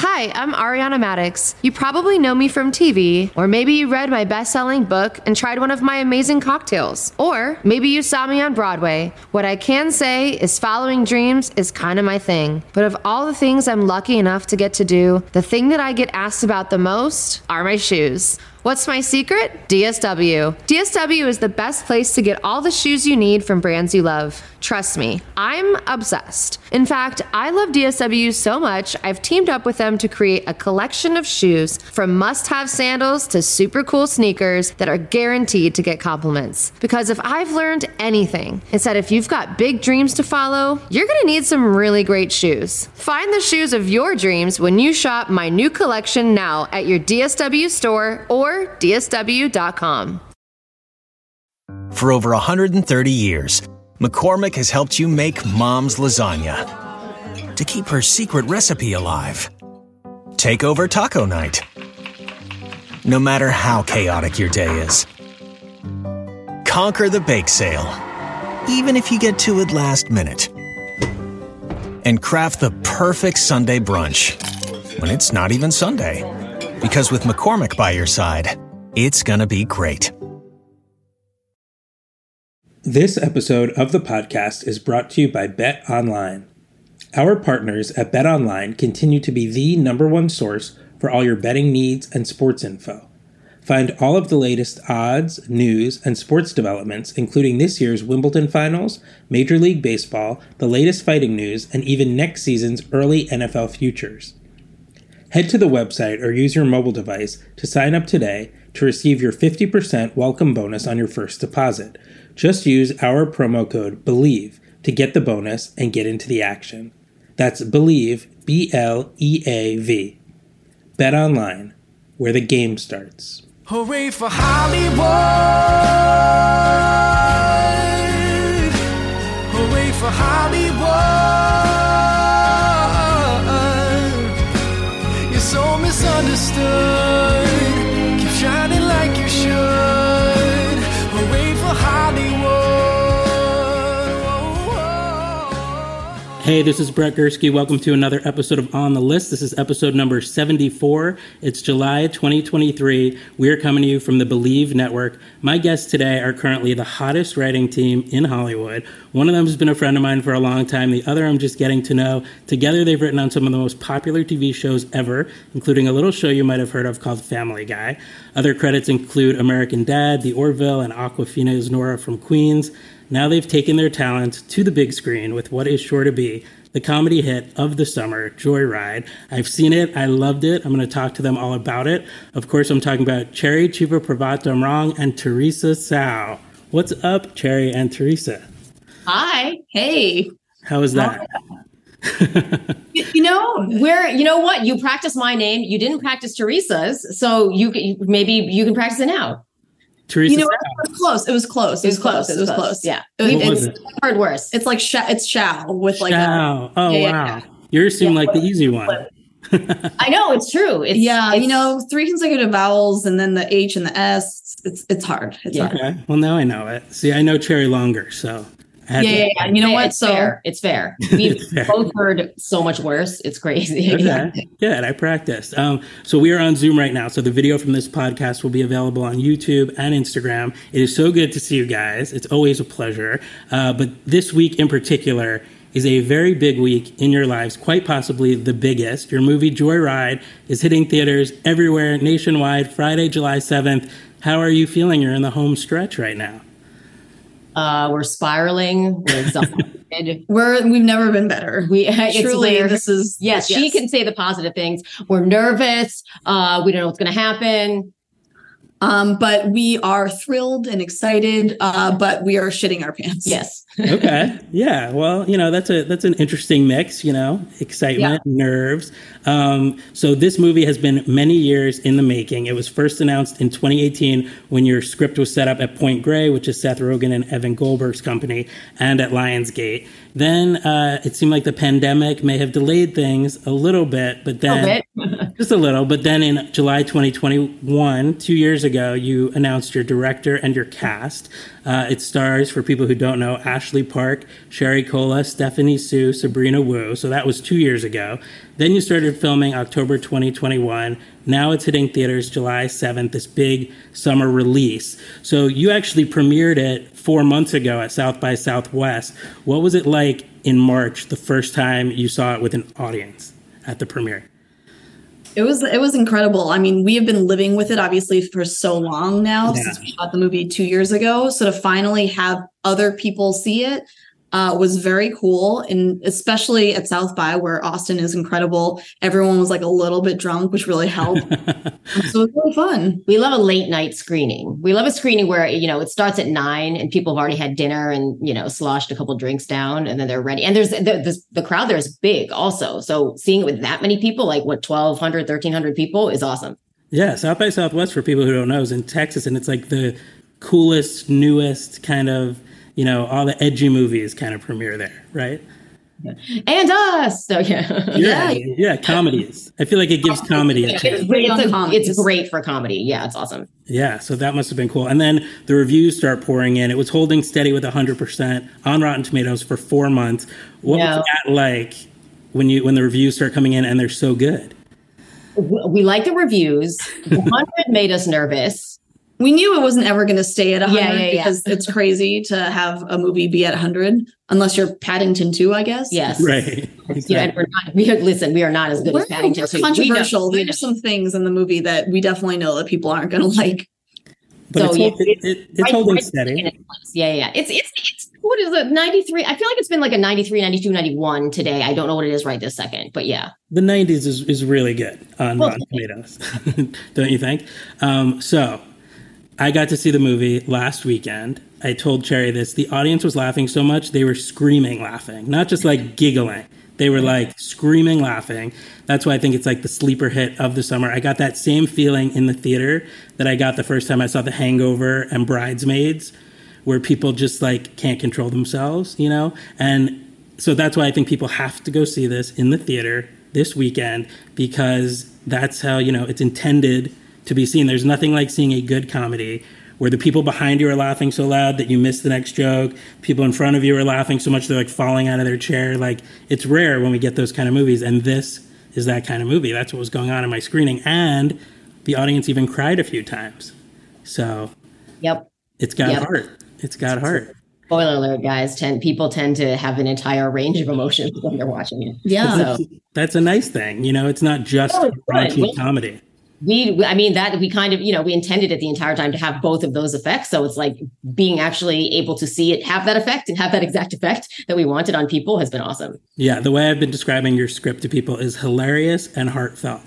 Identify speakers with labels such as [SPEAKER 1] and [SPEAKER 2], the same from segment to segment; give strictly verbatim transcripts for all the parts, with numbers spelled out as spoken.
[SPEAKER 1] Hi, I'm Ariana Maddox. You probably know me from T V, or maybe you read my best-selling book and tried one of my amazing cocktails. Or maybe you saw me on Broadway. What I can say is following dreams is kind of my thing. But of all the things I'm lucky enough to get to do, the thing that I get asked about the most are my shoes. What's my secret? D S W. D S W is the best place to get all the shoes you need from brands you love. Trust me, I'm obsessed. In fact, I love D S W so much, I've teamed up with them to create a collection of shoes from must-have sandals to super cool sneakers that are guaranteed to get compliments. Because if I've learned anything, it's that if you've got big dreams to follow, you're gonna need some really great shoes. Find the shoes of your dreams when you shop my new collection now at your D S W store or D S W dot com.
[SPEAKER 2] For over one hundred thirty years, McCormick has helped you make Mom's lasagna to keep her secret recipe alive. Take over taco night, no matter how chaotic your day is. Conquer the bake sale, even if you get to it last minute. And craft the perfect Sunday brunch when it's not even Sunday. Because with McCormick by your side, it's gonna be great.
[SPEAKER 3] This episode of the podcast is brought to you by Bet Online. Our partners at Bet Online continue to be the number one source for all your betting needs and sports info. Find all of the latest odds, news, and sports developments, including this year's Wimbledon Finals, Major League Baseball, the latest fighting news, and even next season's early N F L futures. Head to the website or use your mobile device to sign up today to receive your fifty percent welcome bonus on your first deposit. Just use our promo code BELIEVE to get the bonus and get into the action. That's BELIEVE, B L E A V. Bet Online, where the game starts.
[SPEAKER 4] Hooray for Hollywood! Hooray for Hollywood! So misunderstood. Keep shining like you should. Hooray for Hollywood.
[SPEAKER 5] Hey, this is Brett Gursky. Welcome to another episode of On the List. This is episode number seventy-four. It's July twenty twenty-three. We are coming to you from the Believe Network. My guests today are currently the hottest writing team in Hollywood. One of them has been a friend of mine for a long time. The other I'm just getting to know. Together, they've written on some of the most popular T V shows ever, including a little show you might have heard of called Family Guy. Other credits include American Dad, The Orville, and Awkwafina's Nora from Queens. Now they've taken their talent to the big screen with what is sure to be the comedy hit of the summer, Joyride. I've seen it. I loved it. I'm going to talk to them all about it. Of course, I'm talking about Cherry Chiva Pravatamrong and Teresa Sao. What's up, Cherry and Teresa?
[SPEAKER 6] Hi. Hey.
[SPEAKER 5] How is that?
[SPEAKER 6] you know, where, you know what? You practice my name. You didn't practice Teresa's. So you maybe you can practice it now.
[SPEAKER 5] Teresa,
[SPEAKER 7] you know, it was close. It was close. It was close. It was close.
[SPEAKER 6] Yeah.
[SPEAKER 7] It,
[SPEAKER 5] what was
[SPEAKER 7] it's
[SPEAKER 5] it?
[SPEAKER 6] Heard worse.
[SPEAKER 7] It's like sh- it's shall with like
[SPEAKER 5] Shao.
[SPEAKER 7] a,
[SPEAKER 5] Oh,
[SPEAKER 7] yeah,
[SPEAKER 5] wow.
[SPEAKER 7] yeah.
[SPEAKER 5] You're assuming
[SPEAKER 7] yeah,
[SPEAKER 5] like the easy one.
[SPEAKER 6] I know, it's true. It's,
[SPEAKER 7] yeah,
[SPEAKER 6] it's,
[SPEAKER 7] you know, three consecutive vowels and then the H and the S. It's it's hard. It's
[SPEAKER 6] Yeah.
[SPEAKER 7] hard.
[SPEAKER 5] Okay. Well, now I know it. See, I know Cherry longer, so. I had
[SPEAKER 7] Yeah,
[SPEAKER 5] to-
[SPEAKER 7] yeah, yeah. You know what?
[SPEAKER 6] It's
[SPEAKER 7] So
[SPEAKER 6] fair. It's fair. We've
[SPEAKER 5] It's fair.
[SPEAKER 6] both heard so much worse. It's crazy.
[SPEAKER 5] Okay. Good. I practiced. Um, so we are on Zoom right now. So the video from this podcast will be available on YouTube and Instagram. It is so good to see you guys. It's always a pleasure. Uh, but this week in particular is a very big week in your lives, quite possibly the biggest. Your movie Joyride is hitting theaters everywhere nationwide Friday, July seventh. How are you feeling? You're in the home stretch right now.
[SPEAKER 6] Uh, we're spiraling. We're exhausted.
[SPEAKER 7] we're we've never been better.
[SPEAKER 6] We it's
[SPEAKER 7] Truly,
[SPEAKER 6] weird.
[SPEAKER 7] this is
[SPEAKER 6] Yes, she can say the positive things. We're nervous. Uh, we don't know what's going to happen.
[SPEAKER 7] Um, but we are thrilled and excited. Uh, but we are shitting our pants.
[SPEAKER 6] Yes.
[SPEAKER 5] Okay. Yeah. Well, you know, that's a that's an interesting mix, you know, excitement, yeah. nerves. Um, so this movie has been many years in the making. It was first announced in twenty eighteen when your script was set up at Point Grey, which is Seth Rogen and Evan Goldberg's company, and at Lionsgate. Then uh, it seemed like the pandemic may have delayed things a little bit, but then Just a little, but then in July twenty twenty-one, two years ago, you announced your director and your cast. Uh, it stars, for people who don't know, Ashley Park, Sherry Cola, Stephanie Sue, Sabrina Wu. So that was two years ago. Then you started filming October twenty twenty-one. Now it's hitting theaters July seventh, this big summer release. So you actually premiered it four months ago at South by Southwest. What was it like in March, the first time you saw it with an audience at the premiere?
[SPEAKER 7] It was it was incredible. I mean, we have been living with it obviously for so long now
[SPEAKER 5] Yeah.
[SPEAKER 7] since we shot the movie two years ago. So to finally have other people see it uh, was very cool, and especially at South by, where Austin is incredible. Everyone was like a little bit drunk, which really helped. So it was really fun.
[SPEAKER 6] We love a late night screening. We love a screening where, you know, it starts at nine and people have already had dinner and, you know, sloshed a couple drinks down and then they're ready. And there's the, the, the crowd there is big also. So seeing it with that many people, like what, twelve hundred, thirteen hundred people is awesome.
[SPEAKER 5] Yeah, South by Southwest, for people who don't know, is in Texas, and it's like the coolest, newest kind of, you know, all the edgy movies kind of premiere there, right?
[SPEAKER 6] And us. So yeah.
[SPEAKER 5] Yeah, yeah, comedies. I feel like it gives comedy a
[SPEAKER 6] It's,
[SPEAKER 5] chance.
[SPEAKER 6] great, it's, a-
[SPEAKER 7] comedies.
[SPEAKER 6] it's great for comedy. Yeah, it's awesome.
[SPEAKER 5] Yeah, so that must have been cool. And then the reviews start pouring in. It was holding steady with one hundred percent on Rotten Tomatoes for four months. What
[SPEAKER 6] Yeah.
[SPEAKER 5] was that like when you when the reviews start coming in and they're so good?
[SPEAKER 6] We we like the reviews. one hundred made us nervous.
[SPEAKER 7] We knew it wasn't ever going to stay at one hundred
[SPEAKER 6] Yeah, yeah, yeah.
[SPEAKER 7] because it's crazy to have a movie be at one hundred unless you're Paddington two, I guess.
[SPEAKER 6] Yes.
[SPEAKER 5] Right.
[SPEAKER 6] You know, and we're not, we are, listen, we are not as good
[SPEAKER 7] We're,
[SPEAKER 6] as Paddington.
[SPEAKER 7] we're
[SPEAKER 6] two. We know-
[SPEAKER 7] controversial.
[SPEAKER 6] we know.
[SPEAKER 7] There's some things in the movie that we definitely know that people aren't going to like.
[SPEAKER 5] But
[SPEAKER 6] So,
[SPEAKER 5] it's,
[SPEAKER 6] yeah,
[SPEAKER 5] hold- it, it, it's
[SPEAKER 6] right-
[SPEAKER 5] holding
[SPEAKER 6] right
[SPEAKER 5] steady.
[SPEAKER 6] in its place. Yeah, yeah, yeah. It's, it's, it's, what is it? ninety-three. I feel like it's been like a ninety-three, ninety-two, ninety-one today. I don't know what it is right this second, but yeah.
[SPEAKER 5] The nineties is, is really good on
[SPEAKER 6] Well,
[SPEAKER 5] Rotten Tomatoes, don't you think? Um, so I got to see the movie last weekend. I told Cherry this. The audience was laughing so much, they were screaming laughing, not just like giggling. They were like screaming laughing. That's why I think it's like the sleeper hit of the summer. I got that same feeling in the theater that I got the first time I saw The Hangover and Bridesmaids, where people just like can't control themselves, you know? And so that's why I think people have to go see this in the theater this weekend, because that's how, you know, it's intended to be seen. There's nothing like seeing a good comedy where the people behind you are laughing so loud that you miss the next joke. People in front of you are laughing so much they're like falling out of their chair. Like, it's rare when we get those kind of movies, and this is that kind of movie. That's what was going on in my screening, and the audience even cried a few times. So
[SPEAKER 6] Yep.
[SPEAKER 5] it's got
[SPEAKER 6] Yep.
[SPEAKER 5] heart. It's got heart.
[SPEAKER 6] Spoiler alert, guys. Tend people tend to have an entire range of emotions when they're watching it.
[SPEAKER 7] Yeah.
[SPEAKER 6] So
[SPEAKER 5] That's, that's a nice thing. You know, it's not just
[SPEAKER 6] Oh, it's
[SPEAKER 5] raunchy
[SPEAKER 6] good.
[SPEAKER 5] comedy.
[SPEAKER 6] we, I mean, that we kind of, you know, we intended it the entire time to have both of those effects. So it's like being actually able to see it have that effect and have that exact effect that we wanted on people has been awesome.
[SPEAKER 5] Yeah, the way I've been describing your script to people is hilarious and heartfelt.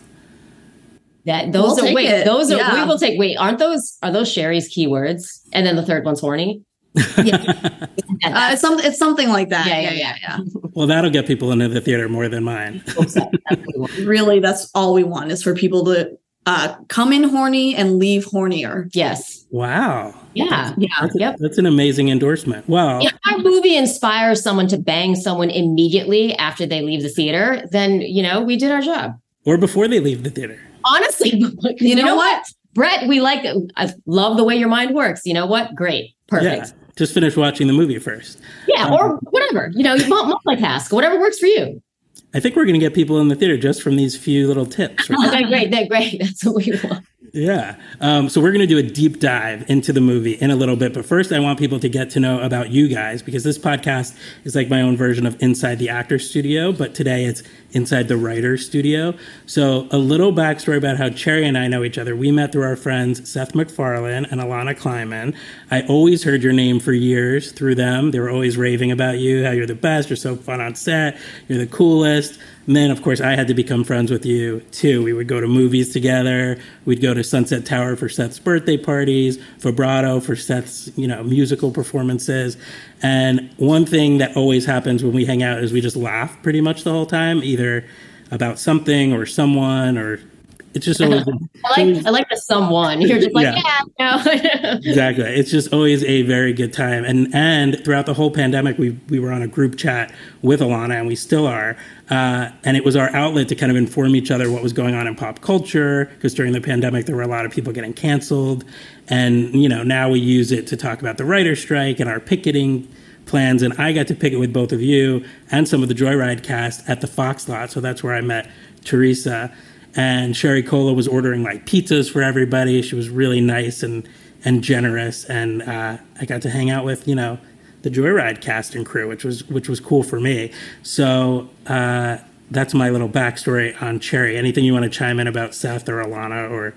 [SPEAKER 6] That those
[SPEAKER 7] We'll
[SPEAKER 6] are
[SPEAKER 7] take
[SPEAKER 6] wait,
[SPEAKER 7] it.
[SPEAKER 6] those are
[SPEAKER 7] Yeah.
[SPEAKER 6] we will take wait, aren't those are those Sherry's keywords? And then the third one's horny.
[SPEAKER 7] Yeah. Uh, it's, some, it's something like that.
[SPEAKER 6] Yeah,
[SPEAKER 7] Yeah,
[SPEAKER 6] yeah,
[SPEAKER 7] yeah, yeah.
[SPEAKER 5] Well, that'll get people into the theater more than mine.
[SPEAKER 7] Really, that's all we want is for people to uh, come in horny and leave hornier.
[SPEAKER 6] Yes.
[SPEAKER 5] Wow.
[SPEAKER 6] Yeah.
[SPEAKER 7] Yeah.
[SPEAKER 5] That's, a-
[SPEAKER 6] Yep.
[SPEAKER 5] that's an amazing endorsement. Wow.
[SPEAKER 6] If our movie inspires someone to bang someone immediately after they leave the theater, then you know we did our job.
[SPEAKER 5] Or before they leave the theater.
[SPEAKER 6] Honestly, you, know, what, Brett? We like. I love the way your mind works. You know what? Great, perfect.
[SPEAKER 5] Yeah. Just finish watching the movie first.
[SPEAKER 6] Yeah,
[SPEAKER 5] Um,
[SPEAKER 6] or whatever. You know, you mul- multitask, whatever works for you.
[SPEAKER 5] I think we're going to get people in the theater just from these few little tips. Right?
[SPEAKER 6] Okay, great. That great. That's what we want.
[SPEAKER 5] Yeah. Um, so we're going to do a deep dive into the movie in a little bit. But first, I want people to get to know about you guys, because this podcast is like my own version of Inside the Actor Studio. But today it's Inside the Writer Studio. So a little backstory about how Cherry and I know each other. We met through our friends Seth MacFarlane and Alana Kleiman. I always heard your name for years through them. They were always raving about you, how you're the best, you're so fun on set, you're the coolest. And then, of course, I had to become friends with you, too. We would go to movies together. We'd go to Sunset Tower for Seth's birthday parties, Vibrato for Seth's, you know, musical performances. And one thing that always happens when we hang out is we just laugh pretty much the whole time, either about something or someone or It's just always.
[SPEAKER 6] I like always, I like the someone. You're just like, yeah, yeah no.
[SPEAKER 5] Exactly. It's just always a very good time. And and throughout the whole pandemic, we we were on a group chat with Alana, and we still are. Uh, and it was our outlet to kind of inform each other what was going on in pop culture, because during the pandemic, there were a lot of people getting canceled. And, you know, now we use it to talk about the writer's strike and our picketing plans. And I got to picket with both of you and some of the Joyride cast at the Fox lot. So that's where I met Teresa. And Sherry Cola was ordering like pizzas for everybody. She was really nice and, and generous. And uh, I got to hang out with, you know, the Joyride cast and crew, which was which was cool for me. So uh, that's my little backstory on Cherry. Anything you want to chime in about Seth or Alana or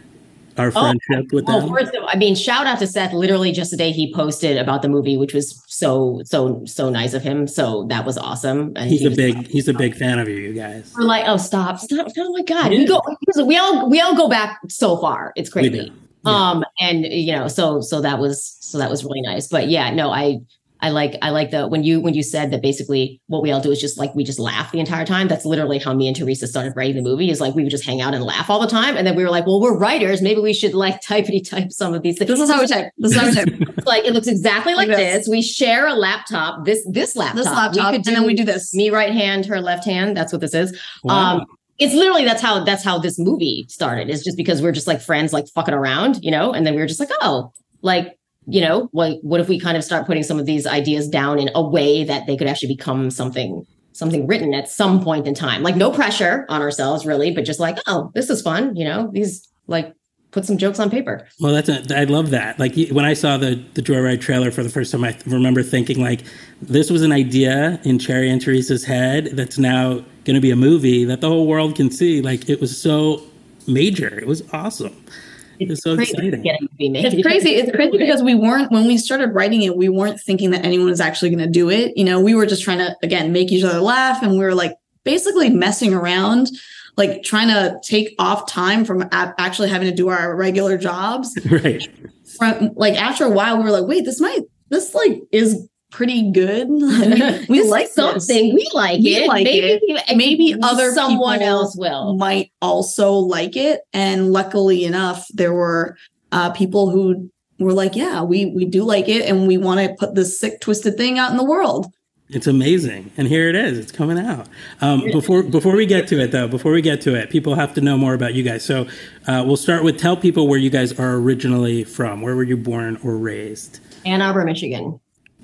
[SPEAKER 5] our friendship oh, with
[SPEAKER 6] well,
[SPEAKER 5] them?
[SPEAKER 6] First of all, I mean, shout out to Seth. Literally just the day he posted about the movie, which was so so so nice of him. So that was awesome. And
[SPEAKER 5] he's
[SPEAKER 6] he
[SPEAKER 5] a
[SPEAKER 6] was
[SPEAKER 5] big
[SPEAKER 6] awesome.
[SPEAKER 5] he's a big fan of you, you guys.
[SPEAKER 6] We're like, oh, stop, stop! Oh my god, yeah. we go. We all we all go back so far. It's crazy. Yeah. Um, and you know, so so that was so that was really nice. But yeah, no, I. I like I like the when you when you said that basically what we all do is just like we just laugh the entire time. That's literally how me and Teresa started writing the movie, is like we would just hang out and laugh all the time. And then we were like, well, we're writers. Maybe we should like typety type some of these things.
[SPEAKER 7] This is how we type. This is how we type.
[SPEAKER 6] Like it looks exactly like
[SPEAKER 7] Like
[SPEAKER 6] this.
[SPEAKER 7] this.
[SPEAKER 6] We share a laptop. This this laptop.
[SPEAKER 7] This laptop,
[SPEAKER 6] we could
[SPEAKER 7] and then we do this.
[SPEAKER 6] Me right hand, her left hand. That's what this is.
[SPEAKER 5] Wow.
[SPEAKER 6] Um, it's literally that's how that's how this movie started. It's just because we're just like friends, like fucking around, you know. And then we were just like, oh, like. You know, like what if we kind of start putting some of these ideas down in a way that they could actually become something, something written at some point in time? Like no pressure on ourselves, really, but just like, oh, this is fun. You know, these like put some jokes on paper.
[SPEAKER 5] Well, that's a, I love that. Like when I saw the the Joyride trailer for the first time, I remember thinking like, this was an idea in Cherry and Teresa's head that's now going to be a movie that the whole world can see. Like it was so major. It was awesome.
[SPEAKER 6] It's,
[SPEAKER 5] it's so
[SPEAKER 6] crazy
[SPEAKER 5] exciting.
[SPEAKER 6] Getting to be made.
[SPEAKER 7] It's crazy. It's crazy because we weren't, when we started writing it, we weren't thinking that anyone was actually going to do it. You know, we were just trying to, again, make each other laugh. And we were like basically messing around, like trying to take off time from a- actually having to do our regular jobs.
[SPEAKER 5] Right.
[SPEAKER 7] From like after a while, we were like, wait, this might, this like is pretty good. we we like
[SPEAKER 6] something.
[SPEAKER 7] This.
[SPEAKER 6] We like
[SPEAKER 7] we
[SPEAKER 6] it.
[SPEAKER 7] Like
[SPEAKER 6] maybe
[SPEAKER 7] it. Maybe other
[SPEAKER 6] someone
[SPEAKER 7] people
[SPEAKER 6] else will
[SPEAKER 7] might also like it. And luckily enough, there were uh, people who were like, "Yeah, we we do like it, and we want to put this sick, twisted thing out in the world."
[SPEAKER 5] It's amazing, and here it is. It's coming out. Um, before before we get to it, though, before we get to it, people have to know more about you guys. So uh, we'll start with tell people where you guys are originally from. Where were you born or raised?
[SPEAKER 6] Ann Arbor, Michigan.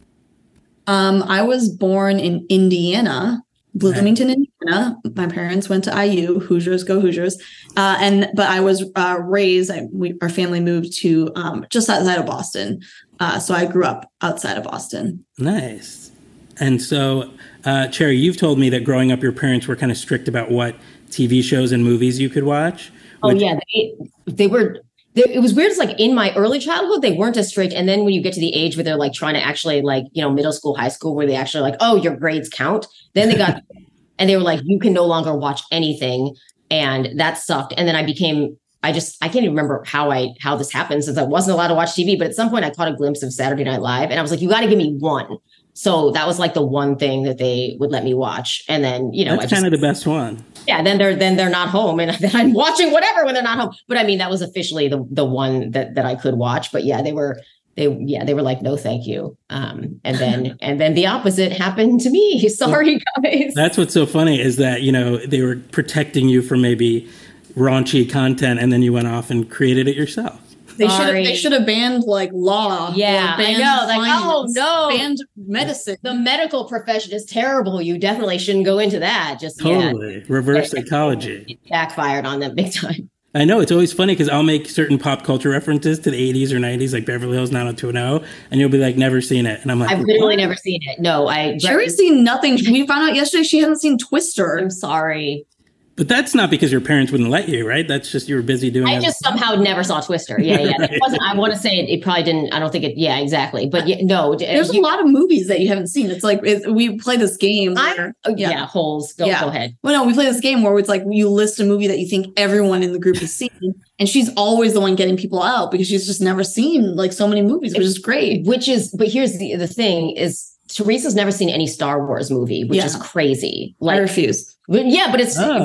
[SPEAKER 7] Um, I was born in Indiana, Bloomington, Indiana. My parents went to I U. Hoosiers go Hoosiers. Uh, and but I was uh, raised. I, we, our family moved to um, just outside of Boston, uh, so I grew up outside of Boston.
[SPEAKER 5] Nice. And so, uh, Cherry, you've told me that growing up, your parents were kind of strict about what T V shows and movies you could watch.
[SPEAKER 6] Oh which- yeah, they, they were. It was weird. It's like in my early childhood, they weren't as strict. And then when you get to the age where they're like trying to actually like, you know, middle school, high school, where they actually like, oh, your grades count. Then they got, and they were like, you can no longer watch anything. And that sucked. And then I became, I just, I can't even remember how I, how this happened since I wasn't allowed to watch T V. But at some point I caught a glimpse of Saturday Night Live and I was like, you got to give me one. So that was like the one thing that they would let me watch. And then, you know,
[SPEAKER 5] that's
[SPEAKER 6] I just,
[SPEAKER 5] kind of the best one.
[SPEAKER 6] Yeah. Then they're, then they're not home and then I'm watching whatever when they're not home. But I mean, that was officially the the one that, that I could watch. But yeah, they were, they, yeah, they were like, no, thank you. Um, and then, and then the opposite happened to me. Sorry, guys.
[SPEAKER 5] That's what's so funny is that, you know, they were protecting you from maybe raunchy content and then you went off and created it yourself.
[SPEAKER 7] They should have. They should have banned like law.
[SPEAKER 6] Yeah, I know. Like, oh no,
[SPEAKER 7] banned medicine.
[SPEAKER 6] The medical profession is terrible. You definitely shouldn't go into that. Just
[SPEAKER 5] totally
[SPEAKER 6] yeah.
[SPEAKER 5] reverse psychology.
[SPEAKER 6] It backfired on them big time.
[SPEAKER 5] I know. It's always funny because I'll make certain pop culture references to the eighties or nineties, like Beverly Hills nine oh two one oh, and you'll be like, never seen it. And I'm like,
[SPEAKER 6] I've literally never seen it. No, I.
[SPEAKER 7] Sherry's seen nothing. We found out yesterday she hadn't seen Twister.
[SPEAKER 6] I'm sorry.
[SPEAKER 5] But that's not because your parents wouldn't let you, right? That's just you were busy doing
[SPEAKER 6] I just somehow never saw Twister. Yeah, yeah. Right. It wasn't, I want to say it, it probably didn't, I don't think it, yeah, exactly. But yeah, no.
[SPEAKER 7] There's
[SPEAKER 6] you,
[SPEAKER 7] a lot of movies that you haven't seen. It's like, it, we play this game. Where,
[SPEAKER 6] I, yeah. yeah, holes. Go,
[SPEAKER 7] yeah.
[SPEAKER 6] go ahead.
[SPEAKER 7] Well, no, we play this game where it's like you list a movie that you think everyone in the group has seen. And she's always the one getting people out because she's just never seen like so many movies, which is great.
[SPEAKER 6] Which is, but here's the, the thing is, Teresa's never seen any Star Wars movie, which yeah. is crazy.
[SPEAKER 7] Like, I refuse.
[SPEAKER 6] But yeah, but it's,
[SPEAKER 5] ah.
[SPEAKER 6] it's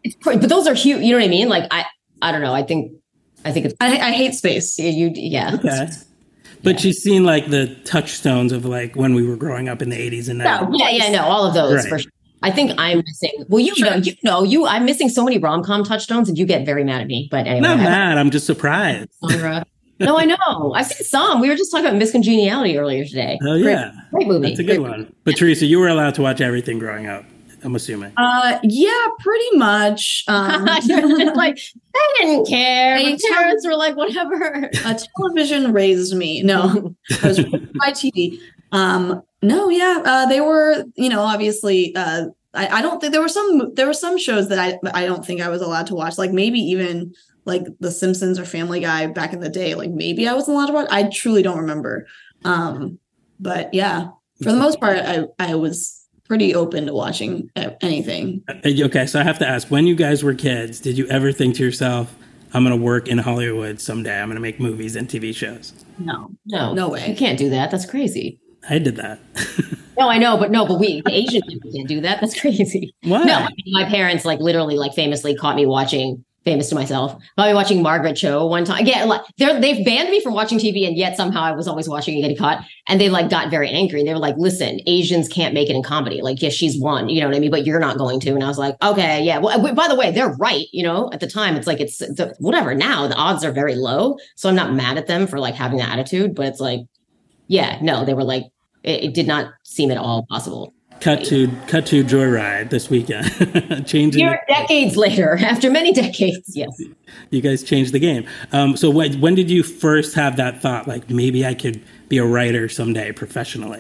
[SPEAKER 6] it's, but those are huge. You know what I mean? Like, I, I don't know. I think, I think it's,
[SPEAKER 7] I, I hate space.
[SPEAKER 6] you, yeah.
[SPEAKER 5] Okay. But yeah. she's seen like the touchstones of like when we were growing up in the eighties and nineties.
[SPEAKER 6] Yeah, yeah, no, all of those
[SPEAKER 5] right.
[SPEAKER 6] for sure. I think I'm missing. Well, you know, you know, you. I'm missing so many rom-com touchstones, and you get very mad at me. But anyway,
[SPEAKER 5] not
[SPEAKER 6] I,
[SPEAKER 5] mad. I'm just surprised.
[SPEAKER 6] Genre. No, I know. I've seen some. We were just talking about Miss Congeniality earlier today.
[SPEAKER 5] Oh yeah,
[SPEAKER 6] great, great movie.
[SPEAKER 5] That's a good
[SPEAKER 6] great
[SPEAKER 5] one. But Teresa, you were allowed to watch everything growing up, I'm assuming.
[SPEAKER 7] Uh, yeah, pretty much. Um,
[SPEAKER 6] like I didn't care. My parents were like, whatever.
[SPEAKER 7] A television raised me. No, I was raised by T V. Um, no, yeah, uh, they were. You know, obviously. Uh, I, I don't think there were some. There were some shows that I. I don't think I was allowed to watch. Like maybe even like The Simpsons or Family Guy back in the day. Like maybe I wasn't allowed to watch. I truly don't remember. Um, but yeah, for the most part, I I was pretty open to watching anything.
[SPEAKER 5] Okay, so I have to ask, when you guys were kids, did you ever think to yourself, I'm going to work in Hollywood someday, I'm going to make movies and T V shows?
[SPEAKER 7] No,
[SPEAKER 6] no,
[SPEAKER 7] no way.
[SPEAKER 6] You can't do that. That's crazy.
[SPEAKER 5] I did that.
[SPEAKER 6] No, I know, but no, but we the Asian people can't do that. That's crazy.
[SPEAKER 5] Why?
[SPEAKER 6] No, I mean, my parents like literally like famously caught me watching famous to myself. Caught me watching Margaret Cho one time. Yeah, like they're they've banned me from watching T V, and yet somehow I was always watching and getting caught. And they like got very angry. And they were like, "Listen, Asians can't make it in comedy. Like, yes, she's one, you know what I mean, but you're not going to." And I was like, "Okay, yeah." Well, by the way, they're right. You know, at the time, it's like it's, it's whatever. Now the odds are very low, so I'm not mad at them for like having that attitude. But it's like, yeah, no, they were like. It, it did not seem at all possible.
[SPEAKER 5] Cut to cut to Joyride this weekend. Changing
[SPEAKER 6] Here, decades later, after many decades, yes.
[SPEAKER 5] You guys changed the game. Um, so when, when did you first have that thought, like maybe I could be a writer someday professionally?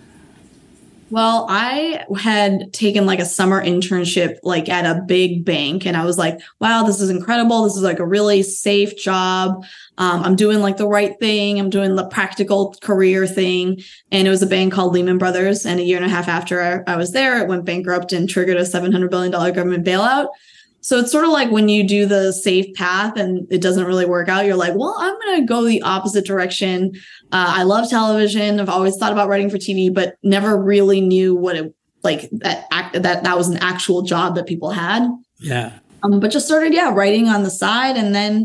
[SPEAKER 7] Well, I had taken like a summer internship like at a big bank, and I was like, wow, this is incredible. This is like a really safe job. Um, I'm doing like the right thing. I'm doing the practical career thing. And it was a bank called Lehman Brothers. And a year and a half after I, I was there, it went bankrupt and triggered a seven hundred billion dollars government bailout. So it's sort of like when you do the safe path and it doesn't really work out, you're like, well, I'm going to go the opposite direction. Uh, I love television. I've always thought about writing for T V, but never really knew what it like that act, that that was an actual job that people had.
[SPEAKER 5] Yeah.
[SPEAKER 7] Um, but just started, yeah, writing on the side. And then,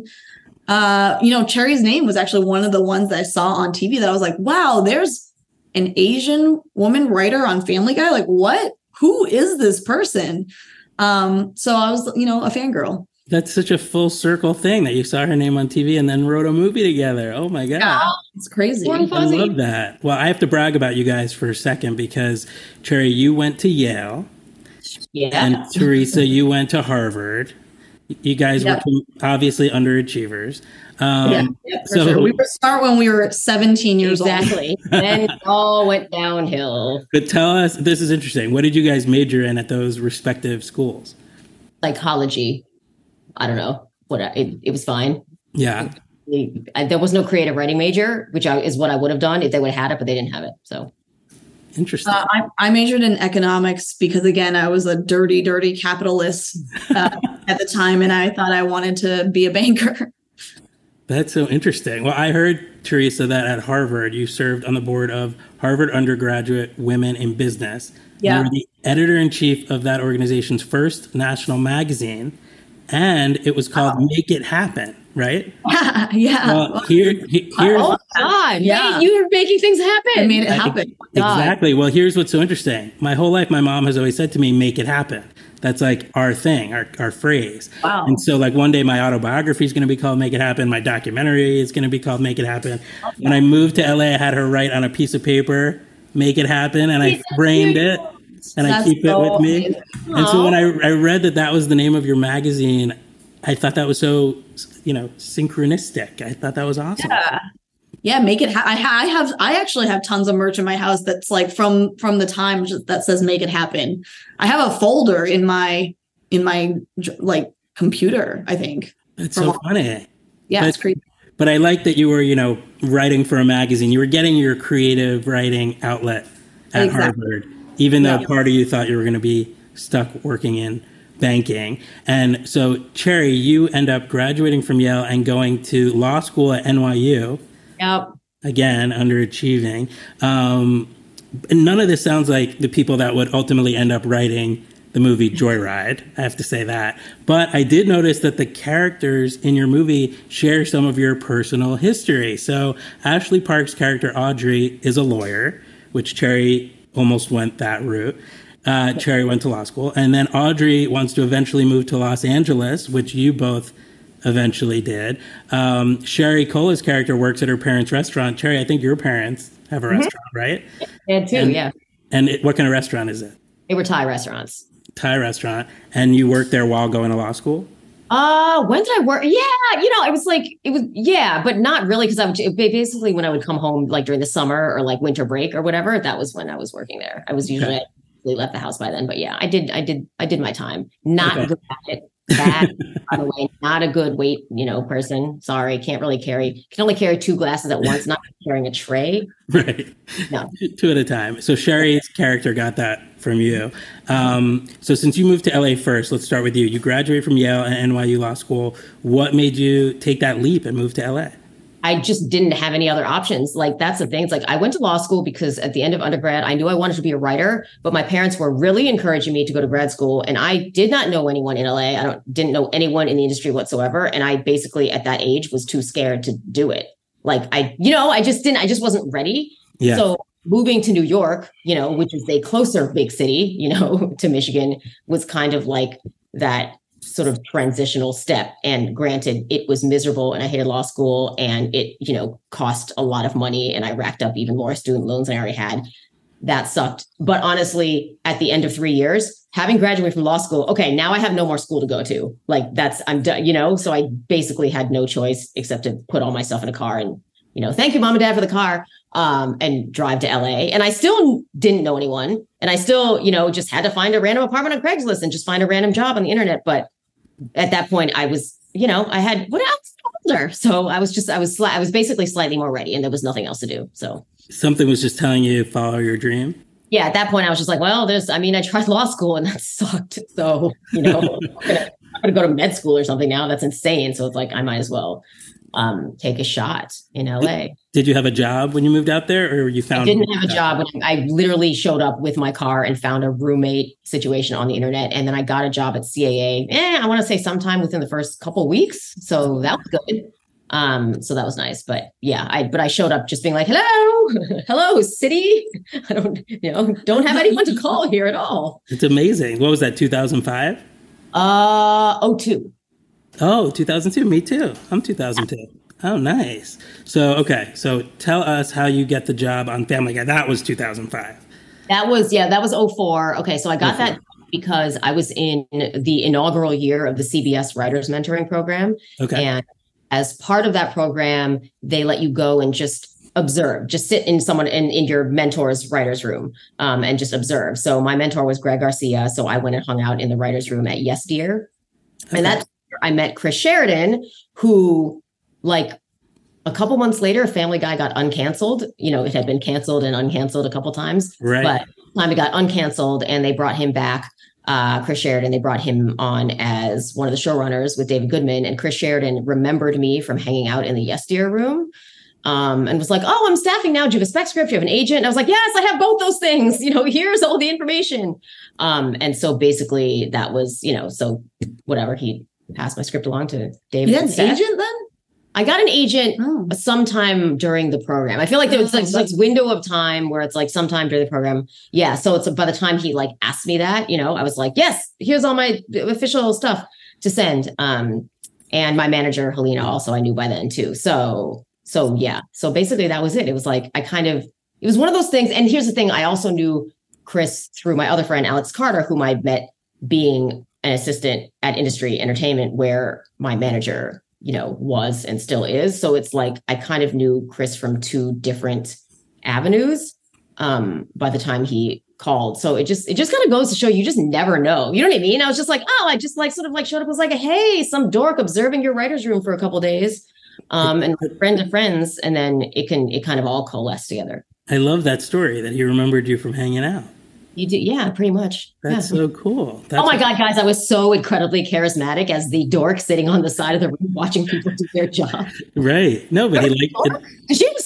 [SPEAKER 7] uh, you know, Cherry's Name was actually one of the ones that I saw on T V that I was like, wow, there's an Asian woman writer on Family Guy. Like, what? Who is this person? Um, so I was, you know, a fangirl.
[SPEAKER 5] That's such a full circle thing that you saw her name on T V and then wrote a movie together. Oh my God.
[SPEAKER 7] Yeah, it's crazy.
[SPEAKER 5] I love that. Well, I have to brag about you guys for a second because Cherry, you went to Yale.
[SPEAKER 6] Yeah.
[SPEAKER 5] And Teresa, you went to Harvard. You guys
[SPEAKER 7] yep.
[SPEAKER 5] were obviously underachievers. Um,
[SPEAKER 7] yeah, yeah,
[SPEAKER 5] so
[SPEAKER 7] sure. We were smart when we were seventeen years
[SPEAKER 6] exactly.
[SPEAKER 7] old.
[SPEAKER 6] Exactly. Then it all went downhill.
[SPEAKER 5] But tell us, this is interesting. What did you guys major in at those respective schools?
[SPEAKER 6] Psychology. I don't know. What it, it was fine.
[SPEAKER 5] Yeah.
[SPEAKER 6] It, I, there was no creative writing major, which I, is what I would have done if they would have had it, but they didn't have it. So
[SPEAKER 5] interesting.
[SPEAKER 7] Uh, I, I majored in economics because, again, I was a dirty, dirty capitalist uh, at the time, and I thought I wanted to be a banker.
[SPEAKER 5] That's so interesting. Well, I heard, Teresa, that at Harvard, you served on the board of Harvard Undergraduate Women in Business.
[SPEAKER 7] Yeah.
[SPEAKER 5] You were the editor-in-chief of that organization's first national magazine, and it was called oh. Make It Happen, right?
[SPEAKER 7] Yeah. yeah.
[SPEAKER 5] Well, here, he, here's,
[SPEAKER 6] oh, God.
[SPEAKER 7] Yeah.
[SPEAKER 6] You were making things happen.
[SPEAKER 7] I made it happen.
[SPEAKER 5] Exactly. Well, here's what's so interesting. My whole life, my mom has always said to me, make it happen. That's like our thing, our, our phrase.
[SPEAKER 7] Wow.
[SPEAKER 5] And so like one day my autobiography is going to be called Make It Happen. My documentary is going to be called Make It Happen. Okay. When I moved to L A, I had her write on a piece of paper, Make It Happen. And I framed it and
[SPEAKER 7] That's
[SPEAKER 5] I keep
[SPEAKER 7] so
[SPEAKER 5] it with me.
[SPEAKER 7] amazing.
[SPEAKER 5] And so when I, I read that that was the name of your magazine, I thought that was so, you know, synchronistic. I thought that was awesome.
[SPEAKER 7] Yeah. Yeah, make it. Ha- I, ha- I have. I actually have tons of merch in my house that's like from from the time that says "Make It Happen." I have a folder in my in my like computer. I think
[SPEAKER 5] that's so all- funny.
[SPEAKER 7] Yeah,
[SPEAKER 5] but,
[SPEAKER 7] it's crazy.
[SPEAKER 5] But I like that you were, you know, writing for a magazine. You were getting your creative writing outlet at
[SPEAKER 7] exactly.
[SPEAKER 5] Harvard, even though
[SPEAKER 7] yeah.
[SPEAKER 5] part of you thought you were going to be stuck working in banking. And so, Cherry, you end up graduating from Yale and going to law school at N Y U.
[SPEAKER 6] Yep.
[SPEAKER 5] Again, underachieving. Um, and none of this sounds like the people that would ultimately end up writing the movie Joyride. I have to say that. But I did notice that the characters in your movie share some of your personal history. So Ashley Park's character Audrey is a lawyer, which Cherry almost went that route. Uh, Cherry went to law school. And then Audrey wants to eventually move to Los Angeles, which you both eventually did. Um, Sherry Cola's character works at her parents' restaurant. Cherry, I think your parents have a mm-hmm. restaurant, right?
[SPEAKER 6] And too,
[SPEAKER 5] and,
[SPEAKER 6] yeah.
[SPEAKER 5] And it, what kind of restaurant is it?
[SPEAKER 6] They were Thai restaurants.
[SPEAKER 5] Thai restaurant. And you worked there while going to law school?
[SPEAKER 6] Uh, when did I work? Yeah, you know, it was like, it was, yeah, but not really. Cause I would basically, when I would come home, like during the summer or like winter break or whatever, that was when I was working there. I was usually, okay. I left the house by then, but yeah, I did, I did, I did my time. Not okay. good at it. Bad, by the way, not a good weight, you know, person. Sorry, can't really carry, can only carry two glasses at once, not carrying a tray.
[SPEAKER 5] Right.
[SPEAKER 6] No.
[SPEAKER 5] Two at a time. So Sherry's character got that from you. Um, so since you moved to L A first, let's start with you. You graduated from Yale and N Y U Law School. What made you take that leap and move to L A?
[SPEAKER 6] I just didn't have any other options. Like, that's the thing. It's like, I went to law school because at the end of undergrad, I knew I wanted to be a writer, but my parents were really encouraging me to go to grad school. And I did not know anyone in L A. I don't, didn't know anyone in the industry whatsoever. And I basically at that age was too scared to do it. Like I, you know, I just didn't, I just wasn't ready. Yeah. So moving to New York, you know, which is a closer big city, you know, to Michigan was kind of like that sort of transitional step. And granted, it was miserable and I hated law school and it, you know, cost a lot of money and I racked up even more student loans than I already had. That sucked. But honestly, at the end of three years, having graduated from law school, okay, now I have no more school to go to. Like that's, I'm done, you know, so I basically had no choice except to put all my stuff in a car and, you know, thank you, mom and dad for the car, um, and drive to L A. And I still didn't know anyone. And I still, you know, just had to find a random apartment on Craigslist and just find a random job on the internet. But at that point, I was, you know, I had what else older. So I was just, I was, I was basically slightly more ready and there was nothing else to do. So
[SPEAKER 5] something was just telling you follow your dream.
[SPEAKER 6] Yeah. At that point, I was just like, well, there's, I mean, I tried law school and that sucked. So, you know, I'm gonna, I'm gonna go to med school or something now. That's insane. So it's like, I might as well um, take a shot in L A.
[SPEAKER 5] Did, did you have a job when you moved out there or you found?
[SPEAKER 6] I didn't have a job. When I, I literally showed up with my car and found a roommate situation on the internet. And then I got a job at C A A. Eh, I want to say sometime within the first couple of weeks. So that was good. Um, so that was nice. But yeah, I, but I showed up just being like, hello, hello, city. I don't, you know, don't have anyone to call here at all.
[SPEAKER 5] It's amazing. What was that? two thousand five?
[SPEAKER 6] Uh, oh two.
[SPEAKER 5] Oh, two thousand two. Me too. I'm two thousand two. Oh, nice. So, okay. So tell us how you get the job on Family Guy. That was two thousand five.
[SPEAKER 6] That was, yeah, that was oh four. Okay. So I got oh four. That because I was in the inaugural year of the C B S Writers Mentoring Program.
[SPEAKER 5] Okay.
[SPEAKER 6] And as part of that program, they let you go and just observe, just sit in someone in, in your mentor's writer's room um, and just observe. So my mentor was Greg Garcia. So I went and hung out in the writer's room at Yes Dear. Okay. And that's where I met Chris Sheridan, who like a couple months later, Family Guy got uncanceled. You know, it had been canceled and uncanceled a couple times.
[SPEAKER 5] Right.
[SPEAKER 6] But time it got uncanceled and they brought him back. Uh, Chris Sheridan, they brought him on as one of the showrunners with David Goodman. And Chris Sheridan remembered me from hanging out in the Yes Dear room um, and was like, oh, I'm staffing now. Do you have a spec script? Do you have an agent? And I was like, yes, I have both those things. You know, here's all the information. Um, and so basically that was, you know, so whatever, he passed my script along to David.
[SPEAKER 7] You had an agent then?
[SPEAKER 6] I got an agent oh. sometime during the program. I feel like there was like oh, this window of time where it's like sometime during the program. Yeah. So it's by the time he like asked me that, you know, I was like, yes, here's all my official stuff to send. Um, and my manager, Helena, also I knew by then too. So, so yeah. So basically that was it. It was like, I kind of, it was one of those things. And here's the thing. I also knew Chris through my other friend, Alex Carter, whom I met being an assistant at Industry Entertainment, where my manager, you know, was and still is. So it's like, I kind of knew Chris from two different avenues um, by the time he called. So it just, it just kind of goes to show you just never know. You know what I mean? I was just like, oh, I just like sort of like showed up, was like, hey, some dork observing your writer's room for a couple of days um, and friend to friends. And then it can, it kind of all coalesce together.
[SPEAKER 5] I love that story that he remembered you from hanging out.
[SPEAKER 6] You do, yeah, pretty much.
[SPEAKER 5] That's
[SPEAKER 6] yeah.
[SPEAKER 5] so cool. That's
[SPEAKER 6] oh my God, guys, I was so incredibly charismatic as the dork sitting on the side of the room watching people do their job.
[SPEAKER 5] Right. No, but he liked it.
[SPEAKER 6] She was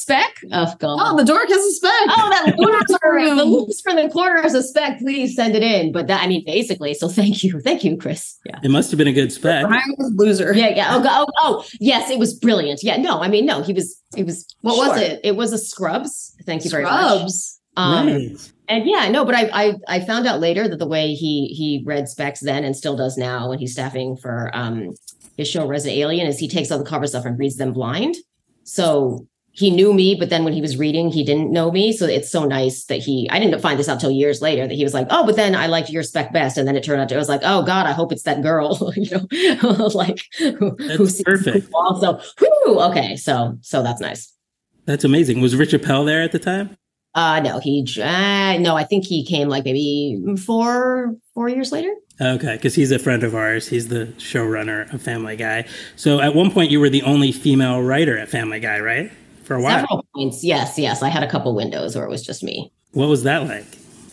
[SPEAKER 6] spec? Oh, God.
[SPEAKER 7] Oh, the dork has a spec.
[SPEAKER 6] Oh, that loser. The loser in the corner has a spec. Please send it in. But that, I mean, basically. So thank you. Thank you, Chris. Yeah.
[SPEAKER 5] It must have been a good spec.
[SPEAKER 7] Brian was loser.
[SPEAKER 6] Yeah, yeah. Oh, oh, oh, yes, it was brilliant. Yeah, no, I mean, no, he was, it was, what
[SPEAKER 7] Sure.
[SPEAKER 6] was it? It was a Scrubs. Thank you very much.
[SPEAKER 7] Scrubs.
[SPEAKER 6] Um,
[SPEAKER 5] Right.
[SPEAKER 6] And yeah, no, but I, I I found out later that the way he he read specs then and still does now when he's staffing for um his show Resident Alien is he takes all the cover stuff and reads them blind. So he knew me, but then when he was reading, he didn't know me. So it's so nice that he I didn't find this out till years later that he was like, oh, but then I liked your spec best. And then it turned out to, I was like, oh God, I hope it's that girl, you know, like who,
[SPEAKER 5] That's perfect.
[SPEAKER 6] Also, whew, okay, so so that's nice.
[SPEAKER 5] That's amazing. Was Rich Appel there at the time?
[SPEAKER 6] Uh no, he uh, no, I think he came like maybe four four years later.
[SPEAKER 5] Okay, because he's a friend of ours. He's the showrunner of Family Guy. So at one point, you were the only female writer at Family Guy, right? For a while.
[SPEAKER 6] Several points, yes, yes. I had a couple windows where it was just me.
[SPEAKER 5] What was that like?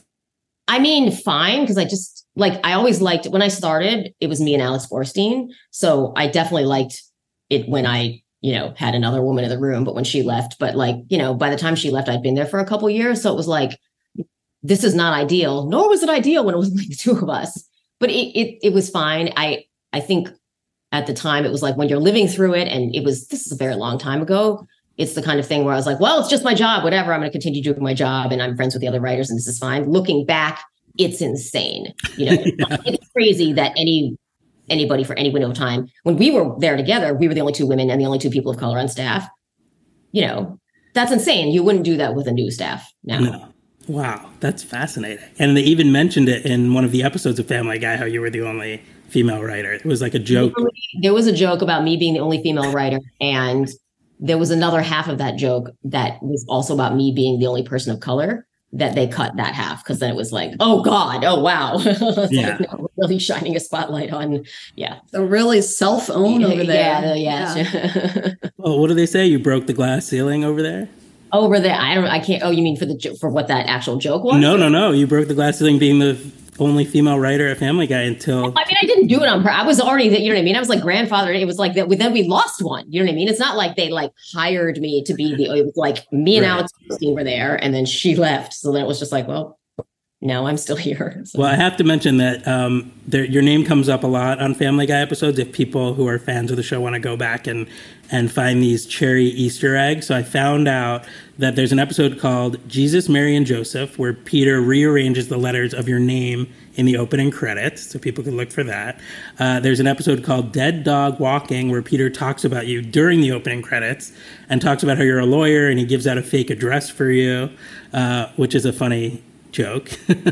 [SPEAKER 6] I mean, fine, because I just like I always liked when I started. It was me and Alex Borstein, so I definitely liked it when I. you know, had another woman in the room, but when she left, but like, you know, by the time she left, I'd been there for a couple of years. So it was like, this is not ideal, nor was it ideal when it was like the two of us, but it, it, it was fine. I, I think at the time it was like when you're living through it and it was, this is a very long time ago. It's the kind of thing where I was like, well, it's just my job, whatever. I'm going to continue doing my job and I'm friends with the other writers and this is fine. Looking back, it's insane. You know, yeah. It's crazy that any, anybody for any window of time. When we were there together, we were the only two women and the only two people of color on staff. You know, that's insane. You wouldn't do that with a new staff now.
[SPEAKER 5] No. Wow, that's fascinating. And they even mentioned it in one of the episodes of Family Guy, how you were the only female writer. It was like a joke.
[SPEAKER 6] There was a joke about me being the only female writer. And there was another half of that joke that was also about me being the only person of color. That they cut that half because then it was like, oh God, oh wow,
[SPEAKER 5] yeah,
[SPEAKER 6] like, no, really shining a spotlight on, yeah,
[SPEAKER 7] the really self-owned over there.
[SPEAKER 6] Yeah, yeah. yeah.
[SPEAKER 5] Well, what do they say? You broke the glass ceiling over there.
[SPEAKER 6] Over there, I don't, I can't. Oh, you mean for the jo- for what that actual joke was?
[SPEAKER 5] No, no, no. You broke the glass ceiling being the only female writer at Family Guy until.
[SPEAKER 6] I mean, I didn't do it on purpose. I was already, you know what I mean. I was like grandfather. It was like that. Then we lost one. You know what I mean? It's not like they like hired me to be the. It was like me and right. Alex were there, and then she left. So then it was just like, well, no, I'm still here. So.
[SPEAKER 5] Well, I have to mention that um, there, your name comes up a lot on Family Guy episodes. If people who are fans of the show want to go back and and find these cherry Easter eggs. So I found out that there's an episode called Jesus, Mary, and Joseph, where Peter rearranges the letters of your name in the opening credits, so people can look for that. Uh, there's an episode called Dead Dog Walking, where Peter talks about you during the opening credits and talks about how you're a lawyer, and he gives out a fake address for you, uh, which is a funny joke.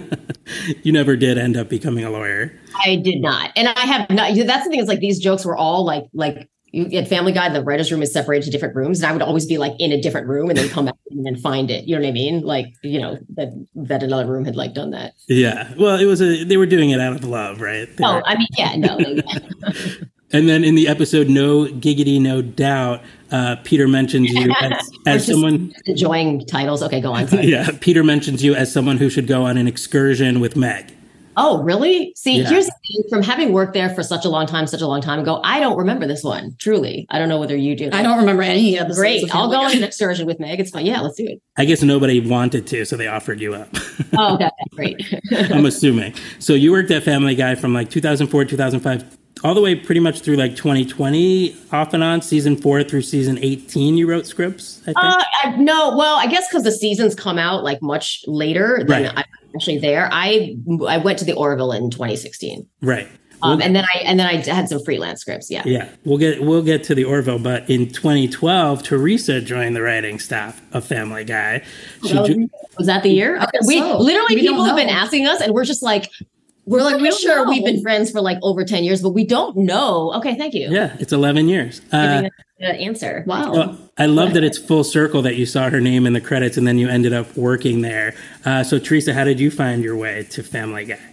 [SPEAKER 5] You never did end up becoming a lawyer.
[SPEAKER 6] I did not. And I have not. That's the thing is like these jokes were all like, like, you, at Family Guy, the writer's room is separated to different rooms. And I would always be like in a different room and then come back and then find it. You know what I mean? Like, you know, that that another room had like done that.
[SPEAKER 5] Yeah. Well, it was a, they were doing it out of love, right? They
[SPEAKER 6] oh,
[SPEAKER 5] were...
[SPEAKER 6] I mean, yeah, no. no yeah.
[SPEAKER 5] And then in the episode, No Giggity, No Doubt, uh, Peter mentions you as, as someone
[SPEAKER 6] enjoying titles. Okay, go on. Sorry.
[SPEAKER 5] Yeah. Peter mentions you as someone who should go on an excursion with Meg.
[SPEAKER 6] Oh, really? See,
[SPEAKER 5] yeah.
[SPEAKER 6] Here's the thing. From having worked there for such a long time, such a long time ago, I don't remember this one. Truly. I don't know whether you do.
[SPEAKER 7] I don't remember any episodes.
[SPEAKER 6] Great. I'll go on an excursion with Meg. It's fine. Yeah, let's do it.
[SPEAKER 5] I guess nobody wanted to, so they offered you up.
[SPEAKER 6] Oh, okay. Great.
[SPEAKER 5] I'm assuming. So you worked at Family Guy from like two thousand four, two thousand five, all the way pretty much through like twenty twenty, off and on, season four through season eighteen, you wrote scripts, I think?
[SPEAKER 6] Uh, I, no, well, I guess because the seasons come out like much later than
[SPEAKER 5] right.
[SPEAKER 6] I actually there. I I went to the Orville in twenty sixteen.
[SPEAKER 5] Right.
[SPEAKER 6] Um, and then I and then I had some freelance scripts. Yeah.
[SPEAKER 5] Yeah. We'll get we'll get to the Orville, but in twenty twelve, Teresa joined the writing staff of Family Guy. She
[SPEAKER 6] well,
[SPEAKER 5] jo-
[SPEAKER 6] was that the year? Okay. We
[SPEAKER 7] so.
[SPEAKER 6] literally
[SPEAKER 7] we
[SPEAKER 6] people have been asking us, and we're just like, we're, we're like, we're sure know. We've been friends for like over ten years, but we don't know. Okay, thank you.
[SPEAKER 5] Yeah, it's eleven years. Uh,
[SPEAKER 6] Giving an answer. Wow.
[SPEAKER 5] Well, I love that it's full circle that you saw her name in the credits and then you ended up working there. Uh, so Teresa, how did you find your way to Family Guy?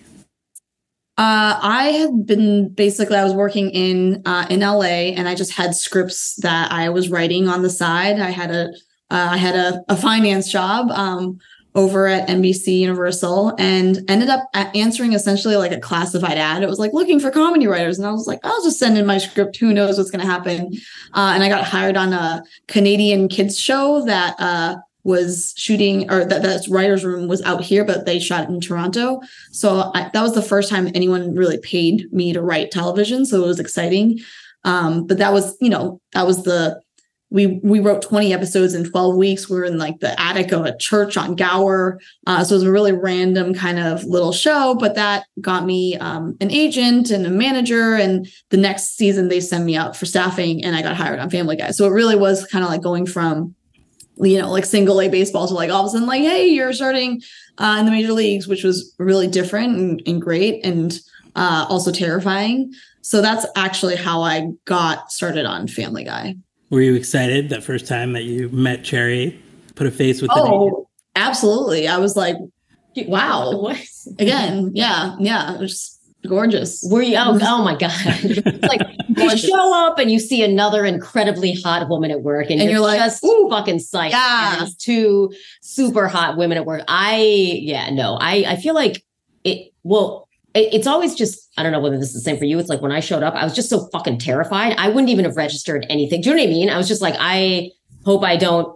[SPEAKER 7] Uh, I had been basically, I was working in uh, in L A and I just had scripts that I was writing on the side. I had a uh, I had a, a finance job, um, over at N B C Universal and ended up answering essentially like a classified ad. It was like looking for comedy writers. And I was like, I'll just send in my script. Who knows what's going to happen? Uh, and I got hired on a Canadian kids show that uh, was shooting, or that that writer's room was out here, but they shot in Toronto. So I, that was the first time anyone really paid me to write television. So it was exciting. Um, but that was, you know, that was the, We we wrote twenty episodes in twelve weeks. We were in like the attic of a church on Gower. Uh, so it was a really random kind of little show, but that got me um, an agent and a manager. And the next season they sent me out for staffing and I got hired on Family Guy. So it really was kind of like going from, you know, like single A baseball to like all of a sudden like, hey, you're starting uh, in the major leagues, which was really different and, and great and uh, also terrifying. So that's actually how I got started on Family Guy.
[SPEAKER 5] Were you excited that first time that you met Cherry, put a face with the
[SPEAKER 7] Oh,
[SPEAKER 5] name?
[SPEAKER 7] absolutely. I was like, wow.
[SPEAKER 6] What?
[SPEAKER 7] Again, yeah, yeah. It was gorgeous.
[SPEAKER 6] Were you? Oh, oh my God. Like you show up and you see another incredibly hot woman at work and,
[SPEAKER 7] And
[SPEAKER 6] you're,
[SPEAKER 7] you're like,
[SPEAKER 6] just
[SPEAKER 7] ooh,
[SPEAKER 6] fucking psyched.
[SPEAKER 7] yeah.
[SPEAKER 6] And it's two super hot women at work. I, yeah, no, I, I feel like it, well, it, it's always just, I don't know whether this is the same for you. It's like when I showed up, I was just so fucking terrified. I wouldn't even have registered anything. Do you know what I mean? I was just like, I hope I don't,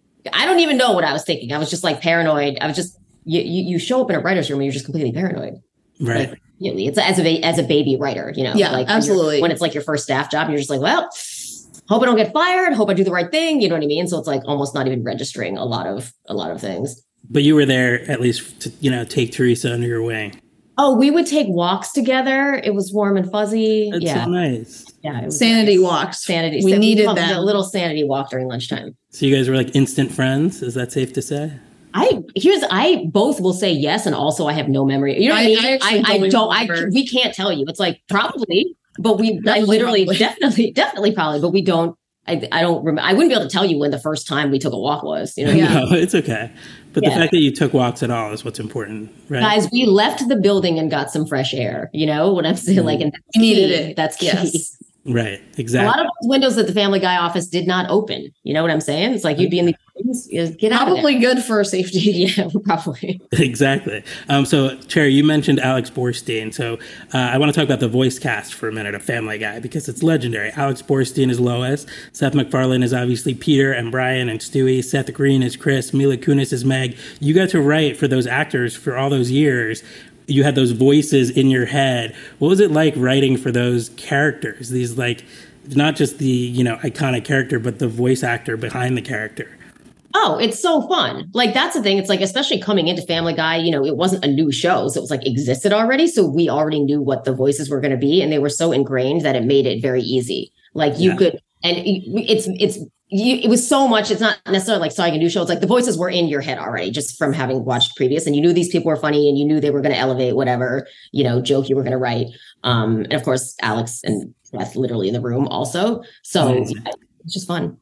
[SPEAKER 6] I don't even know what I was thinking. I was just like paranoid. I was just, you, you, you show up in a writer's room and you're just completely paranoid.
[SPEAKER 5] Right.
[SPEAKER 6] Like, really, it's as a, as a baby writer, you know,
[SPEAKER 7] Yeah,
[SPEAKER 6] like
[SPEAKER 7] absolutely.
[SPEAKER 6] when, when it's like your first staff job and you're just like, well, hope I don't get fired. Hope I do the right thing. You know what I mean? So it's like almost not even registering a lot of, a lot of things.
[SPEAKER 5] But you were there at least to, you know, take Teresa under your wing.
[SPEAKER 6] Oh, we would take walks together. It was warm and fuzzy.
[SPEAKER 5] That's
[SPEAKER 6] yeah.
[SPEAKER 5] so nice.
[SPEAKER 6] Yeah. It was
[SPEAKER 7] Sanity
[SPEAKER 6] nice.
[SPEAKER 7] walks.
[SPEAKER 6] Sanity.
[SPEAKER 7] We
[SPEAKER 6] So
[SPEAKER 7] needed
[SPEAKER 6] called it
[SPEAKER 7] them.
[SPEAKER 6] A little sanity walk during lunchtime.
[SPEAKER 5] So you guys were like instant friends. Is that safe to say?
[SPEAKER 6] I here's I both will say yes, and also I have no memory. You know what I,
[SPEAKER 7] I-
[SPEAKER 6] mean?
[SPEAKER 7] I actually
[SPEAKER 6] I, I
[SPEAKER 7] don't
[SPEAKER 6] don't. I
[SPEAKER 7] remember.
[SPEAKER 6] we can't tell you. It's like probably, but we I
[SPEAKER 7] Definitely,
[SPEAKER 6] literally
[SPEAKER 7] probably.
[SPEAKER 6] definitely definitely probably, but we don't. I I don't remember. I wouldn't be able to tell you when the first time we took a walk was. You know,
[SPEAKER 7] Yeah.
[SPEAKER 5] No, it's okay. But
[SPEAKER 6] Yeah.
[SPEAKER 5] the fact that you took walks at all is what's important, right?
[SPEAKER 6] guys, we left the building and got some fresh air. You know what I'm saying? Like, and that's
[SPEAKER 7] We needed
[SPEAKER 6] key.
[SPEAKER 7] it.
[SPEAKER 6] That's key.
[SPEAKER 7] Yes.
[SPEAKER 5] Right.
[SPEAKER 6] A
[SPEAKER 5] Exactly.
[SPEAKER 6] lot of those windows at the Family Guy office did not open. You know what I'm saying? It's like you'd be in the get out
[SPEAKER 7] Probably
[SPEAKER 6] of there.
[SPEAKER 7] good for safety.
[SPEAKER 6] Yeah, probably.
[SPEAKER 5] Exactly. Um, so, Cherry, you mentioned Alex Borstein. So, uh, I want to talk about the voice cast for a minute of Family Guy because it's legendary. Alex Borstein is Lois. Seth MacFarlane is obviously Peter and Brian and Stewie. Seth Green is Chris. Mila Kunis is Meg. You got to write for those actors for all those years. You had those voices in your head. What was it like writing for those characters? These, like, not just the, you know, iconic character, but the voice actor behind the character.
[SPEAKER 6] Oh, it's so fun. Like, that's the thing. It's like, especially coming into Family Guy, you know, it wasn't a new show. So it was like existed already. So we already knew what the voices were going to be. And they were so ingrained that it made it very easy. Like you
[SPEAKER 5] Yeah.
[SPEAKER 6] could, and it- it's, it's, you, it was so much. It's not necessarily like starting a new show. It's like the voices were in your head already just from having watched previous. And you knew these people were funny and you knew they were going to elevate whatever, you know, joke you were going to write. Um, and of course, Alex and Beth literally in the room also. So
[SPEAKER 5] Amazing.
[SPEAKER 6] yeah, it's just fun.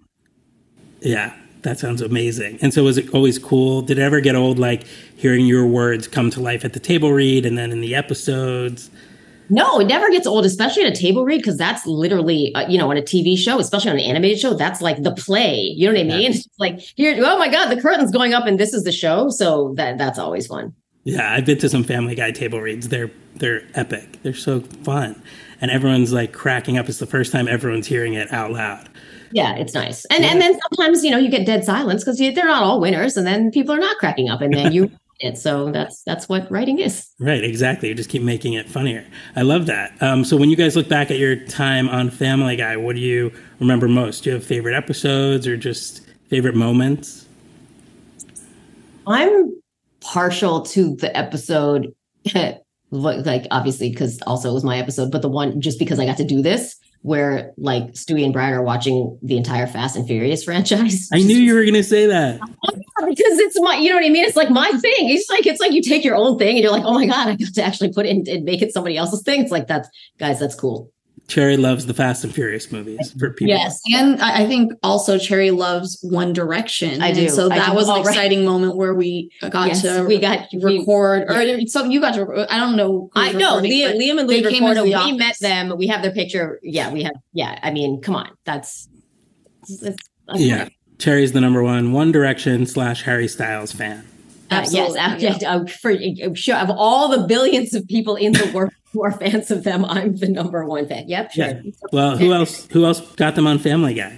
[SPEAKER 5] Yeah, that sounds amazing. And so was it always cool? Did it ever get old, like hearing your words come to life at the table read and then in the episodes?
[SPEAKER 6] No, it never gets old, especially at a table read, because that's literally, uh, you know, on a T V show, especially on an animated show, that's like the play. You know what I mean?
[SPEAKER 5] Yeah.
[SPEAKER 6] It's like, here, oh my God, the curtain's going up and this is the show. So that that's always fun.
[SPEAKER 5] Yeah, I've been to some Family Guy table reads. They're they're epic. They're so fun. And everyone's like cracking up. It's the first time everyone's hearing it out loud.
[SPEAKER 6] Yeah, it's nice. And and then sometimes, you know, you get dead silence because they're not all winners and then people are not cracking up and then you it. So that's that's what writing is.
[SPEAKER 5] Right, exactly. You just keep making it funnier. I love that. Um, so when you guys look back at your time on Family Guy, what do you remember most? Do you have favorite episodes or just favorite moments?
[SPEAKER 6] I'm partial to the episode, like obviously because also it was my episode, but the one just because I got to do this, where like Stewie and Brian are watching the entire Fast and Furious franchise.
[SPEAKER 5] I knew you were going to say that.
[SPEAKER 6] Because it's my, you know what I mean? It's like my thing. It's like, it's like you take your own thing and you're like, oh my God, I got to actually put it in and make it somebody else's thing. It's like, that's, guys, that's cool.
[SPEAKER 5] Cherry loves the Fast and Furious movies for people.
[SPEAKER 6] Yes.
[SPEAKER 7] And I I think also Cherry loves One Direction.
[SPEAKER 6] I do.
[SPEAKER 7] And so
[SPEAKER 6] I
[SPEAKER 7] that
[SPEAKER 6] do.
[SPEAKER 7] was an
[SPEAKER 6] All right.
[SPEAKER 7] exciting moment where we got
[SPEAKER 6] Yes,
[SPEAKER 7] to
[SPEAKER 6] we got- we-
[SPEAKER 7] record, or so you got to, I don't know. who
[SPEAKER 6] I
[SPEAKER 7] was
[SPEAKER 6] know
[SPEAKER 7] recording,
[SPEAKER 6] Liam,
[SPEAKER 7] but
[SPEAKER 6] Liam and
[SPEAKER 7] they
[SPEAKER 6] Lee
[SPEAKER 7] came into
[SPEAKER 6] recorded.
[SPEAKER 7] the
[SPEAKER 6] We
[SPEAKER 7] office.
[SPEAKER 6] met them. We have their picture. Yeah, we have. Yeah. I mean, come on. That's, it's, it's,
[SPEAKER 5] Yeah. Cherry's the number one One Direction slash Harry Styles fan.
[SPEAKER 6] Absolutely. Uh, yes, yeah. uh, for, I'm sure of all the billions of people in the world who are fans of them, I'm the number one fan. Yep, sure.
[SPEAKER 5] Yeah. Well, who else? Who else got them on Family Guy?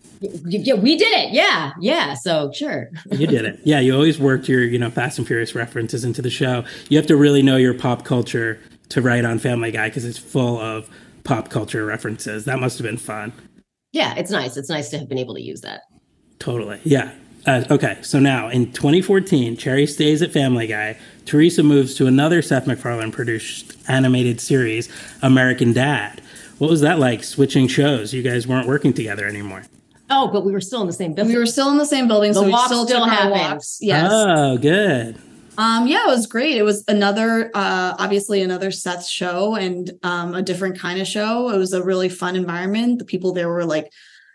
[SPEAKER 6] Yeah, we did it. Yeah, yeah. So sure,
[SPEAKER 5] you did it. Yeah, you always worked your, you know, Fast and Furious references into the show. You have to really know your pop culture to write on Family Guy because it's full of pop culture references. That must have been fun.
[SPEAKER 6] Yeah, it's nice. It's nice to have been able to use that.
[SPEAKER 5] Totally. Yeah. Uh, okay, so now in twenty fourteen, Cherry stays at Family Guy. Teresa moves to another Seth MacFarlane-produced animated series, American Dad. What was that like, switching shows? You guys weren't working together anymore.
[SPEAKER 6] Oh, but we were still in the same building.
[SPEAKER 7] We were still in the same building,
[SPEAKER 6] the
[SPEAKER 7] so we
[SPEAKER 6] walk
[SPEAKER 7] still
[SPEAKER 6] still
[SPEAKER 7] took our
[SPEAKER 6] happens.
[SPEAKER 7] walks. Yes.
[SPEAKER 5] Oh, good.
[SPEAKER 7] Um, yeah, it was great. It was another, uh, obviously another Seth show and um, a different kind of show. It was a really fun environment. The people there were like,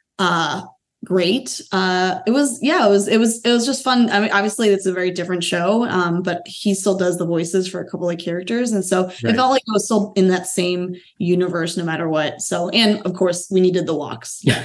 [SPEAKER 7] uh, great. Uh, it was, yeah, it was, it was, it was just fun. I mean, obviously it's a very different show, um, but he still does the voices for a couple of characters. And so right. It felt like it was still in that same universe, no matter what. So, and of course we needed the walks.
[SPEAKER 5] Yeah.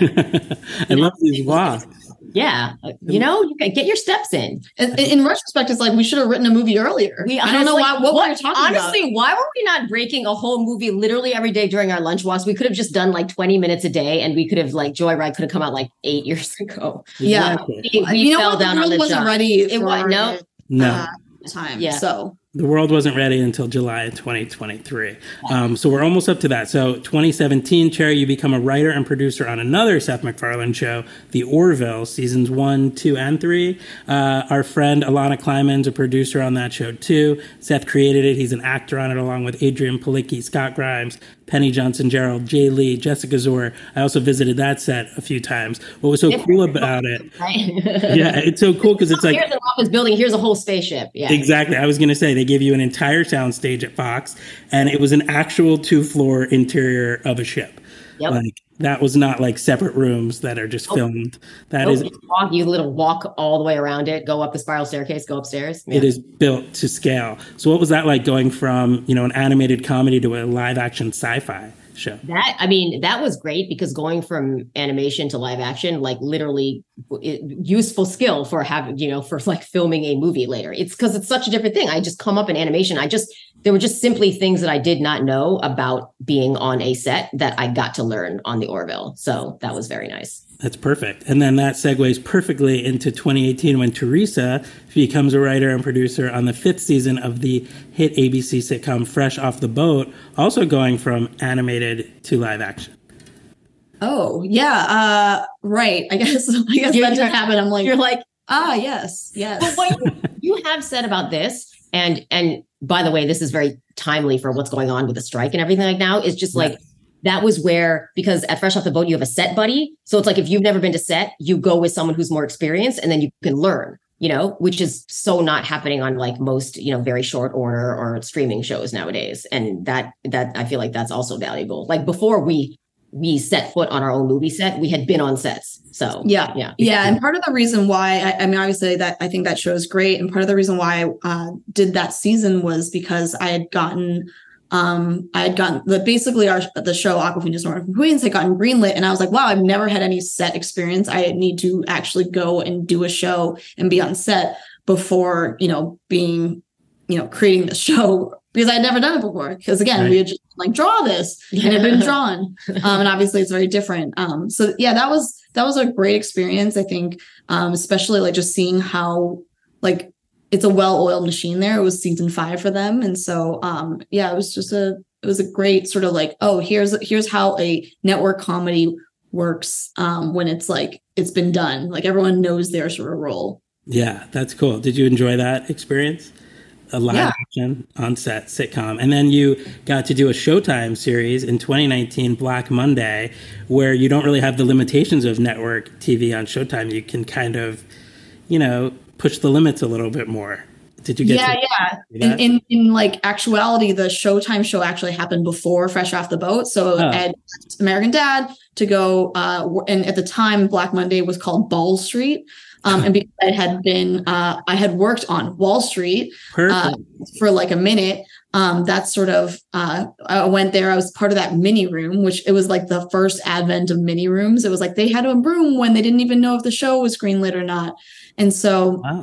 [SPEAKER 5] I love these walks.
[SPEAKER 6] Yeah. You know, you can get your steps in.
[SPEAKER 7] In, in retrospect, it's like, we should have written a movie earlier.
[SPEAKER 6] We
[SPEAKER 7] I don't know why, what, what we were talking
[SPEAKER 6] honestly,
[SPEAKER 7] about.
[SPEAKER 6] Honestly, why were we not breaking a whole movie literally every day during our lunch walks? We could have just done like twenty minutes a day and we could have like Joyride could have come out like eight years ago.
[SPEAKER 7] Yeah.
[SPEAKER 6] We, we
[SPEAKER 7] you know
[SPEAKER 6] fell
[SPEAKER 7] what?
[SPEAKER 6] down
[SPEAKER 7] the
[SPEAKER 6] on
[SPEAKER 7] world
[SPEAKER 6] the
[SPEAKER 7] wasn't
[SPEAKER 6] job.
[SPEAKER 7] ready
[SPEAKER 6] It
[SPEAKER 7] for
[SPEAKER 6] was, no.
[SPEAKER 7] it,
[SPEAKER 5] No.
[SPEAKER 7] Uh, time.
[SPEAKER 6] Yeah.
[SPEAKER 7] So
[SPEAKER 5] the world wasn't ready until July of twenty twenty-three. Um, so we're almost up to that. So twenty seventeen, Cherry, you become a writer and producer on another Seth MacFarlane show, The Orville, seasons one, two, and three. Uh, our friend Alana Kleiman's a producer on that show too. Seth created it. He's an actor on it along with Adrian Palicki, Scott Grimes, Penny Johnson-Gerald, Jay Lee, Jessica Zor. I also visited that set a few times. What was so it's cool about it?
[SPEAKER 6] Right?
[SPEAKER 5] Yeah, it's so cool because it's like...
[SPEAKER 6] Here's an office building, here's a whole spaceship. Yeah.
[SPEAKER 5] Exactly. I was going to say, they gave you an entire soundstage at Fox, and it was an actual two-floor interior of a ship.
[SPEAKER 6] Yep.
[SPEAKER 5] Like, that was not like separate rooms that are just
[SPEAKER 6] oh.
[SPEAKER 5] filmed. That
[SPEAKER 6] oh,
[SPEAKER 5] is...
[SPEAKER 6] You, walk, you little walk all the way around it, go up the spiral staircase, go upstairs. Yeah.
[SPEAKER 5] It is built to scale. So what was that like going from, you know, an animated comedy to a live action sci-fi show?
[SPEAKER 6] That, I mean, that was great because going from animation to live action, like literally it, useful skill for having, you know, for like filming a movie later. It's because it's such a different thing. I just come up in animation. I just, there were just simply things that I did not know about being on a set that I got to learn on the Orville. So that was very nice.
[SPEAKER 5] That's perfect. And then that segues perfectly into twenty eighteen when Teresa becomes a writer and producer on the fifth season of the hit A B C sitcom Fresh Off the Boat, also going from animated to live action.
[SPEAKER 7] Oh, yeah. Uh, right. I guess, I guess
[SPEAKER 6] You're-
[SPEAKER 7] that just happened. I'm like,
[SPEAKER 6] You're like,
[SPEAKER 7] ah, yes, yes.
[SPEAKER 6] but what you, you have said about this, and and by the way, this is very timely for what's going on with the strike and everything like now, is just like,
[SPEAKER 5] Right.
[SPEAKER 6] that was where, because at Fresh Off the Boat, you have a set buddy. So it's like, if you've never been to set, you go with someone who's more experienced and then you can learn, you know, which is so not happening on like most, you know, very short order or streaming shows nowadays. And that, that I feel like that's also valuable. Like before we, we set foot on our own movie set, we had been on sets. So
[SPEAKER 7] yeah,
[SPEAKER 6] yeah,
[SPEAKER 7] yeah. And part of the reason why, I, I mean, obviously that I think that show is great. And part of the reason why I uh, did that season was because I had gotten Um, I had gotten the basically our the show Aquafina North from Queens had gotten greenlit, and I was like, wow, I've never had any set experience. I need to actually go and do a show and be on set before, you know, being, you know, creating the show, because I had never done it before. Because again, right. we had just like draw this and it had been drawn, um, and obviously it's very different. Um, so yeah, that was that was a great experience. I think, um, especially like just seeing how like. It's a well-oiled machine there. It was season five for them. And so, um, yeah, it was just a, it was a great sort of like, oh, here's, here's how a network comedy works um, when it's like, it's been done. Like everyone knows their sort of role.
[SPEAKER 5] Yeah, that's cool. Did you enjoy that experience? A live
[SPEAKER 7] yeah.
[SPEAKER 5] action on set sitcom. And then you got to do a Showtime series in twenty nineteen, Black Monday, where you don't really have the limitations of network T V on Showtime. You can kind of, you know, push the limits a little bit more. Did you get
[SPEAKER 7] yeah,
[SPEAKER 5] to
[SPEAKER 7] yeah. In, in in like actuality, the Showtime show actually happened before Fresh Off the Boat. So
[SPEAKER 5] oh.
[SPEAKER 7] I had American Dad to go, uh, and at the time, Black Monday was called Ball Street. Um, and because I had been, uh, I had worked on Wall Street uh, for like a minute. Um, that's sort of, uh, I went there. I was part of that mini room, which it was like the first advent of mini rooms. It was like they had a room when they didn't even know if the show was greenlit or not. And so
[SPEAKER 5] wow.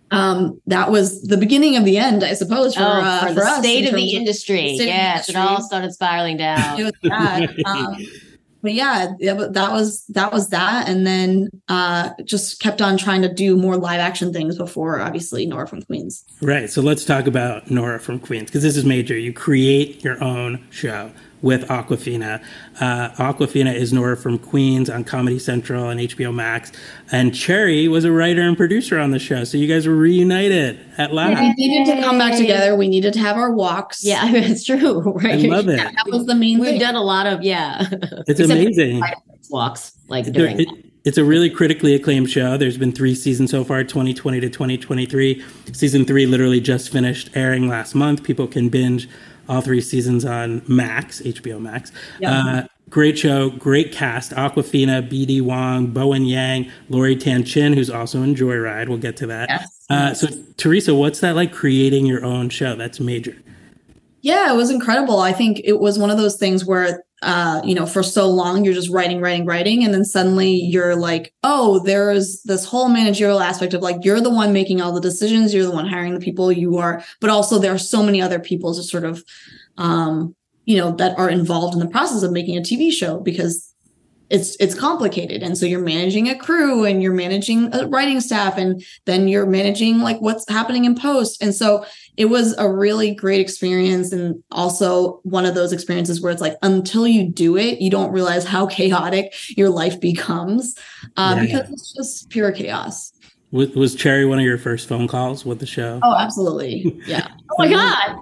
[SPEAKER 7] um, that was the beginning of the end, I suppose, for,
[SPEAKER 6] oh,
[SPEAKER 7] uh,
[SPEAKER 6] for,
[SPEAKER 7] for
[SPEAKER 6] the
[SPEAKER 7] us
[SPEAKER 6] state
[SPEAKER 7] in
[SPEAKER 6] of the
[SPEAKER 7] terms
[SPEAKER 6] industry.
[SPEAKER 7] the state of the
[SPEAKER 6] Yes, it
[SPEAKER 7] industry.
[SPEAKER 6] all started spiraling down.
[SPEAKER 7] It was that. Um, but yeah, yeah, but that was that was that, and then uh, just kept on trying to do more live action things before, obviously, Nora from Queens.
[SPEAKER 5] Right. So let's talk about Nora from Queens, because this is major. You create your own show with Awkwafina. Uh, Awkwafina is Nora from Queens on Comedy Central and H B O Max. And Cherry was a writer and producer on the show. So you guys were reunited at last.
[SPEAKER 7] We needed to come back together. We needed to have our walks.
[SPEAKER 6] Yeah, I mean, it's true. Right?
[SPEAKER 5] I love it.
[SPEAKER 7] Yeah, that was the main
[SPEAKER 6] We've
[SPEAKER 7] thing.
[SPEAKER 6] done a lot of, yeah.
[SPEAKER 5] It's
[SPEAKER 6] Except
[SPEAKER 5] amazing.
[SPEAKER 6] walks, like
[SPEAKER 5] There-
[SPEAKER 6] during
[SPEAKER 5] it- it's a really critically acclaimed show. There's been three seasons so far, twenty twenty to twenty twenty-three. Season three literally just finished airing last month. People can binge all three seasons on Max, H B O Max.
[SPEAKER 7] Yeah.
[SPEAKER 5] Uh, great show, great cast. Awkwafina, B D Wong, Bowen Yang, Lori Tan Chin, who's also in Joyride. We'll get to that.
[SPEAKER 7] Yes.
[SPEAKER 5] Uh, so, Teresa, what's that like creating your own show? That's major.
[SPEAKER 7] Yeah, it was incredible. I think it was one of those things where, uh, you know, for so long you're just writing, writing, writing. And then suddenly you're like, oh, there's this whole managerial aspect of like, you're the one making all the decisions. You're the one hiring the people you are. But also there are so many other people to sort of, um, you know, that are involved in the process of making a T V show, because it's it's complicated. And so you're managing a crew and you're managing a writing staff, and then you're managing like what's happening in post. And so it was a really great experience, and also one of those experiences where it's like, until you do it, you don't realize how chaotic your life becomes, uh,
[SPEAKER 5] Yeah.
[SPEAKER 7] because it's just pure chaos.
[SPEAKER 5] Was, was Cherry one of your first phone calls with the show?
[SPEAKER 7] Oh, absolutely. Yeah.
[SPEAKER 6] Oh my God.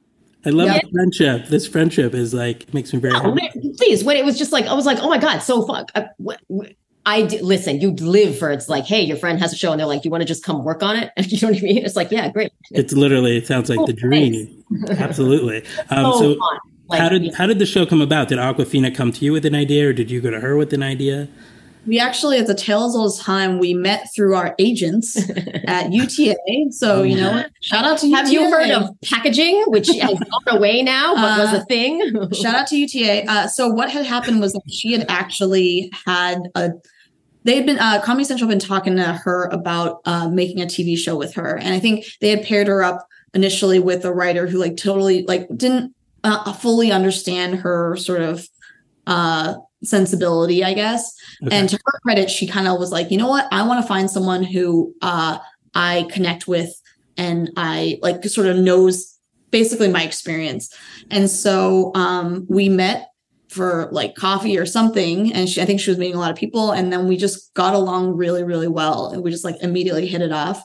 [SPEAKER 5] I love
[SPEAKER 7] Yeah.
[SPEAKER 5] the friendship. This friendship is like, makes me very
[SPEAKER 6] No,
[SPEAKER 5] happy.
[SPEAKER 6] wait, please, when it was just like, I was like, oh my God, so fuck. I, what, what- I d- listen, you live for it's like, hey, your friend has a show and they're like, do you want to just come work on it? You know what I mean? It's like, yeah, great.
[SPEAKER 5] It's literally, it sounds like
[SPEAKER 6] Oh,
[SPEAKER 5] the dream. Absolutely. Um,
[SPEAKER 6] So
[SPEAKER 5] so
[SPEAKER 6] fun. Like,
[SPEAKER 5] how did how did the show come about? Did Awkwafina come to you with an idea, or did you go to her with an idea?
[SPEAKER 7] We actually, at the tale as old as time, we met through our agents at U T A. So, you know, shout out to U T A.
[SPEAKER 6] have you heard of packaging, which has gone away now, but was
[SPEAKER 7] Uh,
[SPEAKER 6] a thing?
[SPEAKER 7] Shout out to U T A. Uh, so what had happened was that she had actually had a, they had been, uh, Comedy Central had been talking to her about uh, making a T V show with her. And I think they had paired her up initially with a writer who like totally like didn't uh, fully understand her sort of uh, sensibility, I guess.
[SPEAKER 5] Okay.
[SPEAKER 7] And to her credit, she kind of was like, you know what? I want to find someone who uh, I connect with and I like sort of knows basically my experience. And so um, we met for like coffee or something. And she, I think she was meeting a lot of people. And then we just got along really, really well. And we just like immediately hit it off.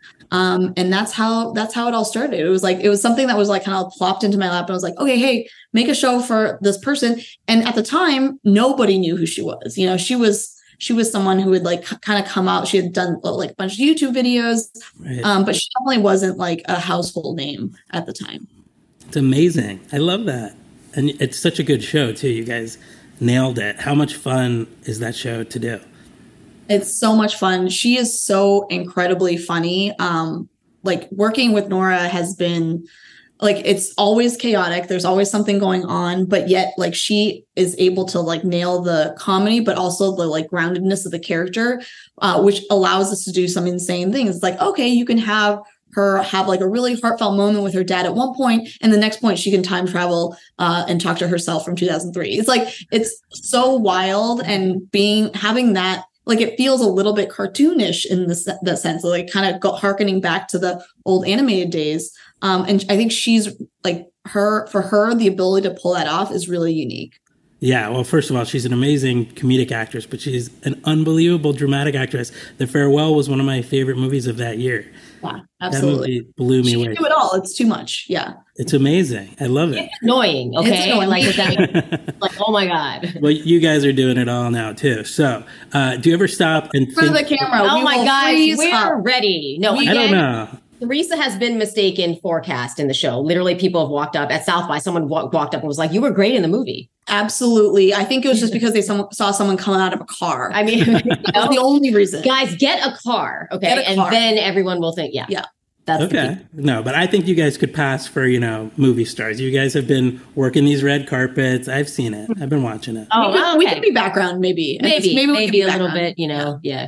[SPEAKER 7] Um, and that's how, that's how it all started. It was like, it was something that was like kind of plopped into my lap. And I was like, okay, hey, make a show for this person. And at the time, nobody knew who she was. You know, she was, she was someone who had like kind of come out. She had done like a bunch of YouTube videos,
[SPEAKER 5] Right.
[SPEAKER 7] um, but she definitely wasn't like a household name at the time.
[SPEAKER 5] It's amazing. I love that. And it's such a good show, too. You guys nailed it. How much fun is that show to do?
[SPEAKER 7] It's so much fun. She is so incredibly funny. Um, like working with Nora has been like, it's always chaotic. There's always something going on, but yet like she is able to like nail the comedy, but also the like groundedness of the character, uh, which allows us to do some insane things. It's like, okay, you can have her have like a really heartfelt moment with her dad at one point, and the next point she can time travel uh, and talk to herself from two thousand three. It's like, it's so wild, and being, having that, like it feels a little bit cartoonish in this that sense, like kind of go, harkening back to the old animated days. Um, and I think she's like her, for her, the ability to pull that off is really unique.
[SPEAKER 5] Yeah, well, first of all, she's an amazing comedic actress, but she's an unbelievable dramatic actress. The Farewell was one of my favorite movies of that year.
[SPEAKER 7] Yeah,
[SPEAKER 5] That
[SPEAKER 7] absolutely.
[SPEAKER 5] movie blew me
[SPEAKER 7] She
[SPEAKER 5] away.
[SPEAKER 7] can do it all. It's too much. Yeah.
[SPEAKER 5] It's amazing. I love it.
[SPEAKER 6] It's annoying, okay?
[SPEAKER 7] annoying.
[SPEAKER 6] Like, is that, like, oh my God.
[SPEAKER 5] Well, you guys are doing it all now, too. So, uh, do you ever stop and
[SPEAKER 7] For the
[SPEAKER 5] think...
[SPEAKER 7] camera.
[SPEAKER 6] Oh
[SPEAKER 7] we
[SPEAKER 6] my
[SPEAKER 7] will
[SPEAKER 6] God,
[SPEAKER 7] freeze
[SPEAKER 6] we're
[SPEAKER 7] up.
[SPEAKER 6] ready. No,
[SPEAKER 7] We-
[SPEAKER 5] I don't
[SPEAKER 6] again,
[SPEAKER 5] know.
[SPEAKER 6] Teresa has been mistaken for cast in the show. Literally, people have walked up at South by. Someone wa- walked up and was like, "You were great in the movie."
[SPEAKER 7] Absolutely. I think it was just because they some, saw someone coming out of a car.
[SPEAKER 6] I mean, you
[SPEAKER 7] That was the
[SPEAKER 6] know,
[SPEAKER 7] only reason.
[SPEAKER 6] guys, get a car, okay,
[SPEAKER 7] Get a
[SPEAKER 6] and
[SPEAKER 7] car.
[SPEAKER 6] then everyone will think, yeah,
[SPEAKER 7] Yeah.
[SPEAKER 6] that's the
[SPEAKER 5] Okay.
[SPEAKER 6] key.
[SPEAKER 5] No, but I think you guys could pass for, you know, movie stars. You guys have been working these red carpets. I've seen it. I've been watching it.
[SPEAKER 6] Oh,
[SPEAKER 7] we, could, we
[SPEAKER 6] okay.
[SPEAKER 7] could be background, maybe.
[SPEAKER 6] maybe,
[SPEAKER 7] maybe, we
[SPEAKER 6] maybe
[SPEAKER 7] could be
[SPEAKER 6] a little
[SPEAKER 7] background.
[SPEAKER 6] bit, you know, yeah.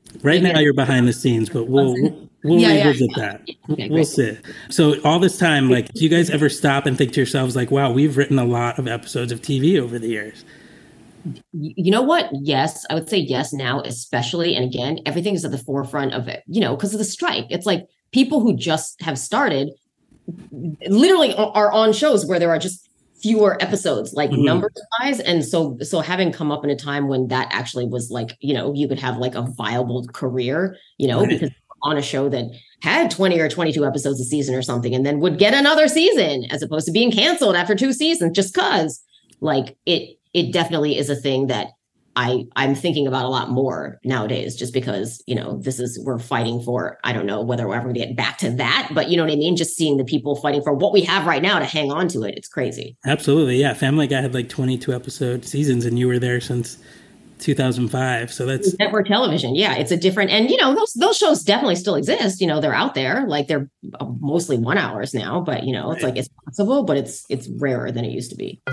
[SPEAKER 5] Right
[SPEAKER 6] Yeah.
[SPEAKER 5] now you're behind the scenes, but we'll we'll, we'll
[SPEAKER 7] Yeah, yeah.
[SPEAKER 5] revisit that.
[SPEAKER 6] Okay,
[SPEAKER 5] We'll
[SPEAKER 6] great.
[SPEAKER 5] see. So all this time, like, do you guys ever stop and think to yourselves, like, wow, we've written a lot of episodes of T V over the years?
[SPEAKER 6] Y- You know what? Yes, I would say yes now, especially. And again, everything is at the forefront of it, you know, because of the strike. It's like people who just have started literally are are on shows where there are just fewer episodes, like
[SPEAKER 5] Mhm.
[SPEAKER 6] numbers wise. And so, so having come up in a time when that actually was like, you know, you could have like a viable career, you know,
[SPEAKER 5] Right.
[SPEAKER 6] because on a show that had twenty or twenty-two episodes a season or something, and then would get another season as opposed to being canceled after two seasons just cause like it, it definitely is a thing that I, I'm thinking about a lot more nowadays, just because, you know, this is, we're fighting for, I don't know whether we're ever gonna get back to that, but you know what I mean? Just seeing the people fighting for what we have right now to hang on to it. It's crazy.
[SPEAKER 5] Absolutely, yeah. Family Guy had like twenty-two episode seasons, and you were there since two thousand five. So that's
[SPEAKER 6] Network television. Yeah, it's a different, and you know, those those shows definitely still exist. You know, they're out there. Like they're uh, mostly one hours now, but you know, it's
[SPEAKER 5] Right.
[SPEAKER 6] like it's possible, but it's it's rarer than it used to be.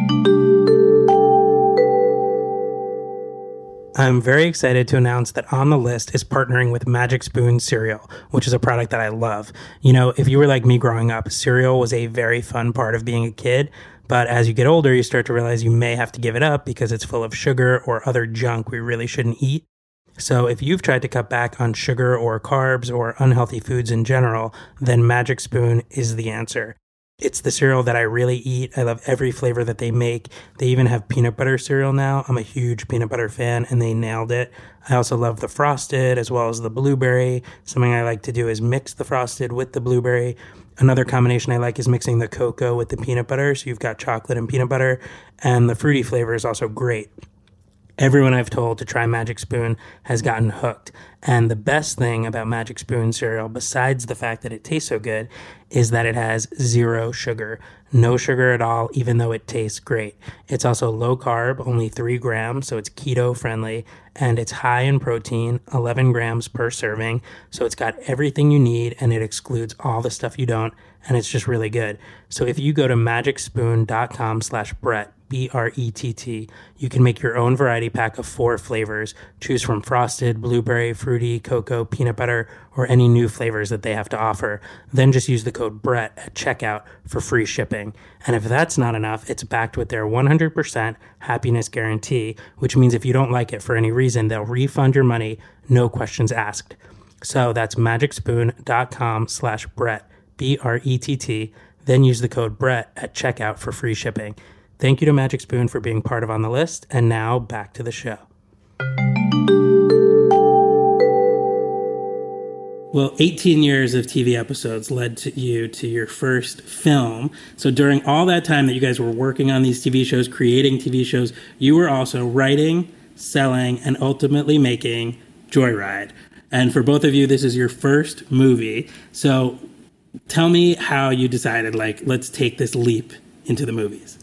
[SPEAKER 5] I'm very excited to announce that On the List is partnering with Magic Spoon cereal, which is a product that I love. You know, if you were like me growing up, cereal was a very fun part of being a kid. But as you get older, you start to realize you may have to give it up because it's full of sugar or other junk we really shouldn't eat. So if you've tried to cut back on sugar or carbs or unhealthy foods in general, then Magic Spoon is the answer. It's the cereal that I really eat. I love every flavor that they make. They even have peanut butter cereal now. I'm a huge peanut butter fan, and they nailed it. I also love the frosted as well as the blueberry. Something I like to do is mix the frosted with the blueberry. Another combination I like is mixing the cocoa with the peanut butter, so you've got chocolate and peanut butter. And the fruity flavor is also great. Everyone I've told to try Magic Spoon has gotten hooked. And the best thing about Magic Spoon cereal, besides the fact that it tastes so good, is that it has zero sugar. No sugar at all, even though it tastes great. It's also low carb, only three grams, so it's keto friendly. And it's high in protein, eleven grams per serving. So it's got everything you need, and it excludes all the stuff you don't. And it's just really good. So if you go to magicspoon.com slash Brett, B R E T T, you can make your own variety pack of four flavors. Choose from frosted, blueberry, fruity, cocoa, peanut butter, or any new flavors that they have to offer. Then just use the code Brett at checkout for free shipping. And if that's not enough, it's backed with their one hundred percent happiness guarantee, which means if you don't like it for any reason, they'll refund your money, no questions asked. So that's magicspoon.com slash Brett, B R E T T. Then use the code Brett at checkout for free shipping. Thank you to Magic Spoon for being part of On the List. And now back to the show. Well, eighteen years of T V episodes led to you to your first film. So during all that time that you guys were working on these T V shows, creating T V shows, you were also writing, selling, and ultimately making Joyride. And for both of you, this is your first movie. So tell me how you decided, like, let's take this leap into the movies.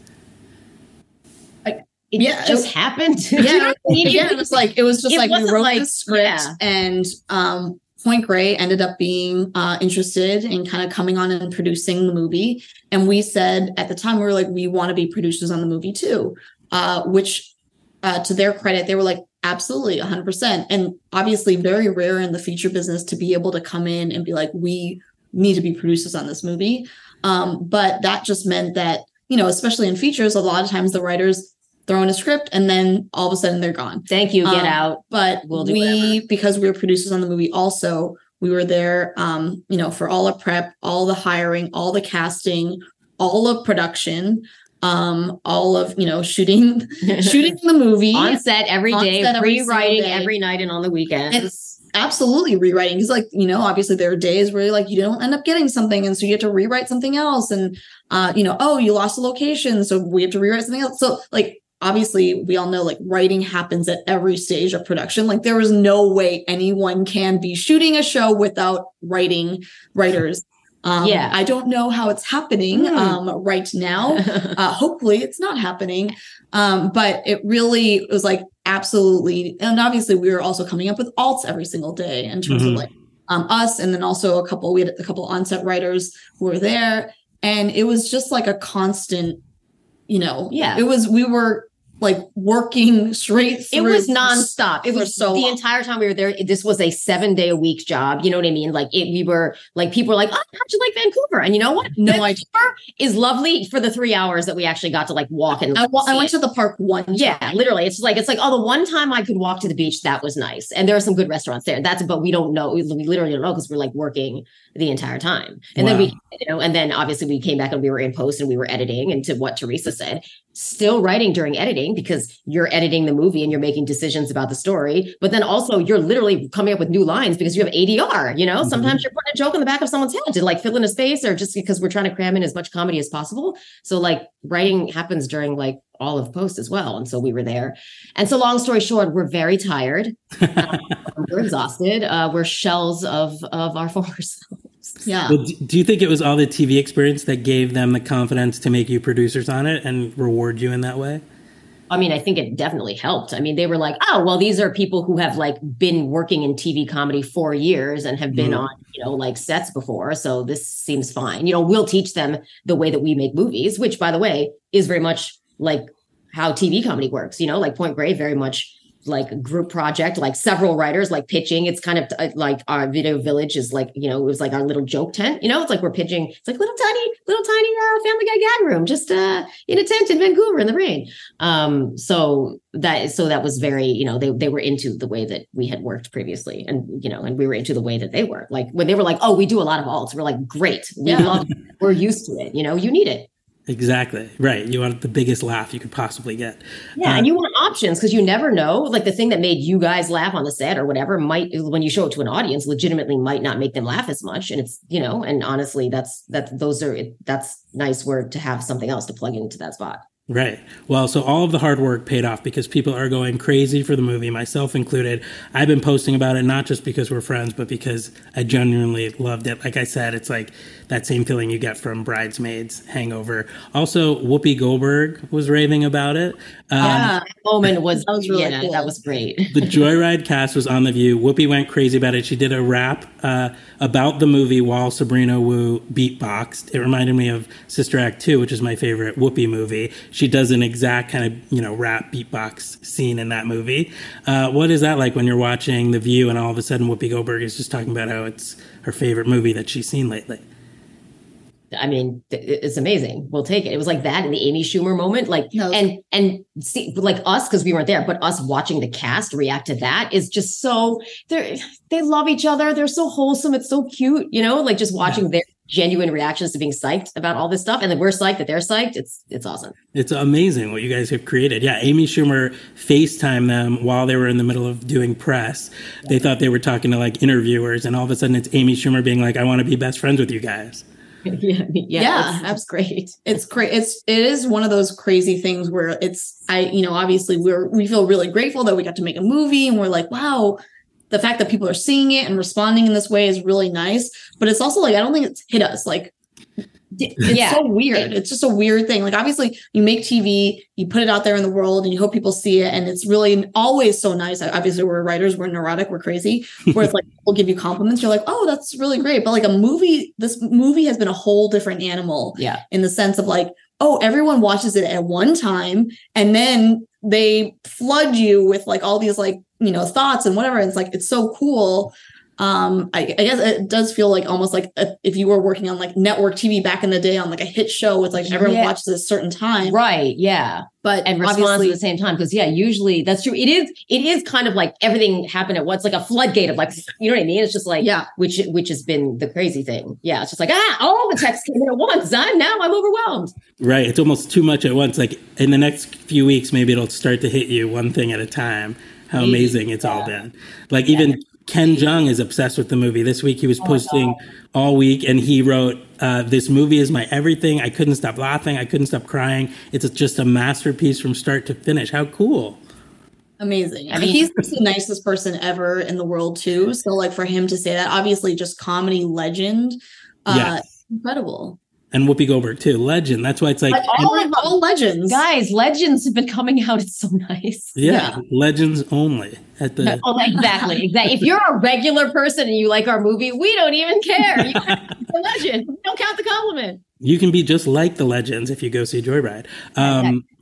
[SPEAKER 6] It
[SPEAKER 7] Yeah,
[SPEAKER 6] just
[SPEAKER 7] it-
[SPEAKER 6] happened.
[SPEAKER 7] Yeah,
[SPEAKER 6] You know what I mean?
[SPEAKER 7] yeah, it was like it was just
[SPEAKER 6] It
[SPEAKER 7] like we
[SPEAKER 6] wasn't
[SPEAKER 7] wrote
[SPEAKER 6] like-
[SPEAKER 7] the script,
[SPEAKER 6] yeah.
[SPEAKER 7] and um, Point Grey ended up being uh, interested in kind of coming on and producing the movie. And we said at the time, we were like, we want to be producers on the movie too. Uh, which, uh, to their credit, they were like, absolutely, one hundred percent. And obviously, very rare in the feature business to be able to come in and be like, we need to be producers on this movie. Um, but that just meant that, you know, especially in features, a lot of times the writers throw in a script and then all of a sudden they're gone.
[SPEAKER 6] Thank you. Get
[SPEAKER 7] Um,
[SPEAKER 6] out.
[SPEAKER 7] But
[SPEAKER 6] We'll do
[SPEAKER 7] we,
[SPEAKER 6] whatever.
[SPEAKER 7] because we were producers on the movie also, we were there, um, you know, for all the prep, all the hiring, all the casting, all of production, um, all of, you know, shooting, shooting the movie.
[SPEAKER 6] On set every
[SPEAKER 7] On
[SPEAKER 6] day,
[SPEAKER 7] set every single
[SPEAKER 6] rewriting
[SPEAKER 7] day.
[SPEAKER 6] every night and on the weekends.
[SPEAKER 7] It's absolutely rewriting. Because, like, you know, obviously there are days where like you don't end up getting something, and so you have to rewrite something else. And uh, you know, oh, you lost a location, so we have to rewrite something else. So, like, obviously, we all know like writing happens at every stage of production. Like, there is no way anyone can be shooting a show without writing writers. Um,
[SPEAKER 6] Yeah.
[SPEAKER 7] I don't know how it's happening
[SPEAKER 6] Mm.
[SPEAKER 7] um, right now. Uh, hopefully, it's not happening. Um, but it really was like absolutely, and obviously, we were also coming up with alts every single day in terms
[SPEAKER 5] Mhm.
[SPEAKER 7] of like um, us, and then also a couple. We had a couple on-set writers who were there, and it was just like a constant. You know,
[SPEAKER 6] Yeah.
[SPEAKER 7] it was. We were like working straight
[SPEAKER 6] It
[SPEAKER 7] through.
[SPEAKER 6] was nonstop. It
[SPEAKER 7] for
[SPEAKER 6] was
[SPEAKER 7] so
[SPEAKER 6] the
[SPEAKER 7] long.
[SPEAKER 6] entire time we were there. This was a seven day a week job. You know what I mean? Like it, we were like, people were like, oh, how'd you like Vancouver? And you know what?
[SPEAKER 7] No
[SPEAKER 6] Vancouver
[SPEAKER 7] idea.
[SPEAKER 6] is lovely for the three hours that we actually got to like walk and
[SPEAKER 7] I, wa- I
[SPEAKER 6] see
[SPEAKER 7] went
[SPEAKER 6] it.
[SPEAKER 7] to the park one time.
[SPEAKER 6] Yeah, literally. It's like, it's like, oh, the one time I could walk to the beach, that was nice. And there are some good restaurants there. That's, but we don't know. We, we literally don't know because we're like working the entire time. And
[SPEAKER 5] Wow.
[SPEAKER 6] then we, you know, and then obviously we came back and we were in post and we were editing. And to what Teresa said, still writing during editing because you're editing the movie and you're making decisions about the story. But then also you're literally coming up with new lines because you have A D R, you know,
[SPEAKER 5] Mm-hmm.
[SPEAKER 6] sometimes you're putting a joke in the back of someone's head to like fill in a space or just because we're trying to cram in as much comedy as possible. So like writing happens during like all of post as well. And so we were there. And so long story short, we're very tired. Um, we're exhausted. Uh, we're shells of, of our former selves.
[SPEAKER 7] Yeah.
[SPEAKER 5] Well, do do you think it was all the T V experience that gave them the confidence to make you producers on it and reward you in that way?
[SPEAKER 6] I mean, I think it definitely helped. I mean, they were like, oh, well, these are people who have like been working in T V comedy for years and have been
[SPEAKER 5] Mhm.
[SPEAKER 6] on, you know, like sets before. So this seems fine. You know, we'll teach them the way that we make movies, which by the way, is very much like how T V comedy works, you know, like Point Grey, very much like a group project, like several writers, like pitching. It's kind of uh, like our Video Village is like, you know, it was like our little joke tent, you know, it's like we're pitching, it's like little tiny, little tiny uh, Family Guy gag room, just uh, in a tent in Vancouver in the rain. Um, so that, so that was very, you know, they, they were into the way that we had worked previously and, you know, and we were into the way that they were like, when they were like, oh, we do a lot of alts. We're like, great. We
[SPEAKER 7] Yeah.
[SPEAKER 6] love it. We're used to it. You know, you need it.
[SPEAKER 5] Exactly. Right. You want the biggest laugh you could possibly get.
[SPEAKER 6] Yeah,
[SPEAKER 5] Uh,
[SPEAKER 6] and you want options because you never know. Like the thing that made you guys laugh on the set or whatever might, when you show it to an audience, legitimately might not make them laugh as much. And it's, you know, and honestly, that's that. Those are that's nice word to have something else to plug into that spot.
[SPEAKER 5] Right. Well, so all of the hard work paid off because people are going crazy for the movie, myself included. I've been posting about it, not just because we're friends, but because I genuinely loved it. Like I said, it's like that same feeling you get from Bridesmaids, Hangover. Also, Whoopi Goldberg was raving about it. Um,
[SPEAKER 7] Yeah.
[SPEAKER 6] That moment was,
[SPEAKER 7] That was really
[SPEAKER 6] yeah,
[SPEAKER 7] cool.
[SPEAKER 6] that was great.
[SPEAKER 5] The Joyride cast was on The View. Whoopi went crazy about it. She did a rap uh, about the movie while Sabrina Wu beatboxed. It reminded me of Sister Act two, which is my favorite Whoopi movie. She does an exact kind of, you know, rap beatbox scene in that movie. Uh, what is that like when you're watching The View and all of a sudden Whoopi Goldberg is just talking about how it's her favorite movie that she's seen lately?
[SPEAKER 6] I mean, th- it's amazing. We'll take it. It was like that in the Amy Schumer moment, like,
[SPEAKER 7] No.
[SPEAKER 6] and and see, like us because we weren't there, but us watching the cast react to that is just so they they love each other. They're so wholesome. It's so cute, you know, like just watching their genuine reactions to being psyched about all this stuff, and then we're psyched that they're psyched. It's it's awesome.
[SPEAKER 5] It's amazing what you guys have created. Yeah, Amy Schumer FaceTimed them while they were in the middle of doing press. They thought they were talking to like interviewers, and all of a sudden it's Amy Schumer being like, I want to be best friends with you guys.
[SPEAKER 6] yeah, yeah,
[SPEAKER 7] Yeah.
[SPEAKER 6] it's- that's great.
[SPEAKER 7] It's great. It's it is one of those crazy things where it's I you know obviously we're we feel really grateful that we got to make a movie and we're like wow, the fact that people are seeing it and responding in this way is really nice. But it's also like I don't think it's hit us like it's
[SPEAKER 6] Yeah.
[SPEAKER 7] so weird. It's just a weird thing. Like obviously you make T V, you put it out there in the world, and you hope people see it, and it's really always so nice. Obviously we're writers, we're neurotic, we're crazy. Where it's like people give you compliments, you're like oh that's really great. But like a movie, this movie has been a whole different animal.
[SPEAKER 6] Yeah.
[SPEAKER 7] In the sense of like, oh, everyone watches it at one time and then they flood you with like all these like, you know, thoughts and whatever. And it's like, it's so cool. Um, I, I guess it does feel like almost like a, if you were working on like network T V back in the day on like a hit show, it's like everyone
[SPEAKER 6] Yeah.
[SPEAKER 7] watches at a certain time.
[SPEAKER 6] Right. Yeah.
[SPEAKER 7] But
[SPEAKER 6] And responds
[SPEAKER 7] obviously,
[SPEAKER 6] at the same time. Because yeah, usually that's true. It is, it is kind of like everything happened at once, like a floodgate of like, you know what I mean? It's just like,
[SPEAKER 7] Yeah.
[SPEAKER 6] which which has been the crazy thing. Yeah. It's just like, ah, all the texts came in at once. I'm now I'm overwhelmed.
[SPEAKER 5] Right. It's almost too much at once. Like in the next few weeks, maybe it'll start to hit you one thing at a time. How
[SPEAKER 6] Maybe.
[SPEAKER 5] amazing it's all been. Like even Ken Jeong is obsessed with the movie. This week he was posting all week and he wrote, uh, this movie is my everything. I couldn't stop laughing. I couldn't stop crying. It's just a masterpiece from start to finish. How cool.
[SPEAKER 7] amazing. I
[SPEAKER 6] I
[SPEAKER 7] mean,
[SPEAKER 6] mean-
[SPEAKER 7] he's just the nicest person ever in the world too. So like for him to say that, obviously just comedy legend, uh,
[SPEAKER 5] Yes.
[SPEAKER 7] incredible.
[SPEAKER 5] And Whoopi Goldberg too. Legend. That's why it's like,
[SPEAKER 6] But
[SPEAKER 7] All,
[SPEAKER 6] all of them,
[SPEAKER 7] all legends.
[SPEAKER 6] guys, legends have been coming out. It's so nice.
[SPEAKER 5] yeah,
[SPEAKER 7] yeah.
[SPEAKER 5] legends only at the,
[SPEAKER 6] Oh, exactly. Exactly. If you're a regular person and you like our movie, we don't even care. You're a legend. Don't count the compliment.
[SPEAKER 5] you can be just like the legends if you go see Joyride. Um,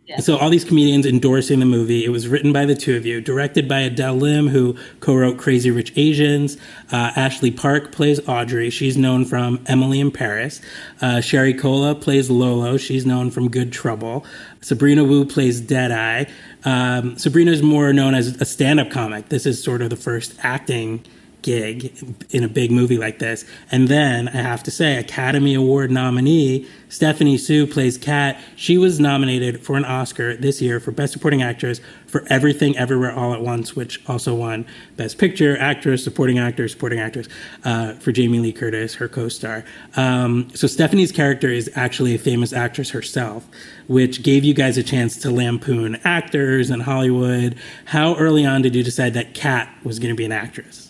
[SPEAKER 5] Yeah. So all these comedians endorsing the movie. It was written by the two of you, directed by Adele Lim, who co-wrote Crazy Rich Asians. Uh, Ashley Park plays Audrey. She's known from Emily in Paris. Uh, Sherry Cola plays Lolo. She's known from Good Trouble. Sabrina Wu plays Deadeye. Um, Sabrina's more known as a stand-up comic. This is sort of the first acting gig in a big movie like this. And then I have to say, Academy Award nominee Stephanie Sue plays Kat. She was nominated for an Oscar this year for Best Supporting Actress for Everything Everywhere All at Once, which also won Best Picture, Actress, Supporting Actor, Supporting Actress uh, for Jamie Lee Curtis, her co-star. Um, so Stephanie's character is actually a famous actress herself, which gave you guys a chance to lampoon actors in Hollywood. How early on did you decide that Kat was going to be an actress?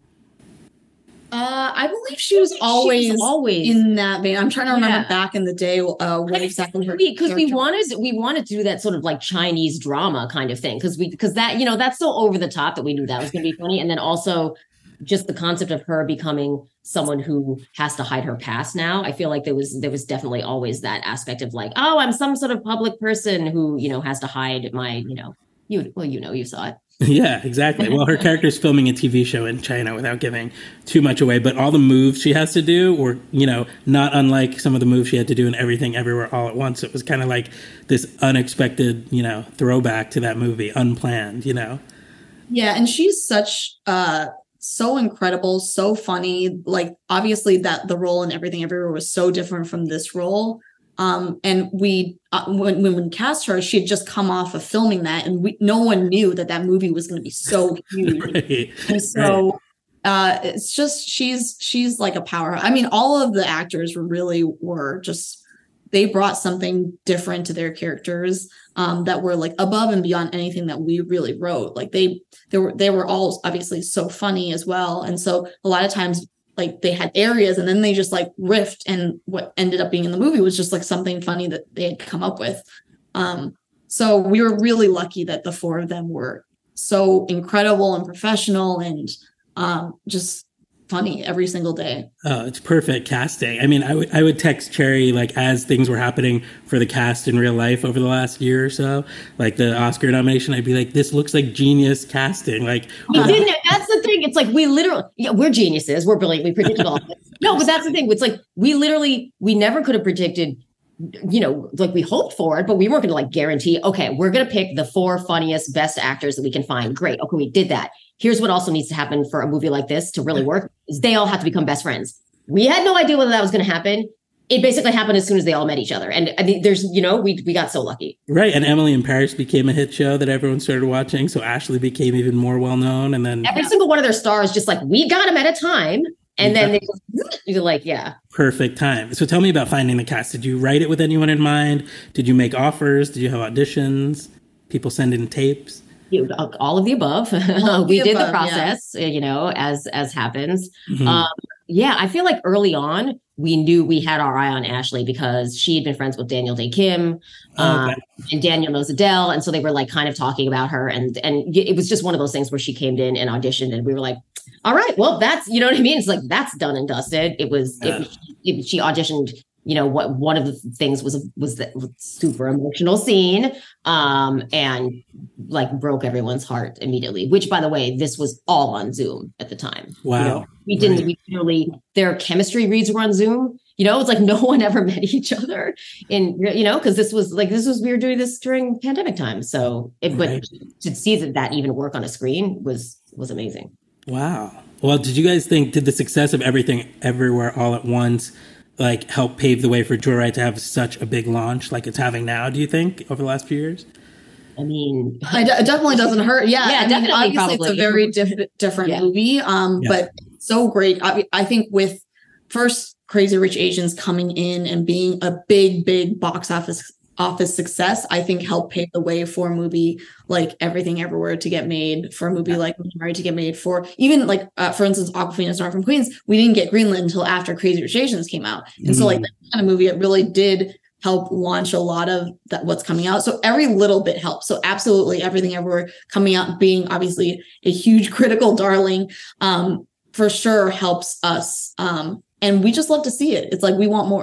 [SPEAKER 7] Uh, I believe she was always,
[SPEAKER 6] she was always
[SPEAKER 7] in that vein. I'm trying to remember
[SPEAKER 6] yeah.
[SPEAKER 7] back in the day uh, what exactly her
[SPEAKER 6] because we, we wanted we wanted to do that sort of like Chinese drama kind of thing because we because that you know that's so over the top that we knew that was going to be funny, and then also just the concept of her becoming someone who has to hide her past now. I feel like there was there was definitely always that aspect of like, oh, I'm some sort of public person who you know has to hide my you know you well you know you saw it.
[SPEAKER 5] Yeah, exactly. Well, her character's filming a T V show in China without giving too much away, but all the moves she has to do were, you know, not unlike some of the moves she had to do in Everything Everywhere All at Once. It was kind of like this unexpected, you know, throwback to that movie, unplanned, you know?
[SPEAKER 7] Yeah, and she's such, uh, so incredible, so funny. Like, obviously that the role in Everything Everywhere was so different from this role. Um, and we, uh, when, when we cast her, she had just come off of filming that, and we, no one knew that that movie was going to be so huge. Right. And so, right. uh, it's just, she's, she's like a power. I mean, all of the actors really were just, they brought something different to their characters, um, that were like above and beyond anything that we really wrote. Like they, they were, they were all obviously so funny as well. And so a lot of times, like they had areas and then they just like riffed, and what ended up being in the movie was just like something funny that they had come up with. Um, so we were really lucky that the four of them were so incredible and professional and um, just funny every single day.
[SPEAKER 5] Oh, it's perfect casting. I mean, I would I would text Cherry like as things were happening for the cast in real life over the last year or so, like the Oscar nomination. I'd be like, this looks like genius casting. Like,
[SPEAKER 6] we uh, didn't. That's the thing. It's like we literally, yeah, we're geniuses. We're brilliant. We predicted all of this. No, but that's the thing. It's like we literally, we never could have predicted. You know, like we hoped for it, but we weren't going to like guarantee. Okay, we're going to pick the four funniest, best actors that we can find. Great. Okay, we did that. Here's what also needs to happen for a movie like this to really work is they all have to become best friends. We had no idea whether that was going to happen. It basically happened as soon as they all met each other. And I mean, there's, you know, we we got so lucky.
[SPEAKER 5] Right. And Emily in Paris became a hit show that everyone started watching. So Ashley became even more well-known. And then
[SPEAKER 6] every single one of their stars, just like, we got them at a time. And yeah. then they just, you're like, yeah.
[SPEAKER 5] Perfect time. So tell me about finding the cast. Did you write it with anyone in mind? Did you make offers? Did you have auditions? People send in tapes?
[SPEAKER 6] You, all of the above. Of we the did above, the process, yeah. you know, as as happens. Mm-hmm. Um, yeah, I feel like early on we knew we had our eye on Ashley because she had been friends with Daniel Day Kim, um, okay. and Daniel knows Adele, and so they were like kind of talking about her, and and it was just one of those things where she came in and auditioned, and we were like, all right, well, that's you know what I mean. It's like that's done and dusted. It was, yeah. it, it, she auditioned. You know what? One of the things was was the super emotional scene, um, and like broke everyone's heart immediately. Which, by the way, this was all on Zoom at the time.
[SPEAKER 5] Wow,
[SPEAKER 6] you know, we didn't. Right. We literally their chemistry reads were on Zoom. You know, it's like no one ever met each other, in you know, because this was like this was we were doing this during pandemic time. So, it, right. but to see that that even work on a screen was was amazing.
[SPEAKER 5] Wow. Well, did you guys think did the success of Everything Everywhere All at Once like help pave the way for Joyride to have such a big launch like it's having now, do you think, over the last few years?
[SPEAKER 6] I mean,
[SPEAKER 7] it definitely doesn't hurt. Yeah,
[SPEAKER 6] yeah,
[SPEAKER 7] I
[SPEAKER 6] definitely.
[SPEAKER 7] Mean, obviously,
[SPEAKER 6] probably.
[SPEAKER 7] It's a very diff- different yeah. movie, um, yeah. but so great. I, I think with first Crazy Rich Asians coming in and being a big, big box office office success, I think helped pave the way for a movie like Everything Everywhere to get made, for a movie yeah. like Married to get made, for even like, uh, for instance, Awkwafina's North from Queens. We didn't get greenlit until after Crazy Rich Asians came out. And mm. so like that kind of movie, it really did help launch a lot of that what's coming out. So every little bit helps. So absolutely Everything Everywhere coming out, being obviously a huge critical darling, um, for sure helps us. Um, and we just love to see it. It's like, we want more.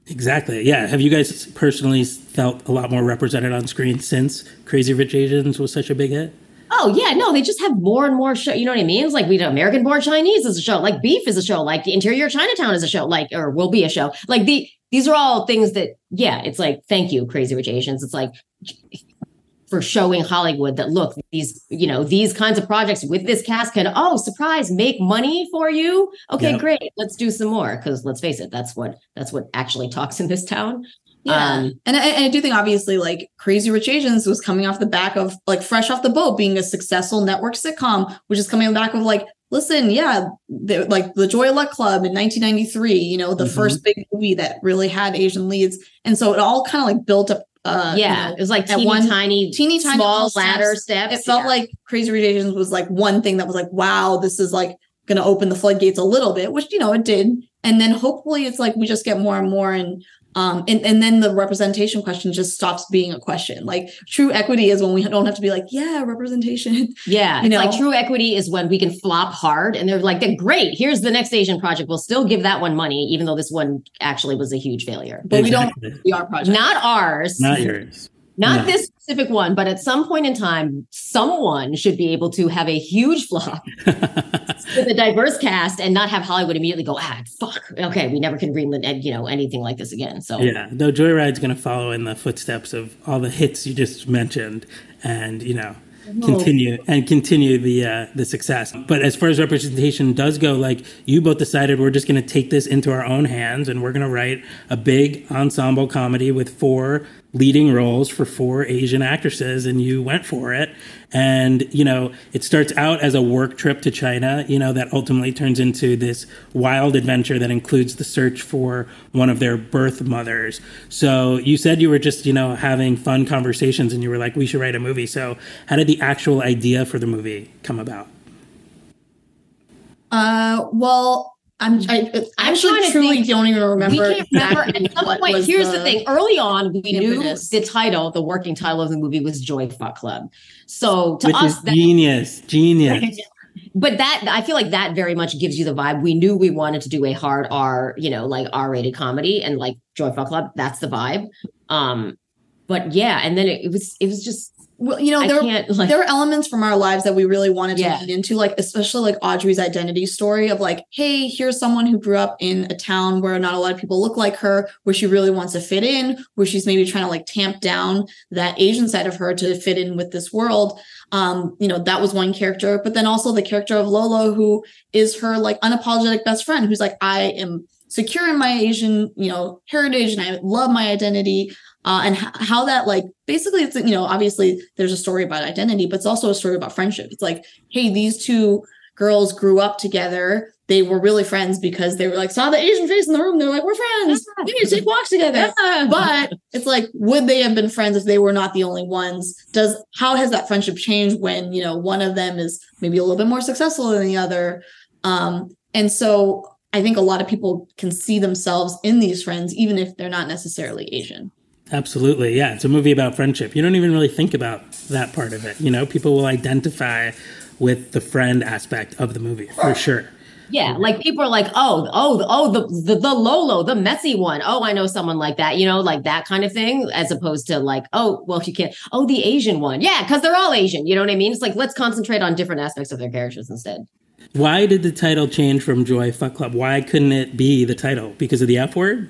[SPEAKER 5] Exactly. Yeah. Have you guys personally felt a lot more represented on screen since Crazy Rich Asians was such a big hit?
[SPEAKER 6] Oh yeah, no, they just have more and more show. You know what I mean? It's like we do American Born Chinese is a show, like Beef is a show, like Interior Chinatown is a show, like or will be a show. Like the these are all things that yeah, it's like thank you, Crazy Rich Asians. It's like for showing Hollywood that look, these you know these kinds of projects with this cast can oh surprise make money for you. Okay, yep. Great, let's do some more because let's face it, that's what that's what actually talks in this town.
[SPEAKER 7] Yeah. Um, and, I, and I do think obviously like Crazy Rich Asians was coming off the back of like fresh off the boat being a successful network sitcom, which is coming on the back of like, listen, yeah, like the Joy Luck Club in nineteen ninety-three, you know, the mm-hmm. first big movie that really had Asian leads. And so it all kind of like built up. Uh,
[SPEAKER 6] yeah,
[SPEAKER 7] you know,
[SPEAKER 6] it was like teeny one, tiny, teeny tiny small ladder steps.
[SPEAKER 7] It felt
[SPEAKER 6] yeah.
[SPEAKER 7] like Crazy Rich Asians was like one thing that was like, wow, this is like going to open the floodgates a little bit, which, you know, it did. And then hopefully it's like we just get more and more and Um, and, and then the representation question just stops being a question. Like true equity is when we don't have to be like, yeah, representation.
[SPEAKER 6] Yeah. You know? Like true equity is when we can flop hard and they're like, great, here's the next Asian project. We'll still give that one money, even though this one actually was a huge failure.
[SPEAKER 7] But exactly. we don't be our project.
[SPEAKER 6] Not ours.
[SPEAKER 5] Not yours.
[SPEAKER 6] Not
[SPEAKER 5] no.
[SPEAKER 6] this specific one, but at some point in time, someone should be able to have a huge flop with a diverse cast and not have Hollywood immediately go, ah, fuck. Okay, we never can greenlit, you know, anything like this again. So
[SPEAKER 5] yeah, though Joyride's going to follow in the footsteps of all the hits you just mentioned, and you know. continue and continue the uh, the success. But as far as representation does go, like you both decided we're just going to take this into our own hands and we're going to write a big ensemble comedy with four leading roles for four Asian actresses, and you went for it. And, you know, it starts out as a work trip to China, you know, that ultimately turns into this wild adventure that includes the search for one of their birth mothers. So you said you were just, you know, having fun conversations and you were like, we should write a movie. So how did the actual idea for the movie come about?
[SPEAKER 7] Uh, well, I'm, I, I actually truly think, don't even remember.
[SPEAKER 6] We can't remember. At some point, here's the, the thing. Early on, we impetus. knew the title, the working title of the movie was Joy Fuck Club. So to
[SPEAKER 5] Which
[SPEAKER 6] us,
[SPEAKER 5] is that, genius, genius.
[SPEAKER 6] But that, I feel like that very much gives you the vibe. We knew we wanted to do a hard R, you know, like R-rated comedy, and like Joy Fuck Club. That's the vibe. Um, but yeah, and then it, it was, it was just.
[SPEAKER 7] Well, you know, there, like, there were elements from our lives that we really wanted to
[SPEAKER 6] yeah.
[SPEAKER 7] lean into, like, especially like Audrey's identity story of like, hey, here's someone who grew up in a town where not a lot of people look like her, where she really wants to fit in, where she's maybe trying to like tamp down that Asian side of her to fit in with this world. Um, you know, that was one character, but then also the character of Lolo, who is her like unapologetic best friend, who's like, I am secure in my Asian, you know, heritage and I love my identity. Uh, and h- how that like basically it's, you know, obviously there's a story about identity, but it's also a story about friendship. It's like, hey, these two girls grew up together. They were really friends because they were like, saw the Asian face in the room. They're like, we're friends. We need to take walks together. Yeah. But it's like, would they have been friends if they were not the only ones? Does, how has that friendship changed when, you know, one of them is maybe a little bit more successful than the other? Um, and so I think a lot of people can see themselves in these friends, even if they're not necessarily Asian.
[SPEAKER 5] Absolutely. Yeah. It's a movie about friendship. You don't even really think about that part of it. You know, people will identify with the friend aspect of the movie for sure.
[SPEAKER 6] Yeah. Like people are like, oh, oh, oh, the, the, the Lolo, the messy one. Oh, I know someone like that, you know, like that kind of thing, as opposed to like, oh, well, you can't. Oh, the Asian one. Yeah. Cause they're all Asian. You know what I mean? It's like, let's concentrate on different aspects of their characters instead.
[SPEAKER 5] Why did the title change from Joy Fuck Club? Why couldn't it be the title? Because of the F word?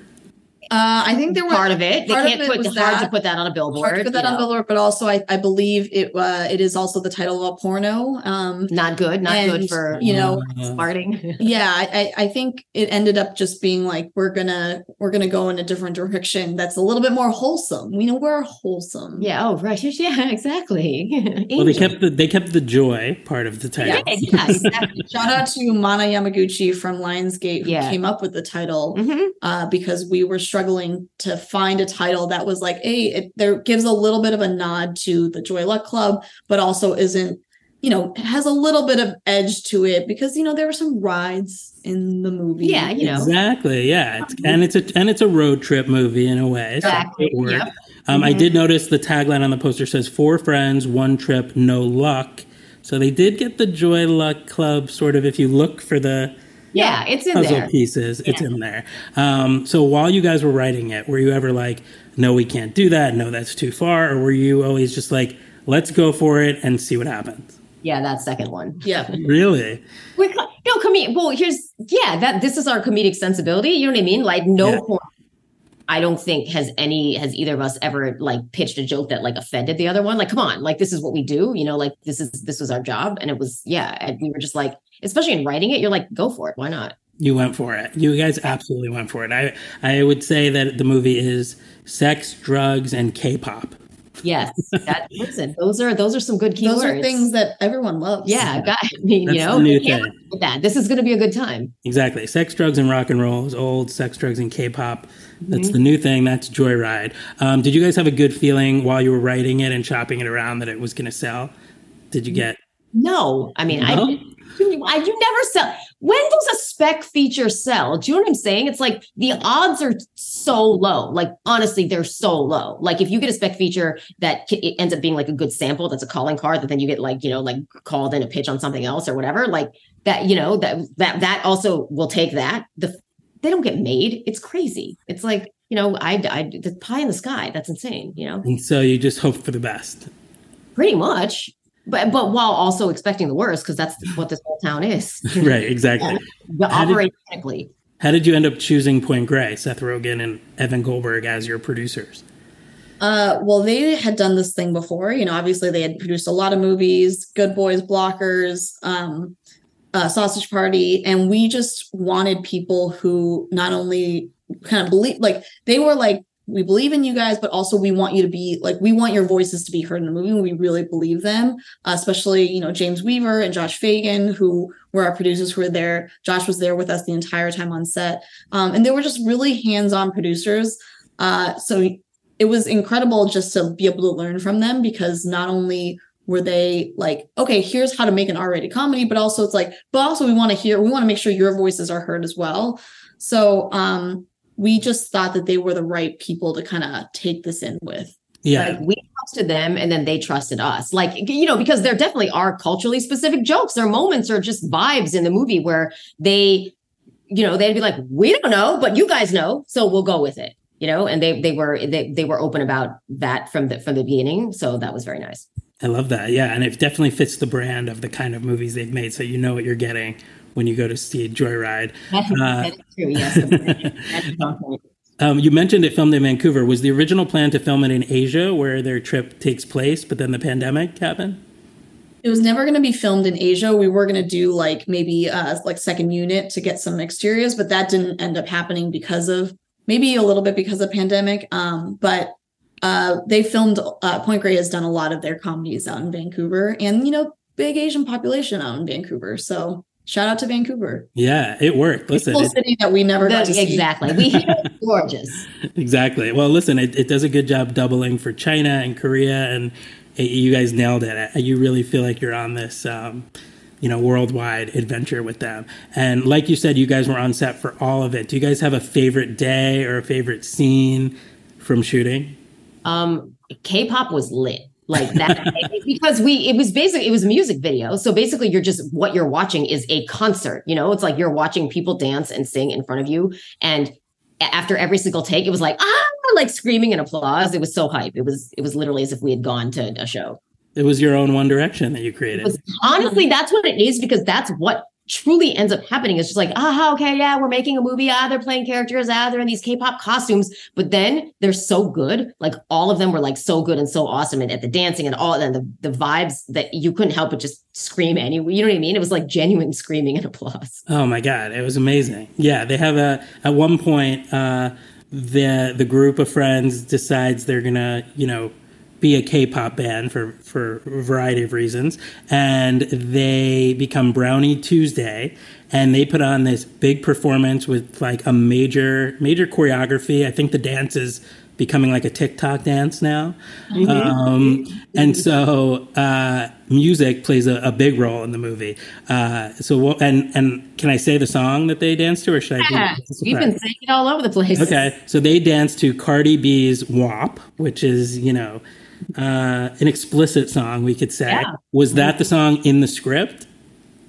[SPEAKER 7] Uh, I think there was
[SPEAKER 6] part of it. They can't put hard that, to put that on a billboard.
[SPEAKER 7] Hard to put that on a billboard, but also I, I believe it. Uh, it is also the title of a porno. Um,
[SPEAKER 6] not good. Not and, good for
[SPEAKER 7] you know
[SPEAKER 6] smarting.
[SPEAKER 7] Yeah, I, I think it ended up just being like we're gonna we're gonna go in a different direction. That's a little bit more wholesome. We know we're wholesome.
[SPEAKER 6] Yeah. Oh, right. Yeah. Exactly.
[SPEAKER 5] Well, they kept the they kept the joy part of the title.
[SPEAKER 6] Yeah, yeah, exactly.
[SPEAKER 7] Shout out to Mana Yamaguchi from Lionsgate who
[SPEAKER 6] yeah.
[SPEAKER 7] came up with the title
[SPEAKER 6] mm-hmm.
[SPEAKER 7] uh, because we were struggling to find a title that was like, hey, it there gives a little bit of a nod to the Joy Luck Club, but also isn't, you know, has a little bit of edge to it because, you know, there were some rides in the movie.
[SPEAKER 6] Yeah, you know.
[SPEAKER 5] Exactly. Yeah. It's, and it's a and it's a road trip movie in a way.
[SPEAKER 6] Exactly.
[SPEAKER 5] So
[SPEAKER 6] yep.
[SPEAKER 5] um,
[SPEAKER 6] mm-hmm.
[SPEAKER 5] I did notice the tagline on the poster says four friends, one trip, no luck. So they did get the Joy Luck Club sort of, if you look for the
[SPEAKER 6] Yeah, it's in
[SPEAKER 5] puzzle
[SPEAKER 6] there.
[SPEAKER 5] pieces. It's in there. Um, so while you guys were writing it, were you ever like, no, we can't do that. No, that's too far. Or were you always just like, let's go for it and see what happens?
[SPEAKER 6] Yeah, that second one.
[SPEAKER 7] Yeah.
[SPEAKER 5] Really?
[SPEAKER 6] We, no, comedic. Well, here's, yeah, that this is our comedic sensibility. You know what I mean? Like, no
[SPEAKER 5] Yeah.
[SPEAKER 6] point. I don't think has any, has either of us ever like pitched a joke that like offended the other one. Like, come on, like, this is what we do, you know, like this is, this was our job. And it was, yeah. And we were just like, especially in writing it, you're like, go for it. Why not?
[SPEAKER 5] You went for it. You guys absolutely went for it. I, I would say that the movie is sex, drugs, and K-pop.
[SPEAKER 6] Yes. That, listen, those are, those are some good keywords.
[SPEAKER 7] Those are things that everyone loves.
[SPEAKER 6] Yeah. God, I mean,
[SPEAKER 5] That's
[SPEAKER 6] you know,
[SPEAKER 5] the new
[SPEAKER 6] we can't
[SPEAKER 5] thing.
[SPEAKER 6] live with that. This is going to be a good time.
[SPEAKER 5] Exactly. Sex, drugs, and rock and roll is old. Sex, drugs, and K-pop. That's
[SPEAKER 6] Mm-hmm.
[SPEAKER 5] the new thing. That's Joyride. Um, did you guys have a good feeling while you were writing it and shopping it around that it was going to sell? Did you get?
[SPEAKER 6] No, I mean, I,
[SPEAKER 5] No?
[SPEAKER 6] I, you never sell. When does a spec feature sell? Do you know what I'm saying? It's like the odds are so low. Like, honestly, they're so low. Like, if you get a spec feature that c- it ends up being like a good sample, that's a calling card, that then you get like, you know, like called in a pitch on something else or whatever, like that, you know, that, that, that also will take that. The, they don't get made. It's crazy. It's like, you know, I, I, the pie in the sky. That's insane, you know?
[SPEAKER 5] And so you just hope for the best.
[SPEAKER 6] Pretty much. But but while also expecting the worst, because that's what this whole town is.
[SPEAKER 5] Right, exactly.
[SPEAKER 6] You operate technically.
[SPEAKER 5] How did you end up choosing Point Grey, Seth Rogen and Evan Goldberg as your producers?
[SPEAKER 7] Uh, well, they had done this thing before. You know, obviously they had produced a lot of movies, Good Boys, Blockers, um, uh, Sausage Party, and we just wanted people who not only kind of believe, like they were like, we believe in you guys, but also we want you to be like, we want your voices to be heard in the movie. And we really believe them, uh, especially, you know, James Weaver and Josh Fagan, who were our producers who were there. Josh was there with us the entire time on set. Um, and they were just really hands-on producers. Uh, so it was incredible just to be able to learn from them, because not only were they like, okay, here's how to make an R-rated comedy, but also it's like, but also we want to hear, we want to make sure your voices are heard as well. So, um, we just thought that they were the right people to kind of take this in with.
[SPEAKER 5] Yeah.
[SPEAKER 6] Like, we trusted them and then they trusted us. Like, you know, because there definitely are culturally specific jokes. There are moments or just vibes in the movie where they, you know, they'd be like, we don't know, but you guys know, so we'll go with it. You know, and they they were they they were open about that from the from the beginning. So that was very nice.
[SPEAKER 5] I love that. Yeah. And it definitely fits the brand of the kind of movies they've made. So you know what you're getting when you go to see Joyride.
[SPEAKER 6] That's,
[SPEAKER 5] Uh,
[SPEAKER 6] that's true. Yes. That's a strong point.
[SPEAKER 5] Um, you mentioned it filmed in Vancouver. Was the original plan to film it in Asia, where their trip takes place, but then the pandemic happened?
[SPEAKER 7] It was never going to be filmed in Asia. We were going to do like maybe uh, like second unit to get some exteriors, but that didn't end up happening because of maybe a little bit because of pandemic. Um, but uh, they filmed, uh, Point Grey has done a lot of their comedies out in Vancouver, and, you know, big Asian population out in Vancouver. So shout out to Vancouver.
[SPEAKER 5] Yeah, it worked. Listen,
[SPEAKER 7] Cool
[SPEAKER 5] it-
[SPEAKER 7] city that we never got
[SPEAKER 6] The-
[SPEAKER 7] to see.
[SPEAKER 6] exactly. We hear it's gorgeous.
[SPEAKER 5] exactly. Well, listen, it, it does a good job doubling for China and Korea, and it, you guys nailed it. You really feel like you're on this, um, you know, worldwide adventure with them. And like you said, you guys were on set for all of it. Do you guys have a favorite day or a favorite scene from shooting?
[SPEAKER 6] Um, K-pop was lit. Like that, because we, it was basically, it was a music video. So basically you're just, what you're watching is a concert, you know, it's like you're watching people dance and sing in front of you. And after every single take, it was like, ah, like screaming and applause. It was so hype. It was, it was literally as if we had gone to a show.
[SPEAKER 5] It was your own One Direction that you created.
[SPEAKER 6] It was, honestly, that's what it is, because that's what truly ends up happening. It's just like, ah, okay, yeah, we're making a movie. Ah, they're playing characters. Ah, they're in these K-pop costumes. But then they're so good. Like all of them were like so good and so awesome. And at the dancing and all, and the, the vibes that you couldn't help but just scream anyway. You know what I mean? It was like genuine screaming and applause.
[SPEAKER 5] Oh my God, it was amazing. Yeah, they have a, at one point, uh, the the group of friends decides they're gonna, you know, be a K-pop band for, for a variety of reasons. And they become Brownie Tuesday, and they put on this big performance with like a major, major choreography. I think the dance is becoming like a TikTok dance now. Mm-hmm. Um, and so uh, music plays a, a big role in the movie. Uh, so, and, and can I say the song that they dance to, or should
[SPEAKER 6] Yeah,
[SPEAKER 5] I do it?
[SPEAKER 6] you've been saying it all over the place.
[SPEAKER 5] Okay, so they dance to Cardi B's W A P, which is, you know, uh, an explicit song, we could say.
[SPEAKER 6] Yeah.
[SPEAKER 5] Was that the song in the script?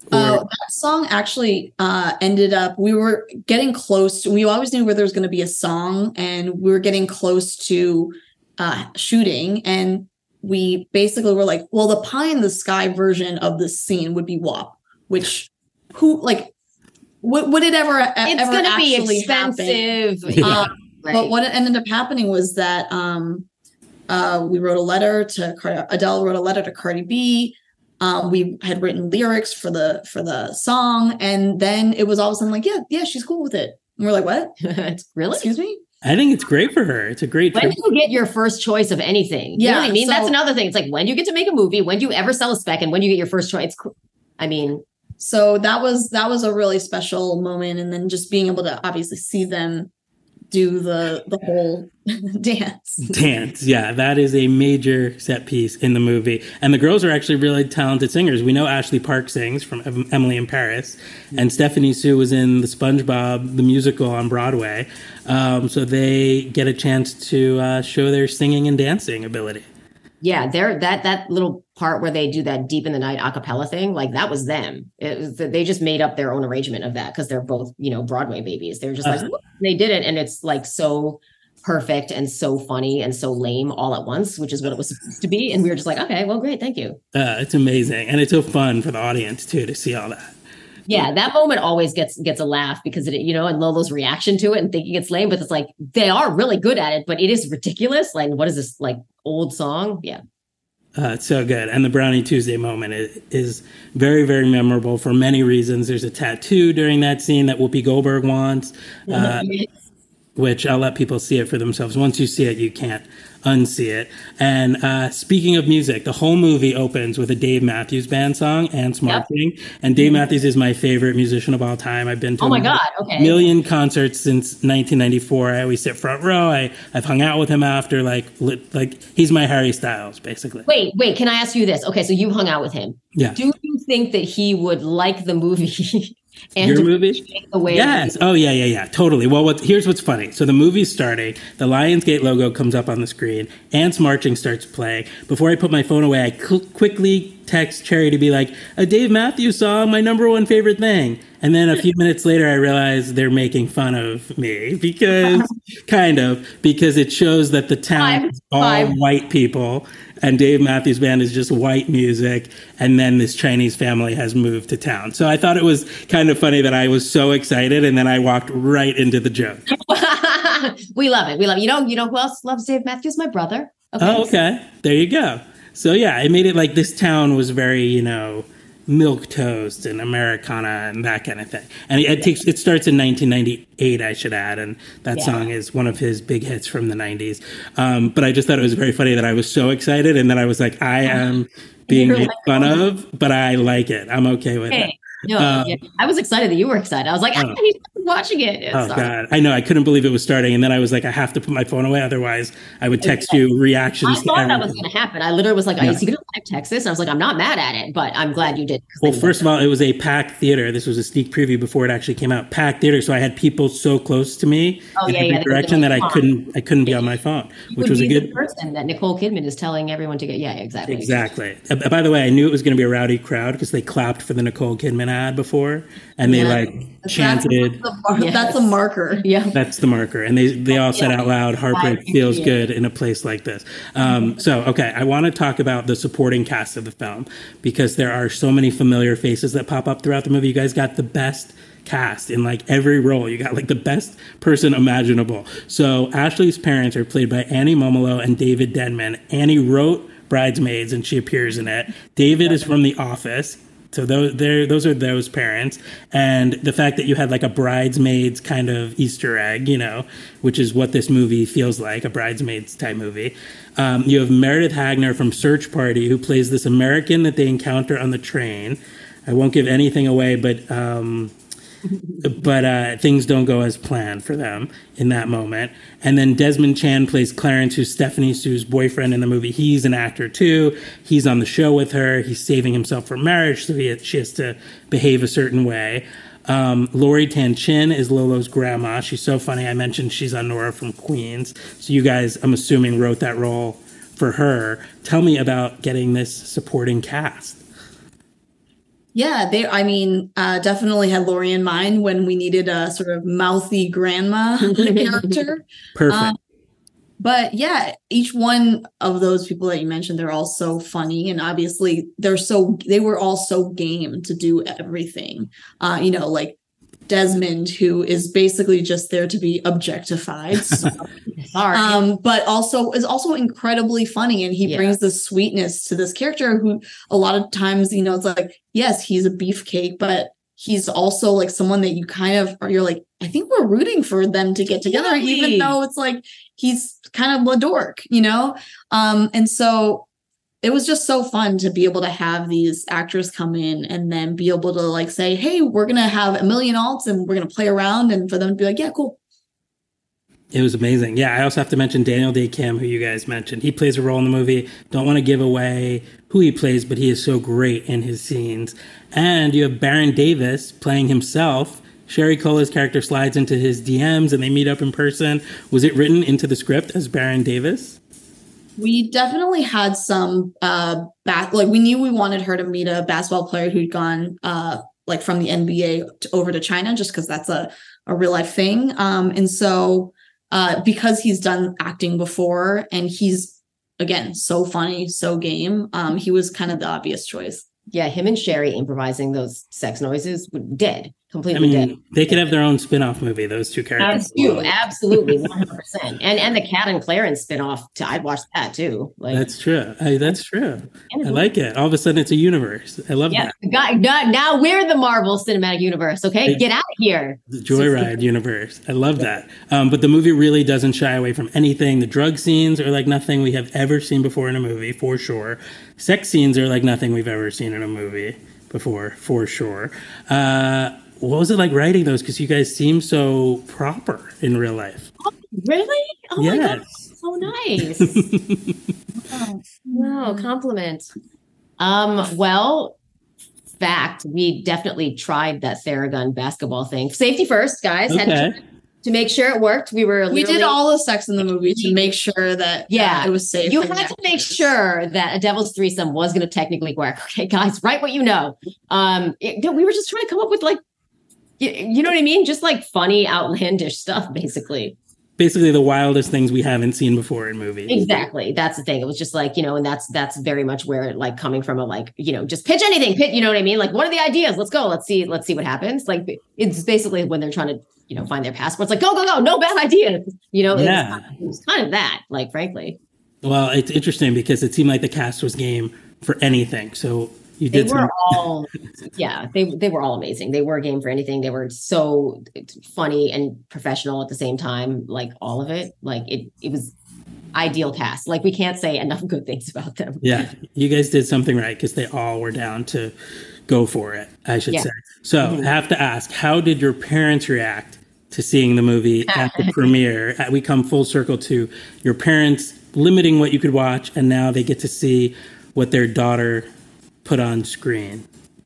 [SPEAKER 7] Uh, that song actually uh, ended up, we were getting close. To, we always knew where there was going to be a song, and we were getting close to uh, shooting. And we basically were like, well, the pie in the sky version of this scene would be W A P, which who like, would, would it ever,
[SPEAKER 6] it's
[SPEAKER 7] ever
[SPEAKER 6] gonna
[SPEAKER 7] actually
[SPEAKER 6] be expensive.
[SPEAKER 7] happen?
[SPEAKER 6] Yeah,
[SPEAKER 7] Um,
[SPEAKER 6] right.
[SPEAKER 7] But what ended up happening was that um, uh, we wrote a letter to Car- Adele wrote a letter to Cardi B. Um, we had written lyrics for the for the song, and then it was all of a sudden like, yeah, yeah, she's cool with it. And we're like, what?
[SPEAKER 6] It's really?
[SPEAKER 7] Excuse me?
[SPEAKER 5] I think it's great for her. It's a great
[SPEAKER 6] When
[SPEAKER 5] trip.
[SPEAKER 6] do you get your first choice of anything? You
[SPEAKER 7] Yeah,
[SPEAKER 6] know what I mean?
[SPEAKER 7] so-
[SPEAKER 6] That's another thing. It's like, when do you get to make a movie? When do you ever sell a spec? And when do you get your first choice? It's cool. I mean,
[SPEAKER 7] So that was that was a really special moment, and then just being able to obviously see them do the the whole dance.
[SPEAKER 5] Dance, yeah, that is a major set piece in the movie, and the girls are actually really talented singers. We know Ashley Park sings from Em- Emily in Paris, and Stephanie Sue was in the SpongeBob the musical on Broadway, um, so they get a chance to uh, show their singing and dancing ability.
[SPEAKER 6] yeah, they're that that little part where they do that deep in the night a cappella thing, like that was them. It was, they just made up their own arrangement of that because they're both, you know, Broadway babies. They're just like,
[SPEAKER 5] Uh-huh.
[SPEAKER 6] "Whoop," they did it, and it's like so perfect and so funny and so lame all at once, which is what it was supposed to be. And we were just like, okay, well, great, thank you.
[SPEAKER 5] Uh, it's amazing, and it's so fun for the audience too to see all that.
[SPEAKER 6] Yeah, that moment always gets gets a laugh because it, you know, and Lolo's reaction to it and thinking it's lame, but it's like they are really good at it, but it is ridiculous. Like, what is this like old song? Yeah.
[SPEAKER 5] Uh, it's so good. And the Brownie Tuesday moment is, is very, very memorable for many reasons. There's a tattoo during that scene that Whoopi Goldberg wants, uh, which I'll let people see it for themselves. Once you see it, you can't unsee it. And uh, speaking of music, the whole movie opens with a Dave Matthews Band song, Ants Marching. And Dave Matthews is my favorite musician of all time. I've been to
[SPEAKER 6] Oh
[SPEAKER 5] a
[SPEAKER 6] my God, okay.
[SPEAKER 5] million concerts since nineteen ninety-four. I always sit front row. I, I've hung out with him after, like, li- like he's my Harry Styles, basically.
[SPEAKER 6] Wait, wait, can I ask you this? Okay, so you hung out with him.
[SPEAKER 5] Yeah.
[SPEAKER 6] Do you think that he would like the movie? and
[SPEAKER 5] Your movie?
[SPEAKER 6] The way
[SPEAKER 5] Yes. Oh, yeah, yeah, yeah. Totally. Well, what, here's what's funny. So the movie's starting. The Lionsgate logo comes up on the screen. Ants Marching starts playing. Before I put my phone away, I cl- quickly text Cherry to be like, a Dave Matthews song, my number one favorite thing. And then a few minutes later, I realized they're making fun of me because, kind of, because it shows that the town
[SPEAKER 6] Five.
[SPEAKER 5] is all
[SPEAKER 6] Five.
[SPEAKER 5] white people and Dave Matthews Band is just white music. And then this Chinese family has moved to town. So I thought it was kind of funny that I was so excited and then I walked right into the joke.
[SPEAKER 6] we love it. We love it. You know, you know who else loves Dave Matthews? My brother.
[SPEAKER 5] Oh, okay. There you go. So yeah, it made it like this town was very, you know, milk toast and Americana and that kind of thing. And it, it takes it starts in nineteen ninety-eight, I should add, and that
[SPEAKER 6] Yeah.
[SPEAKER 5] song is one of his big hits from the nineties. Um, but I just thought it was very funny that I was so excited, and then I was like, I am being
[SPEAKER 6] You're
[SPEAKER 5] made
[SPEAKER 6] like,
[SPEAKER 5] fun of, but I like it. I'm okay with it.
[SPEAKER 6] Hey, no,
[SPEAKER 5] Um,
[SPEAKER 6] yeah. I was excited that you were excited. I was like,
[SPEAKER 5] Oh.
[SPEAKER 6] ah, he's watching it. It's
[SPEAKER 5] Oh
[SPEAKER 6] sorry.
[SPEAKER 5] God, I know. I couldn't believe it was starting, and then I was like, I have to put my phone away, otherwise I would text you
[SPEAKER 6] I
[SPEAKER 5] reactions. to
[SPEAKER 6] thought that was
[SPEAKER 5] everything.
[SPEAKER 6] going to happen. I literally was like,
[SPEAKER 5] Yeah.
[SPEAKER 6] is he going to live text this? And I was like, I'm not mad at it, but I'm glad you did. 'cause
[SPEAKER 5] Well,
[SPEAKER 6] then-
[SPEAKER 5] first of all, it was a packed theater. This was a sneak preview before it actually came out. Packed theater, so I had people so close to me
[SPEAKER 6] Oh,
[SPEAKER 5] in
[SPEAKER 6] yeah,
[SPEAKER 5] every
[SPEAKER 6] yeah, they were
[SPEAKER 5] direction that I
[SPEAKER 6] like,
[SPEAKER 5] couldn't, I couldn't be on my phone,
[SPEAKER 6] you
[SPEAKER 5] which
[SPEAKER 6] would
[SPEAKER 5] was a
[SPEAKER 6] be
[SPEAKER 5] good.
[SPEAKER 6] the person that Nicole Kidman is telling everyone to get. Yeah, exactly.
[SPEAKER 5] Exactly. Uh, by the way, I knew it was going to be a rowdy crowd because they clapped for the Nicole Kidman ad before, and they
[SPEAKER 6] Yeah.
[SPEAKER 5] like
[SPEAKER 7] That's,
[SPEAKER 5] chanted.
[SPEAKER 7] the mar-
[SPEAKER 6] Yes.
[SPEAKER 7] that's a marker.
[SPEAKER 6] Yeah.
[SPEAKER 5] That's the marker, and they they all said out loud, "Heartbreak feels
[SPEAKER 6] Yeah.
[SPEAKER 5] good in a place like this." Um, so, okay, I want to talk about the supporting cast of the film because there are so many familiar faces that pop up throughout the movie. You guys got the best cast in like every role. You got like the best person imaginable. So, Ashley's parents are played by Annie Momolo and David Denman. Annie wrote Bridesmaids, and she appears in it. David is from The Office. So those there, those are those parents, and the fact that you had like a bridesmaids kind of Easter egg, you know, which is what this movie feels like, a bridesmaids type movie. Um, you have Meredith Hagner from Search Party, who plays this American that they encounter on the train. I won't give anything away, but um, but uh, things don't go as planned for them in that moment. And then Desmond Chan plays Clarence, who's Stephanie Sue's boyfriend in the movie. He's an actor too. He's on the show with her. He's saving himself for marriage, so he, she has to behave a certain way. Um, Lori Tanchin is Lolo's grandma. She's so funny. I mentioned she's on Nora from Queens. So you guys, I'm assuming, wrote that role for her. Tell me about getting this supporting cast.
[SPEAKER 7] Yeah, they. I mean, uh, definitely had Laurie in mind when we needed a sort of mouthy grandma character.
[SPEAKER 5] Perfect.
[SPEAKER 7] Um, but yeah, each one of those people that you mentioned, they're all so funny, and obviously they're so they were all so game to do everything. Uh, you know, like Desmond, who is basically just there to be objectified. So,
[SPEAKER 6] Sorry.
[SPEAKER 7] um, but also is also incredibly funny, and he
[SPEAKER 6] Yeah.
[SPEAKER 7] brings the sweetness to this character who a lot of times, you know, it's like, yes, he's a beefcake, but he's also like someone that you kind of are, you're like, I think we're rooting for them to get together,
[SPEAKER 6] Totally.
[SPEAKER 7] even though it's like he's kind of a dork, you know? Um, and so it was just so fun to be able to have these actors come in and then be able to like say, hey, we're going to have a million alts and we're going to play around, and for them to be like, yeah, cool.
[SPEAKER 5] It was amazing. Yeah, I also have to mention Daniel Day Kim, who you guys mentioned. He plays a role in the movie. Don't want to give away who he plays, but he is so great in his scenes. And you have Baron Davis playing himself. Sherry Cola's character slides into his D Ms and they meet up in person. Was it written into the script as Baron Davis?
[SPEAKER 7] We definitely had some uh back, like we knew we wanted her to meet a basketball player who'd gone uh like from the N B A to, over to China, just because that's a, a real life thing. Um, and so uh, because he's done acting before and he's, again, so funny, so game, um, he was kind of the obvious choice.
[SPEAKER 6] Yeah, him and Sherry improvising those sex noises were dead.
[SPEAKER 5] I
[SPEAKER 6] Completely
[SPEAKER 5] mean,
[SPEAKER 6] dead.
[SPEAKER 5] they could have their own spin-off movie, those two characters.
[SPEAKER 6] Absolutely, absolutely, one hundred percent. And and the Cat and Clarence spinoff, too, I'd watch that too. Like,
[SPEAKER 5] That's true. I, that's true. I like it. All of a sudden, it's a universe. I love
[SPEAKER 6] yeah,
[SPEAKER 5] that.
[SPEAKER 6] God, God, now we're the Marvel Cinematic Universe. Okay, get out of here.
[SPEAKER 5] The Joyride universe. I love that. Um, but the movie really doesn't shy away from anything. The drug scenes are like nothing we have ever seen before in a movie, for sure. Sex scenes are like nothing we've ever seen in a movie before, for sure. Uh, what was it like writing those? Because you guys seem so proper in real life.
[SPEAKER 6] Oh, really? Oh my God,
[SPEAKER 5] Yes.
[SPEAKER 6] so nice. Oh, no, compliment. Um, well, fact, we definitely tried that Theragun basketball thing. Safety first, guys. Had
[SPEAKER 5] Okay.
[SPEAKER 6] to, to make sure it worked. We were
[SPEAKER 7] We did
[SPEAKER 6] literally-
[SPEAKER 7] all the sex in the movie to make sure that
[SPEAKER 6] Yeah,
[SPEAKER 7] uh, it was safe.
[SPEAKER 6] You
[SPEAKER 7] and
[SPEAKER 6] had to
[SPEAKER 7] that-
[SPEAKER 6] make sure that a devil's threesome was going to technically work. Okay, guys, write what you know. Um, it- we were just trying to come up with like, you, you know what I mean? Just like funny, outlandish stuff, basically.
[SPEAKER 5] Basically, the wildest things we haven't seen before in movies.
[SPEAKER 6] Exactly. That's the thing. It was just like, you know, and that's that's very much where like coming from a like, you know, just pitch anything, pitch, you know what I mean? Like, what are the ideas? Let's go. Let's see. Let's see what happens. Like, it's basically when they're trying to, you know, find their passports. Like, go, go, go. No bad idea. You know, it,
[SPEAKER 5] Yeah.
[SPEAKER 6] was, it was kind of that. Like, frankly,
[SPEAKER 5] Well, it's interesting because it seemed like the cast was game for anything. So you
[SPEAKER 6] they
[SPEAKER 5] did
[SPEAKER 6] were
[SPEAKER 5] some.
[SPEAKER 6] all, yeah, they they were all amazing. They were a game for anything. They were so funny and professional at the same time. Like all of it. Like it it was ideal cast. Like we can't say enough good things about them.
[SPEAKER 5] Yeah, you guys did something right because they all were down to go for it, I should
[SPEAKER 6] Yeah.
[SPEAKER 5] say. So
[SPEAKER 6] Mhm.
[SPEAKER 5] I have to ask, how did your parents react to seeing the movie at the premiere? Uh, We come full circle to your parents limiting what you could watch, and now they get to see what their daughter put on screen.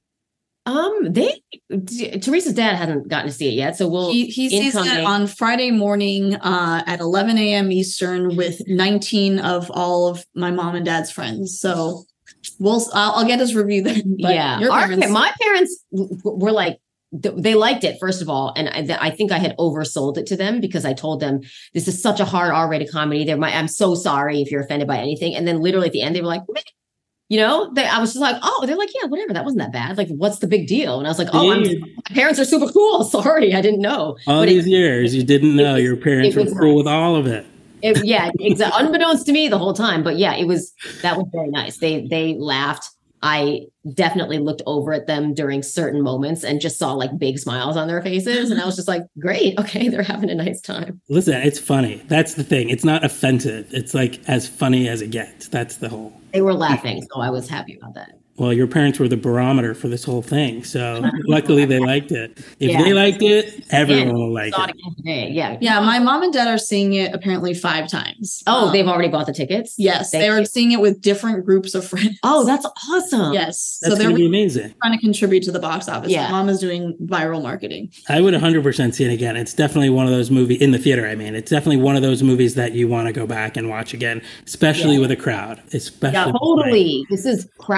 [SPEAKER 6] Um, they D- Teresa's dad hasn't gotten to see it yet, so we'll.
[SPEAKER 7] He, he sees it
[SPEAKER 6] incoming-
[SPEAKER 7] on Friday morning uh, at eleven a.m. Eastern with nineteen of all of my mom and dad's friends. So we'll I'll, I'll get his review then. But
[SPEAKER 6] yeah,
[SPEAKER 7] your
[SPEAKER 6] Our-
[SPEAKER 7] parents-
[SPEAKER 6] my parents w- w- were like. th- They liked it, first of all, and I, th- I think I had oversold it to them because I told them this is such a hard R-rated comedy. They're my, I'm so sorry if you're offended by anything. And then literally at the end, they were like, "Meh." You know, they, I was just like, oh, they're like, yeah, whatever. That wasn't that bad. Like, what's the big deal? And I was like, oh, I'm,
[SPEAKER 5] Yeah.
[SPEAKER 6] my parents are super cool. Sorry, I didn't know.
[SPEAKER 5] All
[SPEAKER 6] But
[SPEAKER 5] these
[SPEAKER 6] it-
[SPEAKER 5] years, you didn't know
[SPEAKER 6] was-
[SPEAKER 5] your parents
[SPEAKER 6] it
[SPEAKER 5] were
[SPEAKER 6] was
[SPEAKER 5] cool
[SPEAKER 6] nice.
[SPEAKER 5] with all of it.
[SPEAKER 6] It, yeah, exactly. Unbeknownst to me the whole time, but yeah, it was that was very nice. They they laughed. I definitely looked over at them during certain moments and just saw like big smiles on their faces, and I was just like, "Great, okay, they're having a nice time."
[SPEAKER 5] Listen, it's funny. That's the thing. It's not offensive. It's like as funny as it gets. That's the whole.
[SPEAKER 6] They were laughing, so I was happy about that.
[SPEAKER 5] Well, your parents were the barometer for this whole thing. So luckily they liked it. If
[SPEAKER 6] Yeah.
[SPEAKER 5] they liked it, everyone
[SPEAKER 6] Yeah,
[SPEAKER 5] will like
[SPEAKER 6] Saw it
[SPEAKER 5] it.
[SPEAKER 6] again today. Yeah,
[SPEAKER 7] Yeah, my mom and dad are seeing it apparently five times.
[SPEAKER 6] Oh,
[SPEAKER 7] Um,
[SPEAKER 6] they've already bought the tickets.
[SPEAKER 7] yes,
[SPEAKER 6] Thank
[SPEAKER 7] they are
[SPEAKER 6] you.
[SPEAKER 7] seeing it with different groups of friends.
[SPEAKER 6] Oh, that's awesome.
[SPEAKER 7] Yes,
[SPEAKER 5] That's
[SPEAKER 7] so they're
[SPEAKER 5] going to be
[SPEAKER 7] really
[SPEAKER 5] amazing.
[SPEAKER 7] trying to contribute to the box office.
[SPEAKER 6] Yeah.
[SPEAKER 7] My mom is doing viral marketing.
[SPEAKER 5] I would one hundred percent see it again. It's definitely one of those movies in the theater. I mean, it's definitely one of those movies that you want to go back and watch again, especially
[SPEAKER 6] Yeah.
[SPEAKER 5] with a crowd. Especially
[SPEAKER 6] Yeah,
[SPEAKER 5] with-
[SPEAKER 6] totally. This is crowd necessary.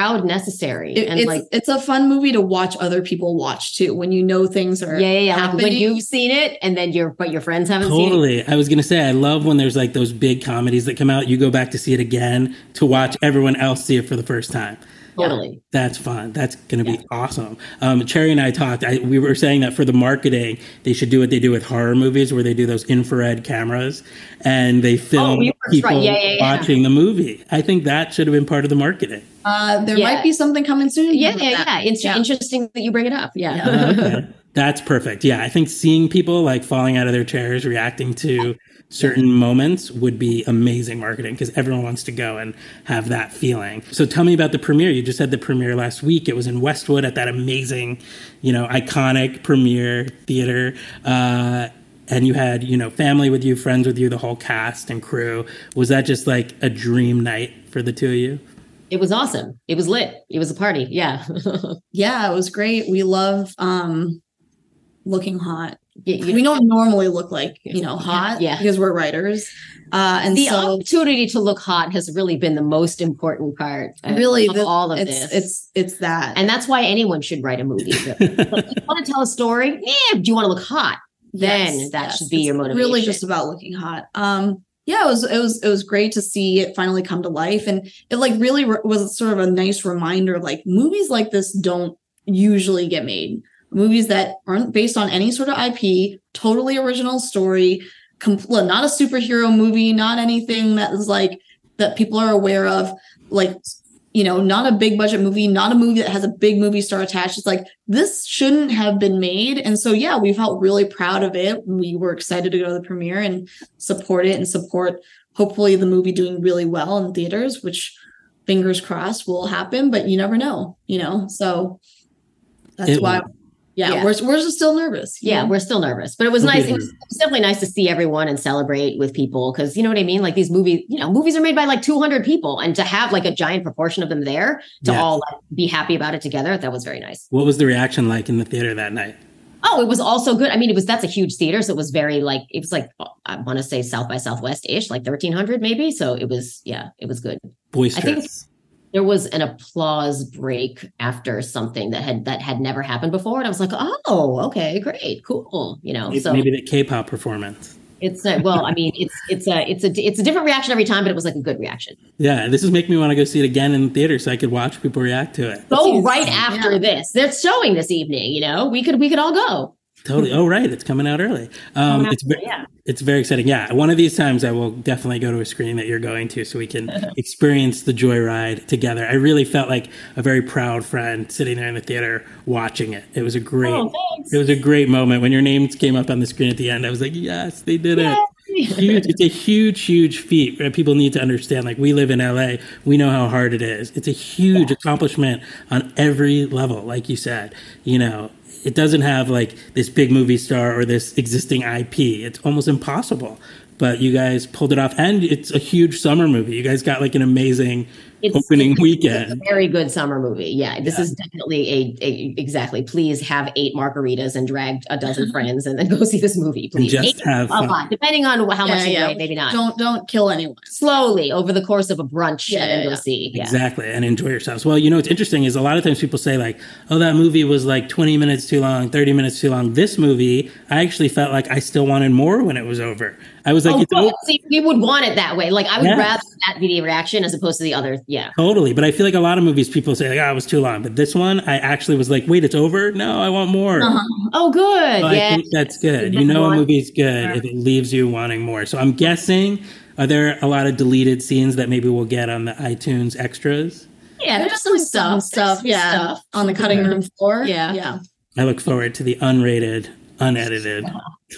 [SPEAKER 6] necessary.
[SPEAKER 7] It,
[SPEAKER 6] and
[SPEAKER 7] it's
[SPEAKER 6] like,
[SPEAKER 7] it's a fun movie to watch other people watch too. When you know things are
[SPEAKER 6] yeah, yeah, yeah. Like
[SPEAKER 7] happening.
[SPEAKER 6] when you've seen it, and then your but your friends haven't seen it.
[SPEAKER 5] Totally. I was going to say, I love when there's like those big comedies that come out. You go back to see it again to watch everyone else see it for the first time.
[SPEAKER 6] Totally.
[SPEAKER 5] That's fun. That's going to
[SPEAKER 6] Yeah.
[SPEAKER 5] be awesome. Um, Cherry and I talked. I, we were saying that for the marketing, they should do what they do with horror movies, where they do those infrared cameras and they film
[SPEAKER 6] Oh, we were
[SPEAKER 5] people
[SPEAKER 6] right. Yeah, yeah, yeah.
[SPEAKER 5] watching the movie. I think that should have been part of the marketing.
[SPEAKER 7] Uh, there
[SPEAKER 6] Yeah.
[SPEAKER 7] might be something coming soon.
[SPEAKER 6] Yeah,
[SPEAKER 7] about
[SPEAKER 6] yeah,
[SPEAKER 7] that.
[SPEAKER 6] yeah. It's
[SPEAKER 7] Yeah.
[SPEAKER 6] interesting that you bring it up. Yeah.
[SPEAKER 7] Yeah.
[SPEAKER 5] Okay. That's perfect. Yeah, I think seeing people like falling out of their chairs, reacting to certain moments would be amazing marketing because everyone wants to go and have that feeling. So tell me about the premiere. You just had the premiere last week. It was in Westwood at that amazing, you know, iconic premiere theater. Uh, and you had, you know, family with you, friends with you, the whole cast and crew. Was that just like a dream night for the two of you?
[SPEAKER 6] It was awesome. It was lit. It was a party. Yeah.
[SPEAKER 7] Yeah, it was great. We love um looking hot.
[SPEAKER 6] You- you-
[SPEAKER 7] We don't normally look like, you know, hot
[SPEAKER 6] Yeah.
[SPEAKER 7] because we're writers. Uh and
[SPEAKER 6] the
[SPEAKER 7] so
[SPEAKER 6] opportunity to look hot has really been the most important part uh,
[SPEAKER 7] really
[SPEAKER 6] of
[SPEAKER 7] the-
[SPEAKER 6] all of
[SPEAKER 7] it's,
[SPEAKER 6] this.
[SPEAKER 7] It's it's that.
[SPEAKER 6] and that's why anyone should write a movie. Really. Like, you want to tell a story? Yeah. Do you want to look hot? Then
[SPEAKER 7] Yes,
[SPEAKER 6] that
[SPEAKER 7] yes.
[SPEAKER 6] should be
[SPEAKER 7] It's
[SPEAKER 6] your motivation.
[SPEAKER 7] Really just about looking hot. Um yeah, it was it was it was great to see it finally come to life, and it like really re- was sort of a nice reminder, like movies like this don't usually get made. Movies that aren't based on any sort of I P, totally original story, compl- not a superhero movie, not anything that is like that people are aware of, like, you know, not a big budget movie, not a movie that has a big movie star attached. It's like, this shouldn't have been made. And so, yeah, we felt really proud of it. We were excited to go to the premiere and support it and support, hopefully, the movie doing really well in theaters, which fingers crossed will happen, but you never know, you know? So that's
[SPEAKER 5] It
[SPEAKER 7] why,
[SPEAKER 5] will.
[SPEAKER 7] yeah,
[SPEAKER 6] Yeah.
[SPEAKER 7] we're, we're just still nervous. you
[SPEAKER 6] Yeah,
[SPEAKER 7] know?
[SPEAKER 6] we're still nervous, but it was
[SPEAKER 5] We'll be
[SPEAKER 6] nice. It was, it was definitely nice to see everyone and celebrate with people because you know what I mean. Like these movies, you know, movies are made by like two hundred people, and to have like a giant proportion of them there to
[SPEAKER 5] Yeah.
[SPEAKER 6] all like, be happy about it together, that was very nice.
[SPEAKER 5] What was the reaction like in the theater that night?
[SPEAKER 6] Oh, it was also good. I mean, it was that's a huge theater, so it was very like it was like I want to say South by Southwest ish, like thirteen hundred maybe. So it was yeah, it was good.
[SPEAKER 5] Boisterous.
[SPEAKER 6] There was an applause break after something that had that had never happened before, and I was like, oh, okay, great, cool, you know.
[SPEAKER 5] Maybe,
[SPEAKER 6] so
[SPEAKER 5] maybe the K-pop performance.
[SPEAKER 6] it's a, well, I mean, it's it's a it's a it's a different reaction every time, but it was like a good reaction.
[SPEAKER 5] Yeah, this is making me want to go see it again in the theater so I could watch people react to it.
[SPEAKER 6] Go
[SPEAKER 7] Jeez.
[SPEAKER 6] right after
[SPEAKER 7] Yeah.
[SPEAKER 6] this. They're showing this evening. You know, we could we could all go.
[SPEAKER 5] Totally. Oh, right. It's coming out early. Um,
[SPEAKER 6] Coming out
[SPEAKER 5] it's ve-
[SPEAKER 6] yeah.
[SPEAKER 5] It's very exciting. Yeah. One of these times I will definitely go to a screening that you're going to so we can experience the joyride together. I really felt like a very proud friend sitting there in the theater watching it. It was a great,
[SPEAKER 6] Oh, thanks.
[SPEAKER 5] it was a great moment when your names came up on the screen at the end. I was like, yes, they did it. Huge. It's a huge, huge feat. People need to understand, like we live in L A, we know how hard it is. It's a huge accomplishment on every level. Like you said, you know, it doesn't have like this big movie star or this existing I P. It's almost impossible. But you guys pulled it off, and it's a huge summer movie. You guys got like an amazing
[SPEAKER 6] It's,
[SPEAKER 5] opening
[SPEAKER 6] it's
[SPEAKER 5] weekend.
[SPEAKER 6] a very good summer movie. Yeah, this
[SPEAKER 5] Yeah.
[SPEAKER 6] is definitely a, a exactly. Please have eight margaritas and drag a dozen friends, and then go see this movie. Please,
[SPEAKER 5] just
[SPEAKER 6] eight,
[SPEAKER 5] have
[SPEAKER 6] a
[SPEAKER 5] fun.
[SPEAKER 6] lot, depending on how much
[SPEAKER 7] Yeah,
[SPEAKER 6] you
[SPEAKER 7] yeah.
[SPEAKER 6] weigh. Maybe not.
[SPEAKER 7] Don't don't kill anyone.
[SPEAKER 6] Slowly over the course of a brunch,
[SPEAKER 7] Yeah,
[SPEAKER 6] and then
[SPEAKER 7] yeah,
[SPEAKER 6] go
[SPEAKER 7] yeah.
[SPEAKER 6] see. Yeah.
[SPEAKER 5] Exactly, and enjoy yourselves. Well, you know what's interesting is a lot of times people say like, "Oh, that movie was like twenty minutes too long, thirty minutes too long." This movie, I actually felt like I still wanted more when it was over. I was like,
[SPEAKER 6] Oh,
[SPEAKER 5] "It's
[SPEAKER 6] good.
[SPEAKER 5] over."
[SPEAKER 6] See, we would want it that way. Like I would
[SPEAKER 5] Yeah.
[SPEAKER 6] rather that be the reaction as opposed to the other. Yeah.
[SPEAKER 5] Totally, but I feel like a lot of movies people say like, "Oh, it was too long," but this one, I actually was like, "Wait, it's over? No, I want more."
[SPEAKER 6] Oh, good.
[SPEAKER 5] So I
[SPEAKER 6] yeah.
[SPEAKER 5] think that's good. You
[SPEAKER 6] That's
[SPEAKER 5] know, a
[SPEAKER 6] more.
[SPEAKER 5] movie's good if it leaves you wanting more. So I'm guessing, are there a lot of deleted scenes that maybe we'll get on the iTunes extras?
[SPEAKER 6] Yeah, there's some stuff.
[SPEAKER 7] stuff,
[SPEAKER 6] There's
[SPEAKER 7] yeah,
[SPEAKER 6] stuff.
[SPEAKER 7] on the cutting room floor.
[SPEAKER 6] Yeah.
[SPEAKER 7] yeah.
[SPEAKER 5] I look forward to the unrated, unedited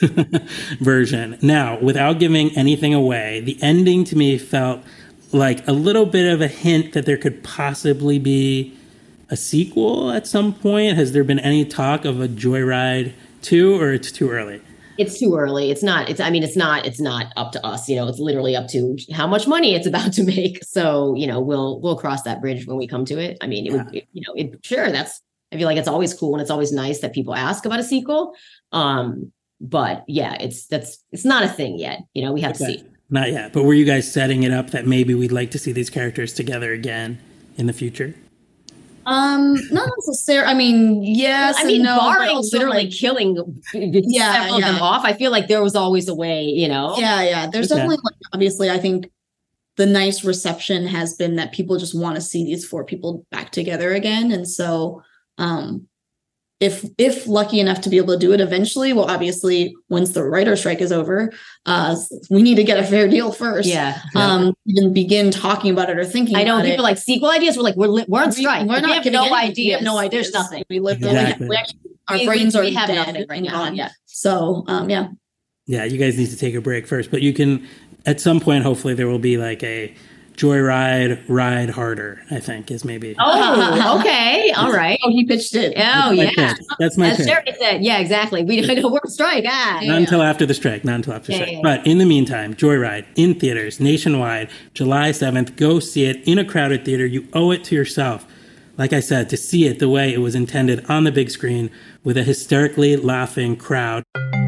[SPEAKER 5] version. Now, without giving anything away, the ending to me felt like a little bit of a hint that there could possibly be a sequel at some point. Has there been any talk of a Joyride two, or it's too early?
[SPEAKER 6] It's too early. It's not, it's, I mean, it's not, it's not up to us, you know, it's literally up to how much money it's about to make. So, you know, we'll, we'll cross that bridge when we come to it. I mean, it would, you know, it, sure. That's, I feel like it's always cool and it's always nice that people ask about a sequel. Um, but yeah, it's, that's, it's not a thing yet. You know, we have
[SPEAKER 5] Okay.
[SPEAKER 6] to see.
[SPEAKER 5] Not yet. But were you guys setting it up that maybe we'd like to see these characters together again in the future?
[SPEAKER 7] Um, not necessarily. I mean, yes,
[SPEAKER 6] I mean,
[SPEAKER 7] and no, but
[SPEAKER 6] barring
[SPEAKER 7] also,
[SPEAKER 6] literally
[SPEAKER 7] like,
[SPEAKER 6] killing
[SPEAKER 7] Yeah,
[SPEAKER 6] several of them
[SPEAKER 7] yeah.
[SPEAKER 6] off, I feel like there was always a way, you know?
[SPEAKER 7] yeah, yeah. There's
[SPEAKER 5] Okay.
[SPEAKER 7] definitely, like, obviously, I think the nice reception has been that people just want to see these four people back together again, and so, um, if if lucky enough to be able to do it eventually, well, obviously, once the writer strike is over, uh, we need to get a fair deal first.
[SPEAKER 6] Yeah.
[SPEAKER 7] Um, even begin talking about it or thinking.
[SPEAKER 6] I know
[SPEAKER 7] about
[SPEAKER 6] people
[SPEAKER 7] it.
[SPEAKER 6] like sequel ideas. We're like, we're, li- we're on
[SPEAKER 7] We-
[SPEAKER 6] strike.
[SPEAKER 7] We're
[SPEAKER 6] We
[SPEAKER 7] not
[SPEAKER 6] have
[SPEAKER 7] giving
[SPEAKER 6] no
[SPEAKER 7] any- we
[SPEAKER 6] ideas.
[SPEAKER 7] have no ideas.
[SPEAKER 6] There's nothing.
[SPEAKER 7] We literally,
[SPEAKER 5] Exactly.
[SPEAKER 7] we actually, our
[SPEAKER 6] We-
[SPEAKER 7] brains
[SPEAKER 6] we
[SPEAKER 7] are
[SPEAKER 6] have
[SPEAKER 7] dead
[SPEAKER 6] nothing right
[SPEAKER 7] and
[SPEAKER 6] now,
[SPEAKER 7] gone.
[SPEAKER 6] yeah.
[SPEAKER 7] So, um, yeah.
[SPEAKER 5] Yeah, you guys need to take a break first, but you can, at some point, hopefully there will be like a Joyride, Ride Harder, I think is maybe.
[SPEAKER 6] Oh, okay. All right.
[SPEAKER 7] Oh, he pitched it.
[SPEAKER 6] Oh,
[SPEAKER 5] my
[SPEAKER 6] yeah.
[SPEAKER 5] pitch. That's my
[SPEAKER 6] As
[SPEAKER 5] pitch.
[SPEAKER 6] Sherry said, yeah, exactly. We don't know we're on strike. Ah.
[SPEAKER 5] Not until after the strike. Not until after the
[SPEAKER 6] Yeah,
[SPEAKER 5] strike.
[SPEAKER 6] yeah,
[SPEAKER 5] But in the meantime, Joyride in theaters nationwide, July seventh. Go see it in a crowded theater. You owe it to yourself. Like I said, to see it the way it was intended on the big screen with a hysterically laughing crowd.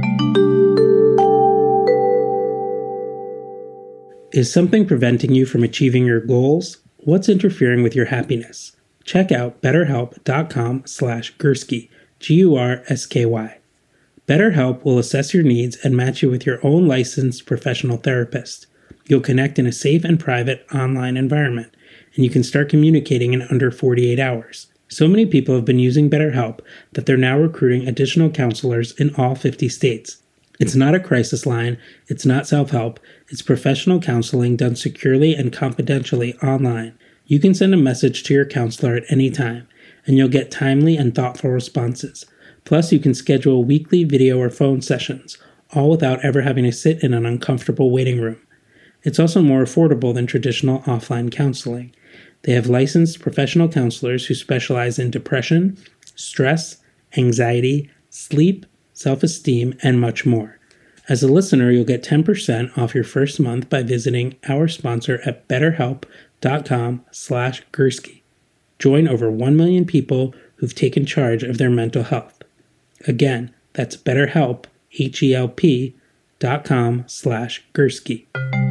[SPEAKER 5] Is something preventing you from achieving your goals? What's interfering with your happiness? Check out betterhelp.com slash Gursky, G U R S K Y. BetterHelp will assess your needs and match you with your own licensed professional therapist. You'll connect in a safe and private online environment, and you can start communicating in under forty-eight hours. So many people have been using BetterHelp that they're now recruiting additional counselors in all fifty states. It's not a crisis line, it's not self-help, it's professional counseling done securely and confidentially online. You can send a message to your counselor at any time, and you'll get timely and thoughtful responses. Plus, you can schedule weekly video or phone sessions, all without ever having to sit in an uncomfortable waiting room. It's also more affordable than traditional offline counseling. They have licensed professional counselors who specialize in depression, stress, anxiety, sleep, self-esteem, and much more. As a listener, you'll get ten percent off your first month by visiting our sponsor at betterhelp.com slash Gursky. Join over one million people who've taken charge of their mental health. Again, that's betterhelp, H-E-L-P, dot com slash Gursky.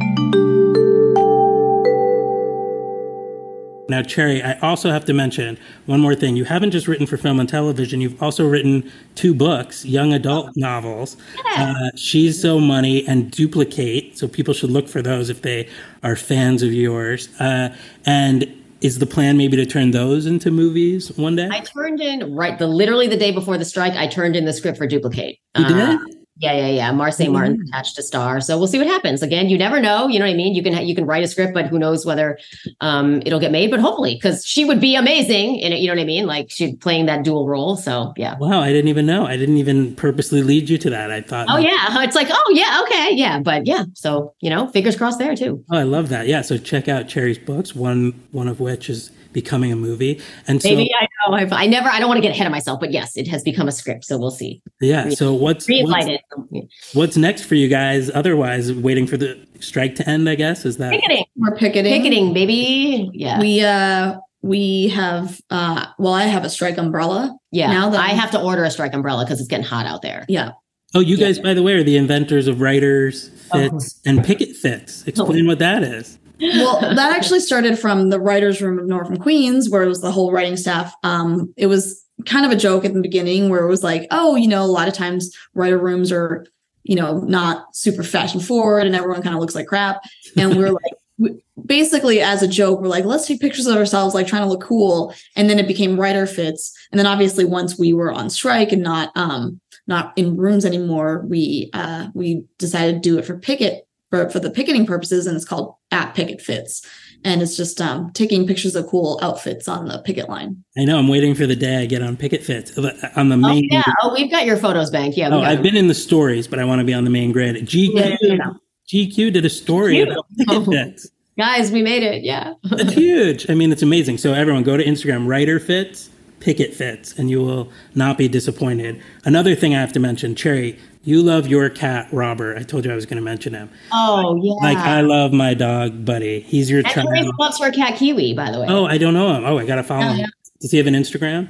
[SPEAKER 5] Now, Cherry, I also have to mention one more thing. You haven't just written for film and television. You've also written two books, young adult novels,
[SPEAKER 6] Yeah.
[SPEAKER 5] uh, She's So Money and Duplicate. So people should look for those if they are fans of yours. Uh, and is the plan maybe to turn those into movies one day?
[SPEAKER 6] I turned in right the literally the day before the strike. I turned in the script for Duplicate.
[SPEAKER 5] You did?
[SPEAKER 6] Uh, yeah, yeah, yeah. Marseille
[SPEAKER 5] Mm.
[SPEAKER 6] Martin attached to star. So we'll see what happens. Again, you never know. You know what I mean? You can you can write a script, but who knows whether um, it'll get made? But hopefully, because she would be amazing in it. You know what I mean? Like she's playing that dual role. So yeah.
[SPEAKER 5] Wow, I didn't even know. I didn't even purposely lead you to that. I thought.
[SPEAKER 6] Oh yeah, it's like oh yeah, okay, yeah, but yeah. So you know, fingers crossed there too.
[SPEAKER 5] Oh, I love that. Yeah. So check out Cherry's books. One one of which is becoming a movie. And so
[SPEAKER 6] Maybe I know I've, I never I don't want to get ahead of myself, but yes, it has become a script. So we'll see.
[SPEAKER 5] yeah. So what's what's,
[SPEAKER 6] Greenlighted.
[SPEAKER 5] what's next for you guys? Otherwise, waiting for the strike to end. I guess is that.
[SPEAKER 6] Picketing,
[SPEAKER 7] We're picketing.
[SPEAKER 6] picketing, baby. Yeah,
[SPEAKER 7] We uh we have uh well, I have a strike umbrella.
[SPEAKER 6] yeah.
[SPEAKER 7] Now that
[SPEAKER 6] I have to order a strike umbrella because it's getting hot out there.
[SPEAKER 7] Yeah.
[SPEAKER 5] Oh, you guys, by the way, are the inventors of writers fits
[SPEAKER 6] Oh.
[SPEAKER 5] and picket fits. Explain what that is.
[SPEAKER 7] Well, that actually started from the writers' room of Northern Queens, where it was the whole writing staff. Um, it was kind of a joke at the beginning, where it was like, oh, you know, a lot of times writer rooms are, you know, not super fashion forward, and everyone kind of looks like crap. And we're like, we, basically, as a joke, we're like, let's take pictures of ourselves, like trying to look cool. And then it became writer fits. And then obviously, once we were on strike and not um not in rooms anymore, we uh we decided to do it for picket. For, for the picketing purposes, and it's called at Picket Fits, and it's just um, taking pictures of cool outfits on the picket line.
[SPEAKER 5] I know. I'm waiting for the day I get on picket fits on the
[SPEAKER 6] Oh
[SPEAKER 5] main.
[SPEAKER 6] yeah. Oh, we've got your photos bank. Yeah. we
[SPEAKER 5] Oh,
[SPEAKER 6] got
[SPEAKER 5] I've
[SPEAKER 6] them.
[SPEAKER 5] been in the stories, but I want to be on the main grid. G Q,
[SPEAKER 6] Yeah, yeah, yeah.
[SPEAKER 5] G Q did a story
[SPEAKER 6] Cute.
[SPEAKER 5] about picket
[SPEAKER 6] Oh.
[SPEAKER 5] fits.
[SPEAKER 6] Guys, we made it. Yeah.
[SPEAKER 5] It's huge. I mean, it's amazing. So everyone go to Instagram, writer fits, picket fits, and you will not be disappointed. Another thing I have to mention, Cherry, you love your cat, Robert. I told you I was going to mention him.
[SPEAKER 6] Oh yeah.
[SPEAKER 5] Like, I love my dog, Buddy. He's your
[SPEAKER 6] and
[SPEAKER 5] child.
[SPEAKER 6] Grace loves her cat Kiwi, by the way.
[SPEAKER 5] Oh, I don't know him. Oh, I got to follow
[SPEAKER 7] Yeah,
[SPEAKER 5] him.
[SPEAKER 7] yeah.
[SPEAKER 5] Does he have an Instagram?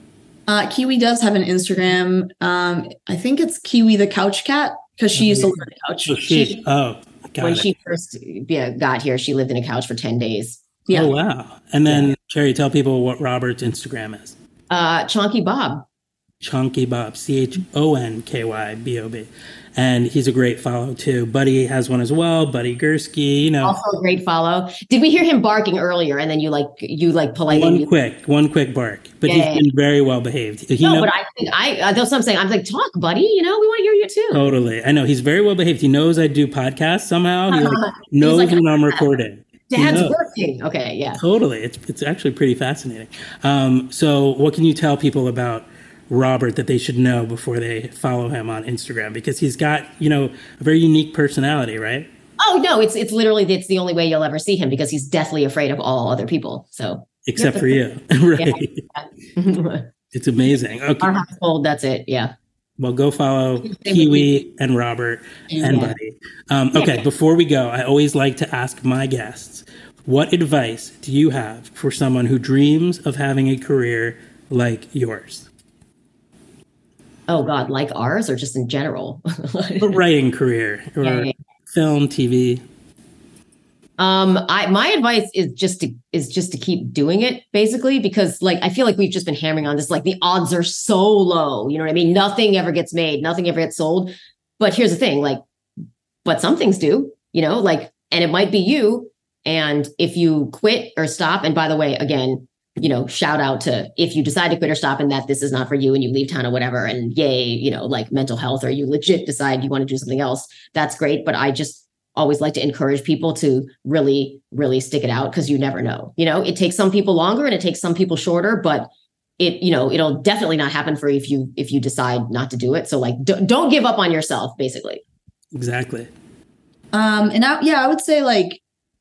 [SPEAKER 7] Uh, Kiwi does have an Instagram. Um, I think it's Kiwi the Couch Cat because she used to live on the couch.
[SPEAKER 5] Oh, she, oh got
[SPEAKER 6] when
[SPEAKER 5] it.
[SPEAKER 6] she first yeah, got here, she lived in a couch for ten days.
[SPEAKER 7] Yeah.
[SPEAKER 5] Oh, wow. And then, yeah. Cherry, tell people what Robert's Instagram is.
[SPEAKER 6] Uh, Chonky Bob.
[SPEAKER 5] Chonky Bob, C H O N K Y B O B. And he's a great follow, too. Buddy has one as well. Buddy Gursky, you know.
[SPEAKER 6] Also a great follow. Did we hear him barking earlier? And then you like, you like politely.
[SPEAKER 5] One quick, one quick bark. But yeah, he's yeah. been very well behaved. He
[SPEAKER 6] no,
[SPEAKER 5] knows-
[SPEAKER 6] but I think, I, uh, that's what I'm saying. I'm like, talk, buddy. You know, we want to hear you too.
[SPEAKER 5] Totally. I know. He's very well behaved. He knows I do podcasts somehow. He like, knows like, when I'm recording.
[SPEAKER 6] Dad's working. Okay, yeah.
[SPEAKER 5] Totally. It's, it's actually pretty fascinating. Um, so what can you tell people about Robert that they should know before they follow him on Instagram? Because he's got, you know, a very unique personality, right?
[SPEAKER 6] Oh, no, it's it's literally, it's the only way you'll ever see him because he's deathly afraid of all other people. So
[SPEAKER 5] except for you. Right. Yeah. It's amazing. Okay.
[SPEAKER 6] Our household, that's it. Yeah.
[SPEAKER 5] Well, go follow Kiwi and Robert and yeah. Buddy. Um, okay, yeah. Before we go, I always like to ask my guests, what advice do you have for someone who dreams of having a career like yours?
[SPEAKER 6] Oh, God, like ours or just in general?
[SPEAKER 5] A writing career or yeah, yeah. film, T V.
[SPEAKER 6] Um, I my advice is just to is just to keep doing it, basically, because like I feel like we've just been hammering on this, like the odds are so low. You know what I mean? Nothing ever gets made, nothing ever gets sold. But here's the thing, like, but some things do, you know, like, and it might be you. And if you quit or stop, and by the way, again, you know, shout out to if you decide to quit or stop and that this is not for you and you leave town or whatever, and yay, you know, like mental health, or you legit decide you want to do something else, that's great. But I just always like to encourage people to really, really stick it out, because you never know. You know, it takes some people longer and it takes some people shorter, but it, you know, it'll definitely not happen for you if you if you decide not to do it. So like, d- don't give up on yourself, basically.
[SPEAKER 5] Exactly.
[SPEAKER 7] Um, and I, yeah, I would say like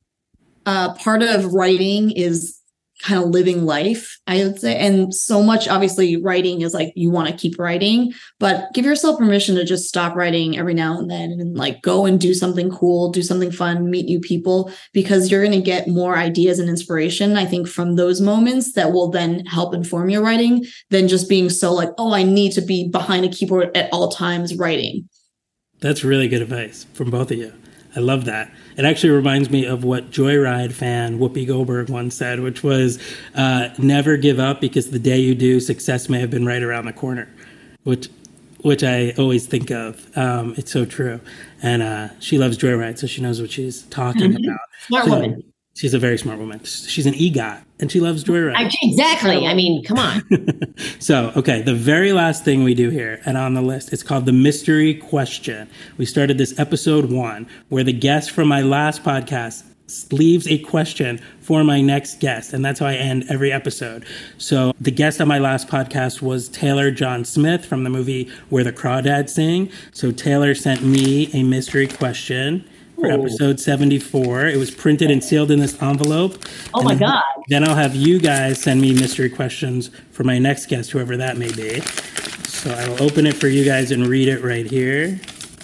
[SPEAKER 7] uh, part of writing is kind of living life, I would say. And so much, obviously, writing is like, you want to keep writing, but give yourself permission to just stop writing every now and then and like go and do something cool, do something fun, meet new people, because you're going to get more ideas and inspiration, I think, from those moments that will then help inform your writing than just being so like, oh, I need to be behind a keyboard at all times writing.
[SPEAKER 5] That's really good advice from both of you. I love that. It actually reminds me of what Joyride fan Whoopi Goldberg once said, which was, uh, never give up, because the day you do, success may have been right around the corner, which which I always think of. Um, it's so true. And uh, she loves Joyride, so she knows what she's talking mm-hmm. about.
[SPEAKER 6] Smart
[SPEAKER 5] so,
[SPEAKER 6] woman.
[SPEAKER 5] She's a very smart woman. She's an EGOT, and she loves Joyride.
[SPEAKER 6] I, exactly. I mean, come on.
[SPEAKER 5] So, okay, the very last thing we do here and on the list, it's called the mystery question. We started this episode one, where the guest from my last podcast leaves a question for my next guest, and that's how I end every episode. So the guest on my last podcast was Taylor John Smith from the movie Where the Crawdads Sing. So Taylor sent me a mystery question for episode seventy-four. It was printed and sealed in this envelope.
[SPEAKER 6] Oh my God.
[SPEAKER 5] Then I'll have you guys send me mystery questions for my next guest, whoever that may be. So I will open it for you guys and read it right here.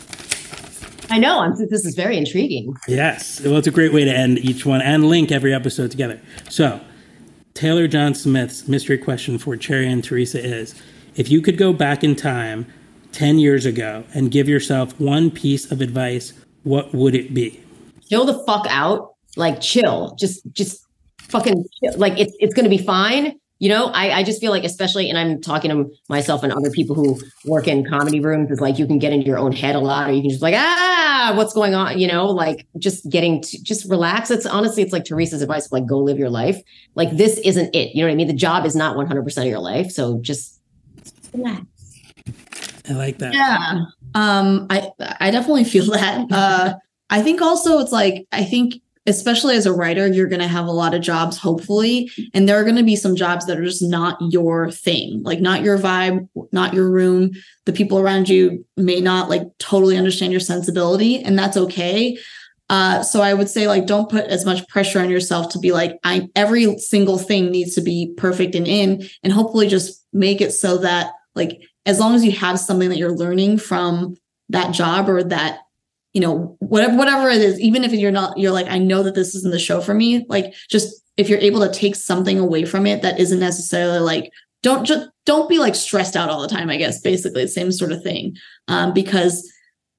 [SPEAKER 6] I know. I'm, this is very intriguing.
[SPEAKER 5] Yes. Well, it's a great way to end each one and link every episode together. So Taylor John Smith's mystery question for Cherry and Teresa is, if you could go back in time ten years ago and give yourself one piece of advice, what would it be?
[SPEAKER 6] Chill the fuck out. Like, chill. Just, just fucking chill. Like, it's it's going to be fine. You know, I, I just feel like, especially, and I'm talking to myself and other people who work in comedy rooms, is like, you can get into your own head a lot, or you can just like, ah, what's going on? You know, like just getting to just relax. It's honestly, it's like Teresa's advice of like, go live your life. Like, this isn't it. You know what I mean? The job is not one hundred percent of your life. So just relax.
[SPEAKER 5] I like that.
[SPEAKER 7] Yeah. Um, I, I definitely feel that. Uh, I think also it's like, I think, especially as a writer, you're going to have a lot of jobs, hopefully. And there are going to be some jobs that are just not your thing, like not your vibe, not your room. The people around you may not like totally understand your sensibility, and that's okay. Uh, so I would say, like, don't put as much pressure on yourself to be like, I, every single thing needs to be perfect and in, and hopefully just make it so that, like, as long as you have something that you're learning from that job or that, you know, whatever, whatever it is, even if you're not, you're like, I know that this isn't the show for me. Like, just if you're able to take something away from it that isn't necessarily like, don't just don't be like stressed out all the time, I guess, basically the same sort of thing. Um, because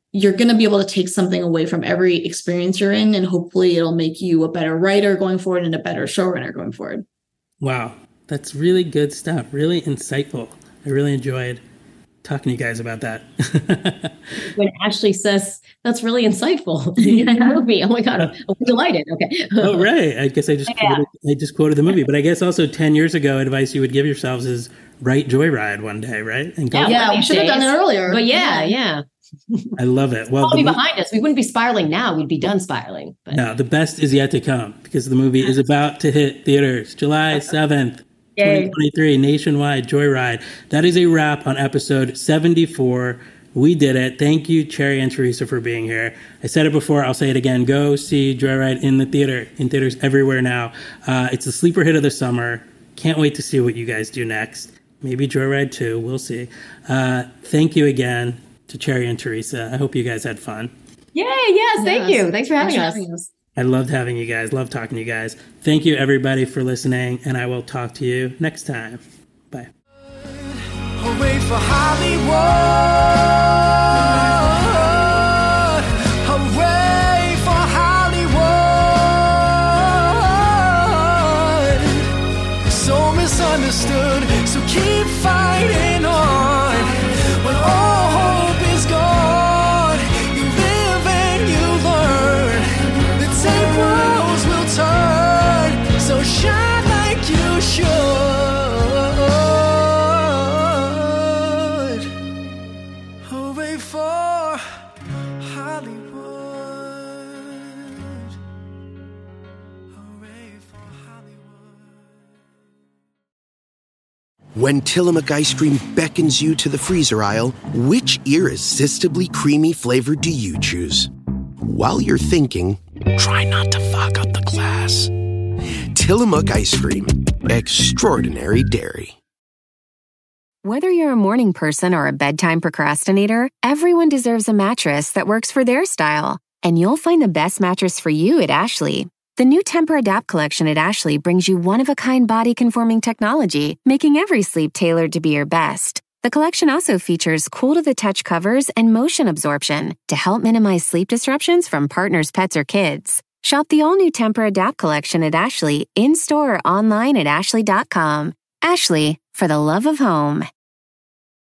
[SPEAKER 7] you're going to be able to take something away from every experience you're in, and hopefully it'll make you a better writer going forward and a better showrunner going forward.
[SPEAKER 5] Wow. That's really good stuff. Really insightful. I really enjoyed talking to you guys about that.
[SPEAKER 6] When Ashley says, that's really insightful in the movie. Oh my God, I'm delighted. Okay.
[SPEAKER 5] Oh, right. I guess I just,
[SPEAKER 6] Yeah.
[SPEAKER 5] quoted, I just quoted the movie, but I guess also ten years ago, advice you would give yourselves is write Joyride one day, right? And go.
[SPEAKER 6] Yeah,
[SPEAKER 7] Yeah,
[SPEAKER 6] one
[SPEAKER 7] we
[SPEAKER 6] of
[SPEAKER 7] should have
[SPEAKER 6] these
[SPEAKER 7] done it
[SPEAKER 6] days.
[SPEAKER 7] earlier.
[SPEAKER 6] But yeah, yeah.
[SPEAKER 5] I love it. Well,
[SPEAKER 6] It'll be
[SPEAKER 5] the mo-
[SPEAKER 6] behind us. We wouldn't be spiraling now. We'd be done spiraling. But
[SPEAKER 5] no, the best is yet to come because the movie is about to hit theaters July seventh.
[SPEAKER 6] Yay.
[SPEAKER 5] twenty twenty-three, nationwide, Joyride. That is a wrap on episode seventy-four. We did it. Thank you, Cherry and Teresa, for being here. I said it before. I'll say it again. Go see Joyride in the theater, in theaters everywhere now. Uh, it's a sleeper hit of the summer. Can't wait to see what you guys do next. Maybe Joyride two. We'll see. Uh, thank you again to Cherry and Teresa. I hope you guys had fun.
[SPEAKER 6] Yay, yes, thank
[SPEAKER 7] Yes.
[SPEAKER 6] you. Thanks for having
[SPEAKER 7] Thanks
[SPEAKER 6] us.
[SPEAKER 7] for having us.
[SPEAKER 5] I loved having you guys. Love talking to you guys. Thank you, everybody, for listening, and I will talk to you next time. Bye.
[SPEAKER 4] Hooray for Hollywood! Hooray for Hollywood! So misunderstood, so keep fighting on. When all hope is gone, you live and you learn. The tables will turn, so shine like you should. Hooray for Hollywood. Hooray for Hollywood.
[SPEAKER 8] When Tillamook ice cream beckons you to the freezer aisle, which irresistibly creamy flavor do you choose? While you're thinking, try not to fog up the glass. Tillamook ice cream. Extraordinary dairy.
[SPEAKER 9] Whether you're a morning person or a bedtime procrastinator, everyone deserves a mattress that works for their style. And you'll find the best mattress for you at Ashley. The new Temper-Adapt collection at Ashley brings you one-of-a-kind body-conforming technology, making every sleep tailored to be your best. The collection also features cool-to-the-touch covers and motion absorption to help minimize sleep disruptions from partners, pets, or kids. Shop the all-new Temper-Adapt collection at Ashley, in-store or online at ashley dot com. Ashley, for the love of home.